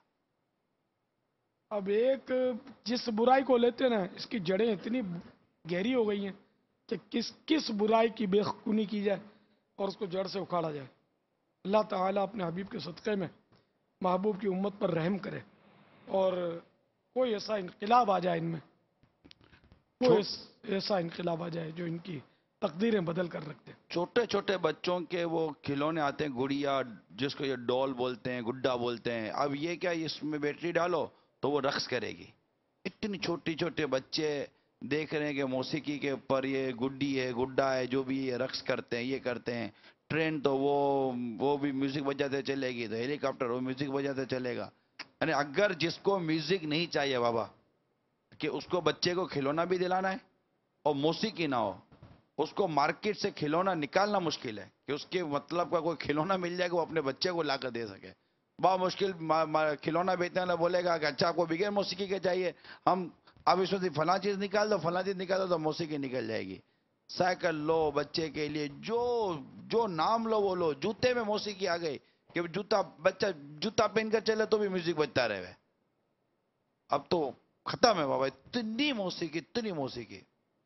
अब एक जिस बुराई को लेते हैं ना, इसकी जड़ें इतनी गहरी हो गई हैं कि किस किस बुराई की बेखुनी की जाए और उसको जड़ से उखाड़ा जाए। अल्लाह ताला अपने हबीब के सदक़े में महबूब की उम्मत पर रहम करे और कोई ऐसा इनकलाब आ जाए इनमें, कोई ऐसा इनकलाब आ जाए जो इनकी तकदीरें बदल कर रखते हैं। छोटे छोटे बच्चों के वो खिलौने आते हैं, गुड़िया जिसको ये डॉल बोलते हैं, गुड्डा बोलते हैं। अब ये क्या, इसमें बैटरी डालो तो वो रक्स करेगी। इतनी छोटी छोटे बच्चे देख रहे हैं कि मौसीकी के ऊपर ये गुड्डी है गुड्डा है जो भी ये रक्स करते हैं, ये करते हैं। ट्रेन तो वो भी म्यूजिक बजाते चलेगी, तो हेलीकॉप्टर वो म्यूजिक बजाते चलेगा। यानी अगर जिसको म्यूजिक नहीं चाहिए बाबा कि उसको बच्चे को खिलौना भी दिलाना है और मौसीकी ना हो, उसको मार्केट से खिलौना निकालना मुश्किल है कि उसके मतलब का कोई खिलौना मिल जाएगा वो अपने बच्चे को ला कर दे सके। बहुत मुश्किल खिलौना बेचने वाला बोलेगा कि अच्छा आपको बगैर मौसीकी के चाहिए, हम अब इसमें से फला चीज निकाल दो फला चीज निकाल दो तो मौसीकी निकल जाएगी। साइकिल लो बच्चे के लिए, जो नाम लो वो लो। जूते में मौसीकी आ गई कि जूता बच्चा जूता पहनकर चले तो भी म्यूजिक बजता रहे। अब तो खत्म है बाबा, इतनी मौसीकी इतनी मौसीकी।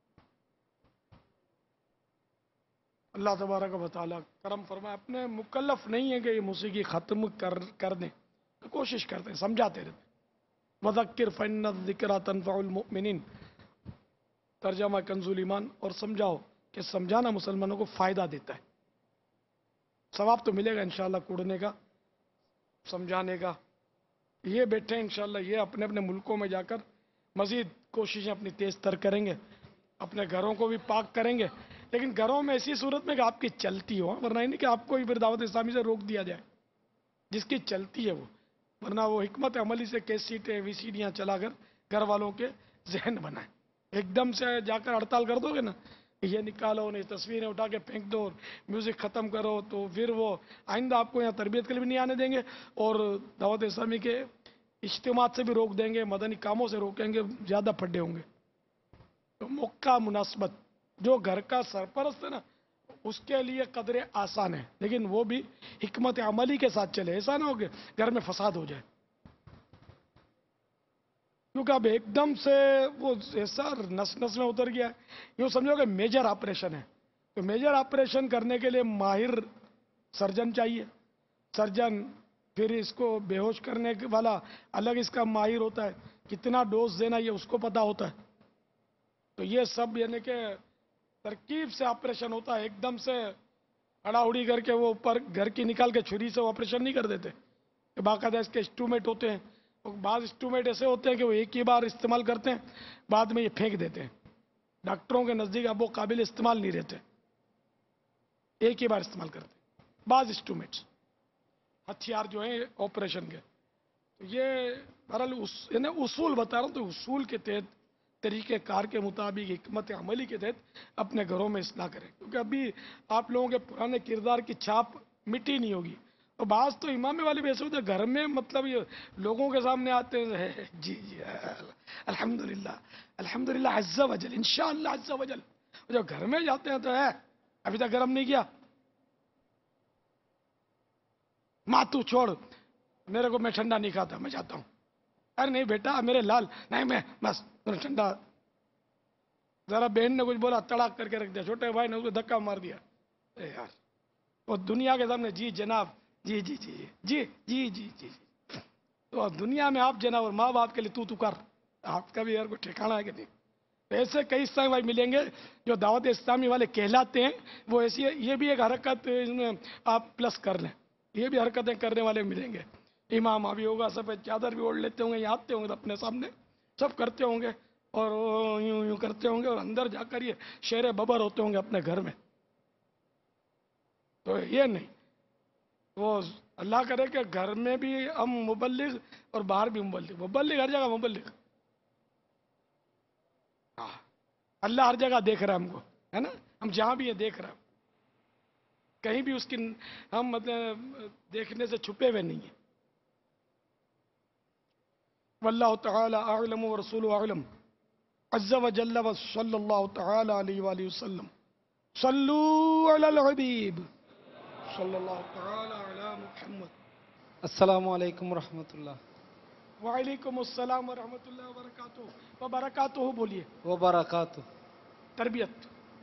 अल्लाह तबारक व तआला करम फरमाए, अपने मुकल्लफ नहीं है कि ये मौसीकी ख़त्म कर दें, तो कोशिश करते हैं, समझाते रहते हैं। वज़क्किर फ़इन्न ज़िक्रा तनफ़उल मुमिनीन, तर्जमा कंजुल ईमान। और समझाओ कि समझाना मुसलमानों को फ़ायदा देता है। सवाब तो मिलेगा इंशाअल्लाह कूड़ने का, समझाने का। ये बैठे हैं इंशाअल्लाह, ये अपने अपने मुल्कों में जाकर मज़ीद कोशिशें अपनी तेज़ तर करेंगे, अपने घरों को भी पाक करेंगे, लेकिन घरों में ऐसी सूरत में कि आपकी चलती हो, वरना नहीं कि आपको ही फिर दावत इस्लामी से रोक दिया जाए। जिसकी चलती है वो, वरना वो हिकमत अमली से कैसेटें वीसीडियाँ चलाकर घर वालों के जहन बनाए। एकदम से जाकर हड़ताल कर दोगे ना, ये निकालो नहीं, तस्वीरें उठा के फेंक दो और म्यूज़िक ख़त्म करो, तो फिर वो आइंदा आपको यहाँ तरबियत के लिए भी नहीं आने देंगे और दावत इस्लामी के इज्तिमात से भी रोक देंगे, मदनी कामों से रोकेंगे, ज़्यादा फड्डे होंगे। तो मौका मुनासबत जो घर का सरपरस्त है ना, उसके लिए कदरे आसान है, लेकिन वो भी हिकमत अमली के साथ चले। ऐसा ना हो कि घर में फसाद हो जाए, क्योंकि अब एकदम से वो ऐसा नस नस में उतर गया है। यूँ समझो कि मेजर ऑपरेशन है, तो मेजर ऑपरेशन करने के लिए माहिर सर्जन चाहिए। सर्जन फिर इसको बेहोश करने वाला अलग इसका माहिर होता है, कितना डोज देना ये उसको पता होता है। तो ये सब यानी कि तरकीब से ऑपरेशन होता है। एकदम से अड़ाउड़ी करके वो ऊपर घर की निकाल के छुरी से ऑपरेशन नहीं कर देते, बाकायदा इसके इंस्ट्रूमेंट होते हैं। और बाद इंस्ट्रूमेंट ऐसे होते हैं कि वो एक ही बार इस्तेमाल करते हैं, बाद में ये फेंक देते हैं। डॉक्टरों के नज़दीक अब वो काबिल इस्तेमाल नहीं रहते। एक ही बार इस्तेमाल करते हैं बाज इंस्ट्रूमेंट्स, हथियार जो हैं ऑपरेशन के। तो ये बहरहाल यानी उसूल बता रहा हूँ, तो उसूल के तहत तरीके कार के मुताबिक हिकमत अमली के तहत अपने घरों में इस्लाह करें, क्योंकि अभी आप लोगों के पुराने किरदार की छाप मिटी नहीं होगी। और बाज तो इमाम वाले भी ऐसे होते घर में, मतलब ये लोगों के सामने आते हैं, जी जी अल्हम्दुलिल्लाह अल्हम्दुलिल्लाह अज़्ज़ा वजल इंशाअल्लाह अज़्ज़ा वजल, जब घर में जाते हैं तो है अभी तक गर्म नहीं किया, माँ तू छोड़, मेरे को, मैं ठंडा नहीं खाता, मैं जाता हूँ। अरे नहीं बेटा मेरे लाल, नहीं मैं बस ठंडा, जरा बहन ने कुछ बोला तड़ाक करके रख दिया, छोटे भाई ने उसको धक्का मार दिया। अरे यार वो दुनिया के सामने जी जनाब जी जी जी जी जी जी जी, तो दुनिया में आप जनाब और माँ बाप के लिए तू कर, आपका भी यार कोई ठिकाना है कि नहीं। तो ऐसे कई इस्लामी भाई मिलेंगे जो दावत इस्लामी वाले कहलाते हैं, वो ऐसी, ये भी एक हरकत इसमें आप प्लस कर लें, ये भी हरकतें करने वाले मिलेंगे। इमाम अभी होगा, सफ़ेद चादर भी ओढ़ लेते होंगे, यहाँ आते होंगे तो अपने सामने सब करते होंगे और यूं यूं करते होंगे, और अंदर जाकर ये शेर बबर होते होंगे अपने घर में। तो ये नहीं, वो अल्लाह करे कि घर में भी हम मुबल्लिग और बाहर भी मुबल्लिग, मुबल्लिग हर जगह मुबल्लिग। हाँ, अल्लाह हर जगह देख रहा है हमको, है ना, हम जहाँ भी ये देख रहे हैं, कहीं भी उसकी हम मतलब देखने से छुपे हुए नहीं है। वल्लाहु तआला अअलम व रसूलुहु अअलम अज़्ज़ा व जल्ल व सल्लल्लाहु तआला अलैहि व आलिहि वसल्लम। सल्लू अलल हबीब सल्लल्लाहु तआला अला मुहम्मद। अस्सलामु अलैकुम रहमतुल्लाह। वालेकुम अस्सलाम व रहमतुल्लाहि व बरकातुहू। व बरकातुहू बोलिए। व बरकातुहू। तरबियत।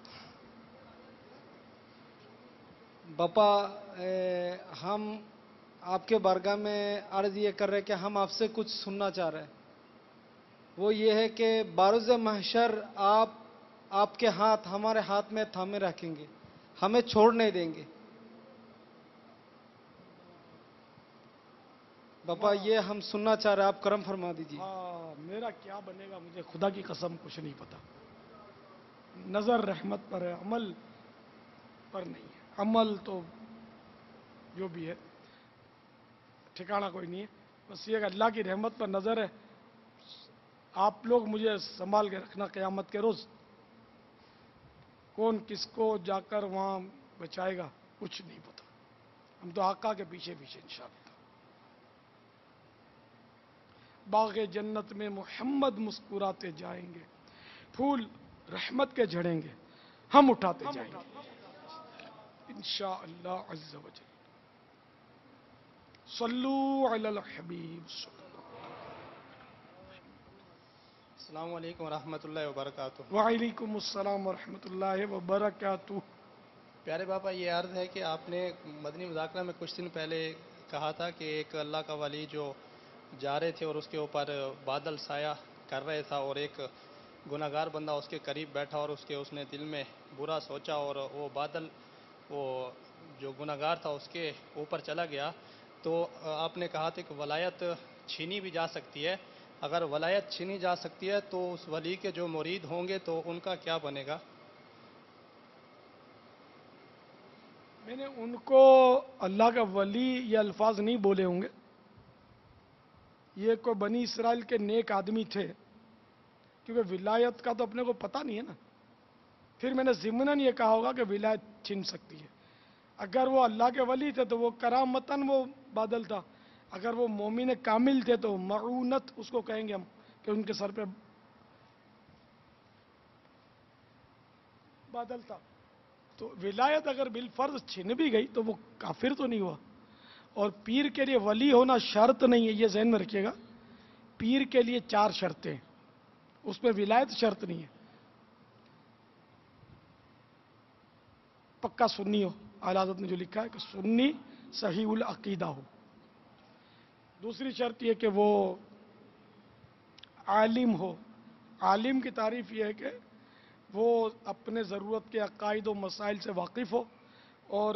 बापा हम आपके बारगाह में अर्ज ये कर रहे हैं कि हम आपसे कुछ सुनना चाह रहे हैं। वो ये है कि बारुज़ महशर आप आपके हाथ हमारे हाथ में थामे रखेंगे, हमें छोड़ नहीं देंगे। बापा ये हम सुनना चाह रहे हैं, आप करम फरमा दीजिए। हाँ, मेरा क्या बनेगा मुझे खुदा की कसम कुछ नहीं पता। नजर रहमत पर है, अमल पर नहीं है। अमल तो जो भी है ठिकाना कोई नहीं है, बस ये अल्लाह की रहमत पर नजर है। आप लोग मुझे संभाल के रखना, क़यामत के रोज कौन किसको जाकर वहां बचाएगा कुछ नहीं पता। हम तो आका के पीछे पीछे इंशाअल्लाह। बाग़े जन्नत में मोहम्मद मुस्कुराते जाएंगे, फूल रहमत के झड़ेंगे, हम उठाते जाएंगे इंशाअल्लाह अज़्ज़ा वजल। सल्लू अलल हबीब। अस्सलामु अलैकुम व रहमतुल्लाहि व बरकातुहू। वालेकुम अस्सलाम व रहमतुल्लाहि व बरकातुहू। प्यारे बापा ये अर्ज है कि आपने मदनी मुज़ाकरा में कुछ दिन पहले कहा था कि एक अल्लाह का वली जो जा रहे थे और उसके ऊपर बादल साया कर रहे था और एक गुनाहगार बंदा उसके करीब बैठा और उसने दिल में बुरा सोचा और वो बादल वो जो गुनाहगार था उसके ऊपर चला गया। तो आपने कहा था कि वलायत छीनी भी जा सकती है। अगर वलायत छीनी जा सकती है तो उस वली के जो मुरीद होंगे तो उनका क्या बनेगा? मैंने उनको अल्लाह का वली ये अल्फाज नहीं बोले होंगे। ये कोई बनी इसराइल के नेक आदमी थे, क्योंकि विलायत का तो अपने को पता नहीं है ना। फिर मैंने ज़िमनन ये कहा होगा कि विलायत छीन सकती है। अगर वो अल्लाह के वली थे तो वो करामतन वो बादल था। अगर वो मोमिन कामिल थे तो मऊनत उसको कहेंगे हम, कि उनके सर पे बादल था। तो विलायत अगर बिलफर्ज छिन भी गई तो वो काफिर तो नहीं हुआ। और पीर के लिए वली होना शर्त नहीं है, ये ज़हन में रखिएगा। पीर के लिए 4 शर्तें हैं, उसमें विलायत शर्त नहीं है। पक्का सुन्नी हो, आला हज़रत ने जो लिखा है कि सुन्नी सही उल अकीदा हो। दूसरी शर्त यह कि वो आलिम हो। आलिम की तारीफ यह है कि वो अपने ज़रूरत के अकायद व मसाइल से वाकिफ़ हो और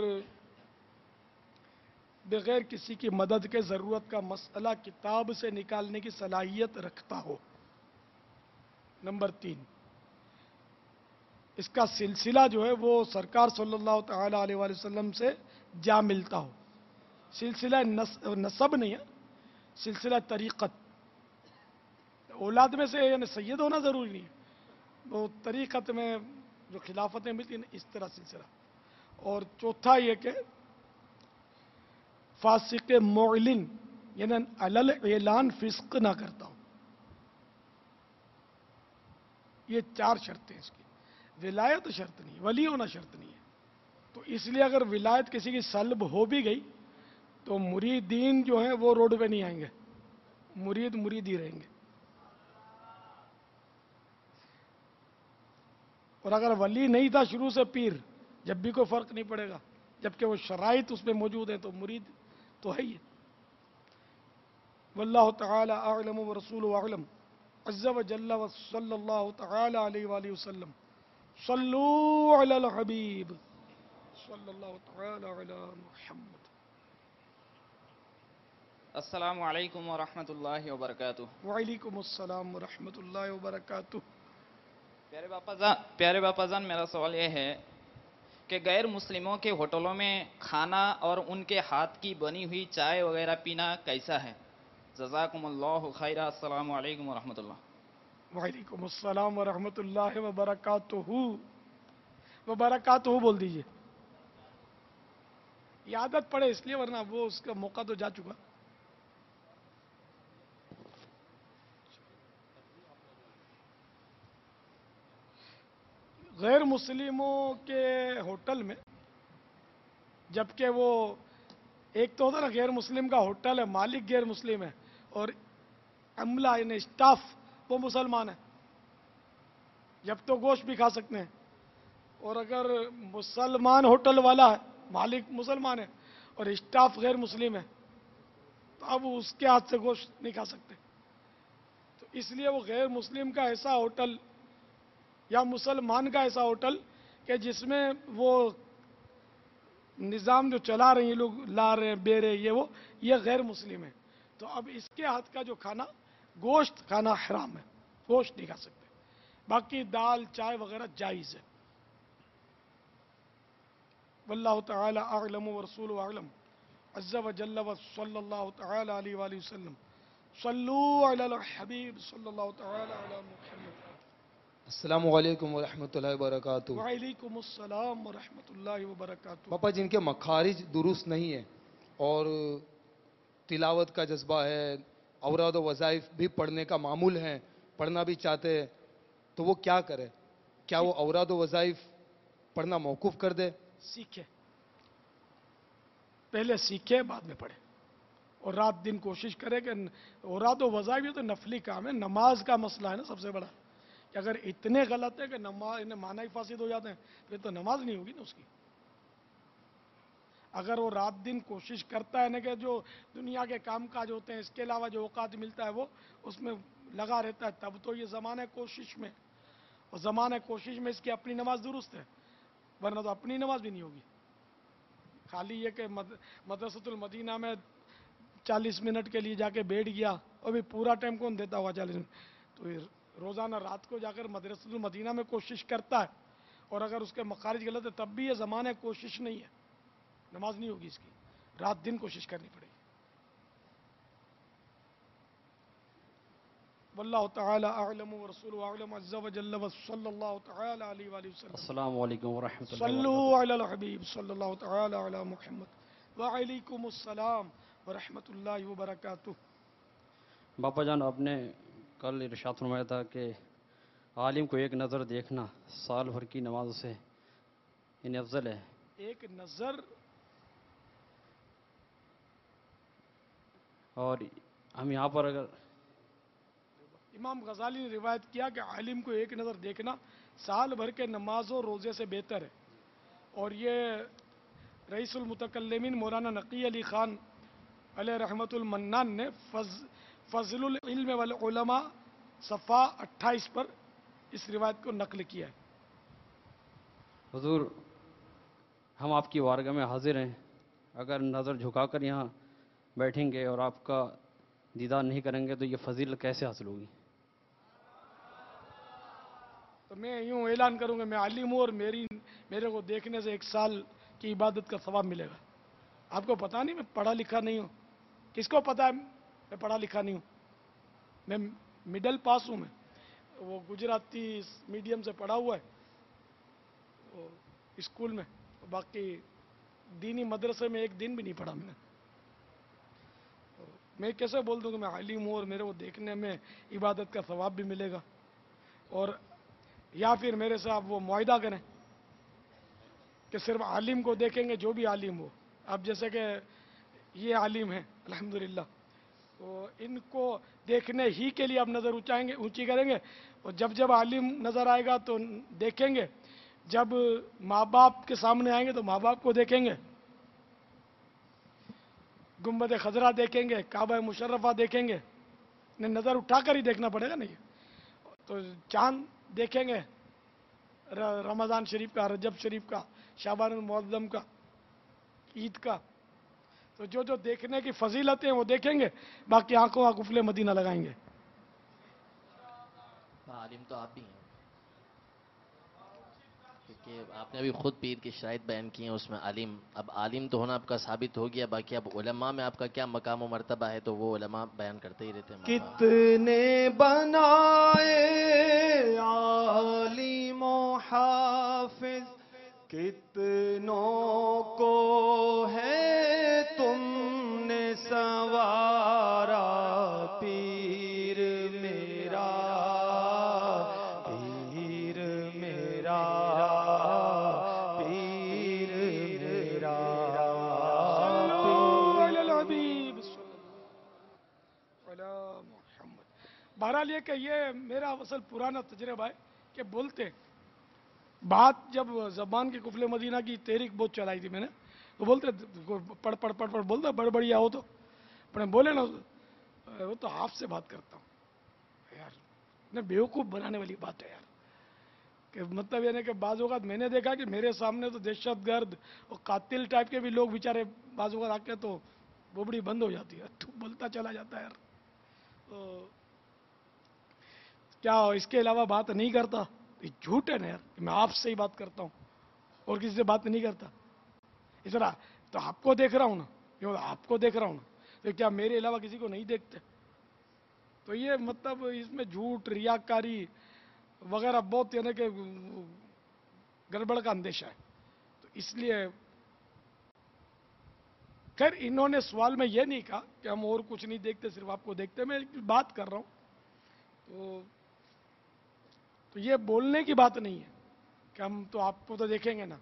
बग़ैर किसी की मदद के ज़रूरत का मसला किताब से निकालने की सलाहियत रखता हो। नंबर 3, اس کا سلسلہ جو ہے وہ سرکار صلی اللہ تعالی علیہ وآلہ وسلم سے جا ملتا ہو. سلسلہ نسب نہیں ہے، سلسلہ طریقت. اولاد میں سے یعنی سید ہونا ضروری نہیں ہے، وہ طریقت میں جو خلافتیں ملتی ہیں اس طرح سلسلہ. اور چوتھا یہ کہ فاسق معلن یعنی علل اعلان فسق نہ کرتا ہو. یہ 4 شرطیں اس کی. ولایت شرط نہیں، ولی ہونا شرط نہیں ہے. تو اس لیے اگر ولایت کسی کی سلب ہو بھی گئی تو مریدین جو ہیں وہ روڈ پہ نہیں آئیں گے، مرید ہی رہیں گے. اور اگر ولی نہیں تھا شروع سے پیر، جب بھی کوئی فرق نہیں پڑے گا، جبکہ وہ شرائط اس پہ موجود ہیں تو مرید تو ہے ہی. واللہ تعالی اعلم ورسولہ اعلم عز وجل وصلی اللہ تعالی علیہ وآلہ وسلم. صلو علی الحبیب صلی اللہ تعالی علی محمد. السلام علیکم ورحمۃ اللہ وبرکاتہ. وعلیکم السلام ورحمۃ اللہ وبرکاتہ. پیارے باپا جان، میرا سوال یہ ہے کہ غیر مسلموں کے ہوٹلوں میں کھانا اور ان کے ہاتھ کی بنی ہوئی چائے وغیرہ پینا کیسا ہے؟ جزاکم اللہ خیرہ. السلام علیکم ورحمۃ اللہ. وعلیکم السلام ورحمۃ اللہ وبرکاتہ. وبرکاتہ بول دیجئے، یہ عادت پڑے اس لیے، ورنہ وہ اس کا موقع تو جا چکا. غیر مسلموں کے ہوٹل میں، جبکہ وہ ایک تو ہوتا نا غیر مسلم کا ہوٹل ہے، مالک غیر مسلم ہے اور عملہ یعنی اسٹاف وہ مسلمان ہے، جب تو گوشت بھی کھا سکتے ہیں. اور اگر مسلمان ہوٹل والا ہے، مالک مسلمان ہے اور اسٹاف غیر مسلم ہے تو اب اس کے ہاتھ سے گوشت نہیں کھا سکتے. تو اس لیے وہ غیر مسلم کا ایسا ہوٹل یا مسلمان کا ایسا ہوٹل کہ جس میں وہ نظام جو چلا رہے ہیں یہ لوگ، لا رہے ہیں بے رہے یہ غیر مسلم ہے. تو اب اس کے ہاتھ کا جو کھانا، گوشت کھانا حرام ہے، گوشت نہیں کھا سکتے. باقی دال چائے وغیرہ جائز ہے. واللہ تعالی اعلم ورسولہ اعلم عز وجل وصلی اللہ تعالی علیہ وآلہ وسلم. صلو علی الحبیب صلی اللہ تعالی علی محمد. السلام علیکم ورحمۃ اللہ وبرکاتہ. وعلیکم السلام ورحمۃ اللہ وبرکاتہ. پاپا، جن کے مخارج درست نہیں ہیں اور تلاوت کا جذبہ ہے، اوراد و وظائف بھی پڑھنے کا معمول ہے، پڑھنا بھی چاہتے ہیں، تو وہ کیا کرے؟ کیا وہ اوراد و وظائف پڑھنا موقوف کر دے؟ سیکھے، پہلے سیکھے بعد میں پڑھے، اور رات دن کوشش کرے کہ اوراد و وظائف یہ تو نفلی کام ہے. نماز کا مسئلہ ہے نا سب سے بڑا، کہ اگر اتنے غلط ہے کہ انہیں معنی ہی فاسد ہو جاتے ہیں پھر تو نماز نہیں ہوگی نا اس کی. اگر وہ رات دن کوشش کرتا ہے نا کہ جو دنیا کے کام کاج ہوتے ہیں اس کے علاوہ جو اوقات ملتا ہے وہ اس میں لگا رہتا ہے، تب تو یہ زمانہ کوشش میں، اور زمانہ کوشش میں اس کی اپنی نماز درست ہے، ورنہ تو اپنی نماز بھی نہیں ہوگی. خالی یہ کہ مدرسۃ المدینہ میں 40 منٹ کے لیے جا کے بیٹھ گیا، اور بھی پورا ٹائم کون دیتا ہوگا 40 منٹ؟ تو روزانہ رات کو جا کر مدرسۃ المدینہ میں کوشش کرتا ہے، اور اگر اس کے مخارج غلط ہے تب بھی یہ زمانہ کوشش نہیں ہے، نماز نہیں ہوگی اس کی، رات دن کوشش کرنی پڑے گی. واللہ تعالی اعلم ورسولہ اعلم عز وجل وصلی اللہ تعالی علیہ وآلہ وسلم. السلام علیکم ورحمۃ اللہ صلو علی الحبیب صلی اللہ تعالی علی محمد. وعلیکم السلام ورحمۃ اللہ وبرکاتہ. باپا جان، آپ نے کل ارشاد فرمایا تھا کہ عالم کو ایک نظر دیکھنا سال بھر کی نماز سے یعنی افضل ہے. ایک نظر، اور ہم یہاں پر اگر امام غزالی نے روایت کیا کہ عالم کو ایک نظر دیکھنا سال بھر کے نماز و روزے سے بہتر ہے. اور یہ رئیس المتکلمین مولانا نقی علی خان علیہ رحمت المنان نے فضل العلم والعلماء صفحہ 28 پر اس روایت کو نقل کیا ہے. حضور، ہم آپ کی وارگاہ میں حاضر ہیں، اگر نظر جھکا کر یہاں بیٹھیں گے اور آپ کا دیدار نہیں کریں گے تو یہ فضیلت کیسے حاصل ہوگی؟ تو میں یوں اعلان کروں گا میں عالم ہوں اور میرے کو دیکھنے سے 1 سال کی عبادت کا ثواب ملے گا. آپ کو پتا نہیں میں پڑھا لکھا نہیں ہوں؟ کس کو پتا ہے میں پڑھا لکھا نہیں ہوں؟ میں مڈل پاس ہوں. میں وہ گجراتی میڈیم سے پڑھا ہوا ہے اسکول میں، باقی دینی مدرسے میں 1 دن بھی نہیں پڑھا میں کیسے بول دوں کہ میں عالم ہوں اور میرے کو دیکھنے میں عبادت کا ثواب بھی ملے گا؟ اور یا پھر میرے سے آپ وہ معاہدہ کریں کہ صرف عالم کو دیکھیں گے جو بھی عالم ہو. اب جیسے کہ یہ عالم ہیں الحمدللہ، تو ان کو دیکھنے ہی کے لیے آپ نظر اونچی کریں گے، اور جب عالم نظر آئے گا تو دیکھیں گے، جب ماں باپ کے سامنے آئیں گے تو ماں باپ کو دیکھیں گے، گنبد خضرا دیکھیں گے، کعبہ مشرفہ دیکھیں گے. نظر اٹھا کر ہی دیکھنا پڑے گا نہیں تو چاند دیکھیں گے، رمضان شریف کا، رجب شریف کا، شعبان المعظم کا، عید کا. تو جو دیکھنے کی فضیلتیں وہ دیکھیں گے، باقی آنکھوں قفل مدینہ لگائیں گے. عالم تو آپ بھی ہیں، کیونکہ آپ نے ابھی خود پیر کی شرائط بیان کی ہیں، اس میں اب عالم تو ہونا آپ کا ثابت ہو گیا، باقی اب علماء میں آپ کا کیا مقام و مرتبہ ہے تو وہ علماء بیان کرتے ہی رہتے ہیں. کتنے بنائے عالم و حافظ، کتنوں کو ہے تم نے سنوارا، پیر میرا پیر میرا پیر میرا. بہرحال یہ کہ یہ میرا اصل پرانا تجربہ ہے کہ بولتے بات جب زبان کی قفل مدینہ کی تحریک بہت چلائی تھی میں نے، تو بولتے پڑھ پڑھ پڑھ پڑھ بولتا بڑبڑیا ہو تو اپنے بولے نا وہ تو آپ سے بات کرتا ہوں یار. بیوقوف بنانے والی بات ہے یار، کہ مطلب یہ نہیں کہ بعض اوقات میں نے دیکھا کہ میرے سامنے تو دہشت گرد اور قاتل ٹائپ کے بھی لوگ بیچارے بعض اوقات آ کے تو بوبڑی بند ہو جاتی ہے، تو بولتا چلا جاتا ہے یار. تو کیا اس کے علاوہ بات نہیں کرتا؟ یہ جھوٹ ہے نا یار، میں آپ سے ہی بات کرتا ہوں اور کسی سے بات نہیں کرتا. اس طرح تو آپ کو دیکھ رہا ہوں نا، آپ کو دیکھ رہا ہوں نا، تو کیا میرے علاوہ کسی کو نہیں دیکھتے؟ تو یہ مطلب اس میں جھوٹ، ریاکاری وغیرہ بہت یعنی کہ گڑبڑ کا اندیشہ ہے. تو اس لیے خیر انہوں نے سوال میں یہ نہیں کہا کہ ہم اور کچھ نہیں دیکھتے، صرف آپ کو دیکھتے. میں بات کر رہا ہوں تو یہ بولنے کی بات نہیں ہے کہ ہم تو آپ کو تو دیکھیں گے نا.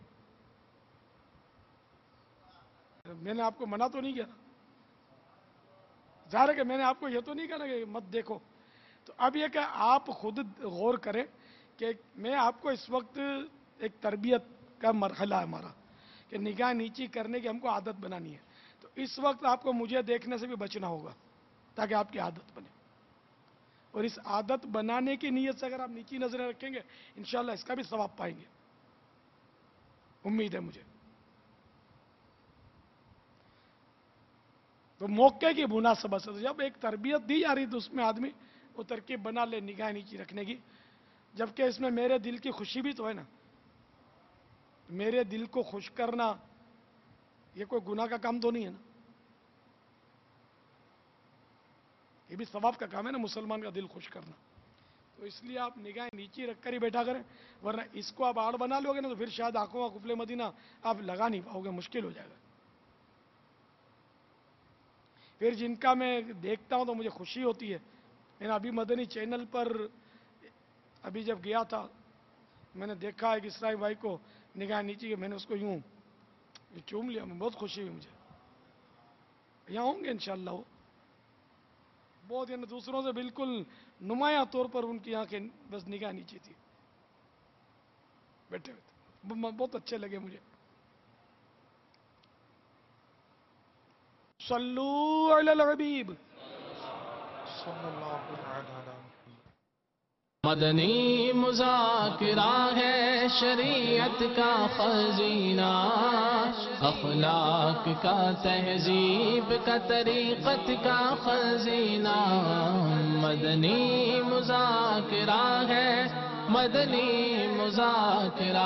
میں نے آپ کو منع تو نہیں کیا نا، ظاہر ہے کہ میں نے آپ کو یہ تو نہیں کہا نا کہ مت دیکھو. تو اب یہ کہ آپ خود غور کریں کہ میں آپ کو اس وقت ایک تربیت کا مرحلہ ہے ہمارا کہ نگاہ نیچی کرنے کی ہم کو عادت بنانی ہے. تو اس وقت آپ کو مجھے دیکھنے سے بھی بچنا ہوگا تاکہ آپ کی عادت بنے، اور اس عادت بنانے کی نیت سے اگر آپ نیچی نظریں رکھیں گے انشاءاللہ اس کا بھی ثواب پائیں گے، امید ہے مجھے. تو موقع کی مناسبت سے جب ایک تربیت دی جا رہی تو اس میں آدمی وہ ترکیب بنا لے نگاہ نیچی رکھنے کی، جبکہ اس میں میرے دل کی خوشی بھی تو ہے نا. میرے دل کو خوش کرنا یہ کوئی گناہ کا کام تو نہیں ہے نا، یہ بھی ثواب کا کام ہے نا مسلمان کا دل خوش کرنا. تو اس لیے آپ نگاہ نیچی رکھ کر ہی بیٹھا کریں، ورنہ اس کو آپ آڑ بنا لو گے نا تو پھر شاید آنکھوں کا قفل مدینہ آپ لگا نہیں پاؤ گے، مشکل ہو جائے گا. پھر جن کا میں دیکھتا ہوں تو مجھے خوشی ہوتی ہے. میں نے ابھی مدنی چینل پر ابھی جب گیا تھا میں نے دیکھا ہے کہ اسرائیل بھائی کو نگاہ نیچی کے، میں نے اس کو یوں چوم لیا، میں بہت خوشی ہوئی مجھے. یہاں ہوں گے انشاءاللہ وہ بہت یعنی دوسروں سے بالکل نمایاں طور پر ان کی آنکھیں بس نگاہ نیچی تھی بیٹھے ہوئے، بہت اچھے لگے مجھے. صلو علی الحبیب صلی اللہ علیہ وسلم. مدنی مذاکرہ ہے شریعت کا خزینہ، اخلاق کا، تہذیب کا، طریقت کا خزینہ. مدنی مذاکرہ ہے مدنی مذاکرہ،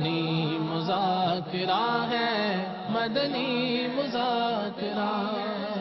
مدنی مذاکرہ ہے، مدنی مذاکرہ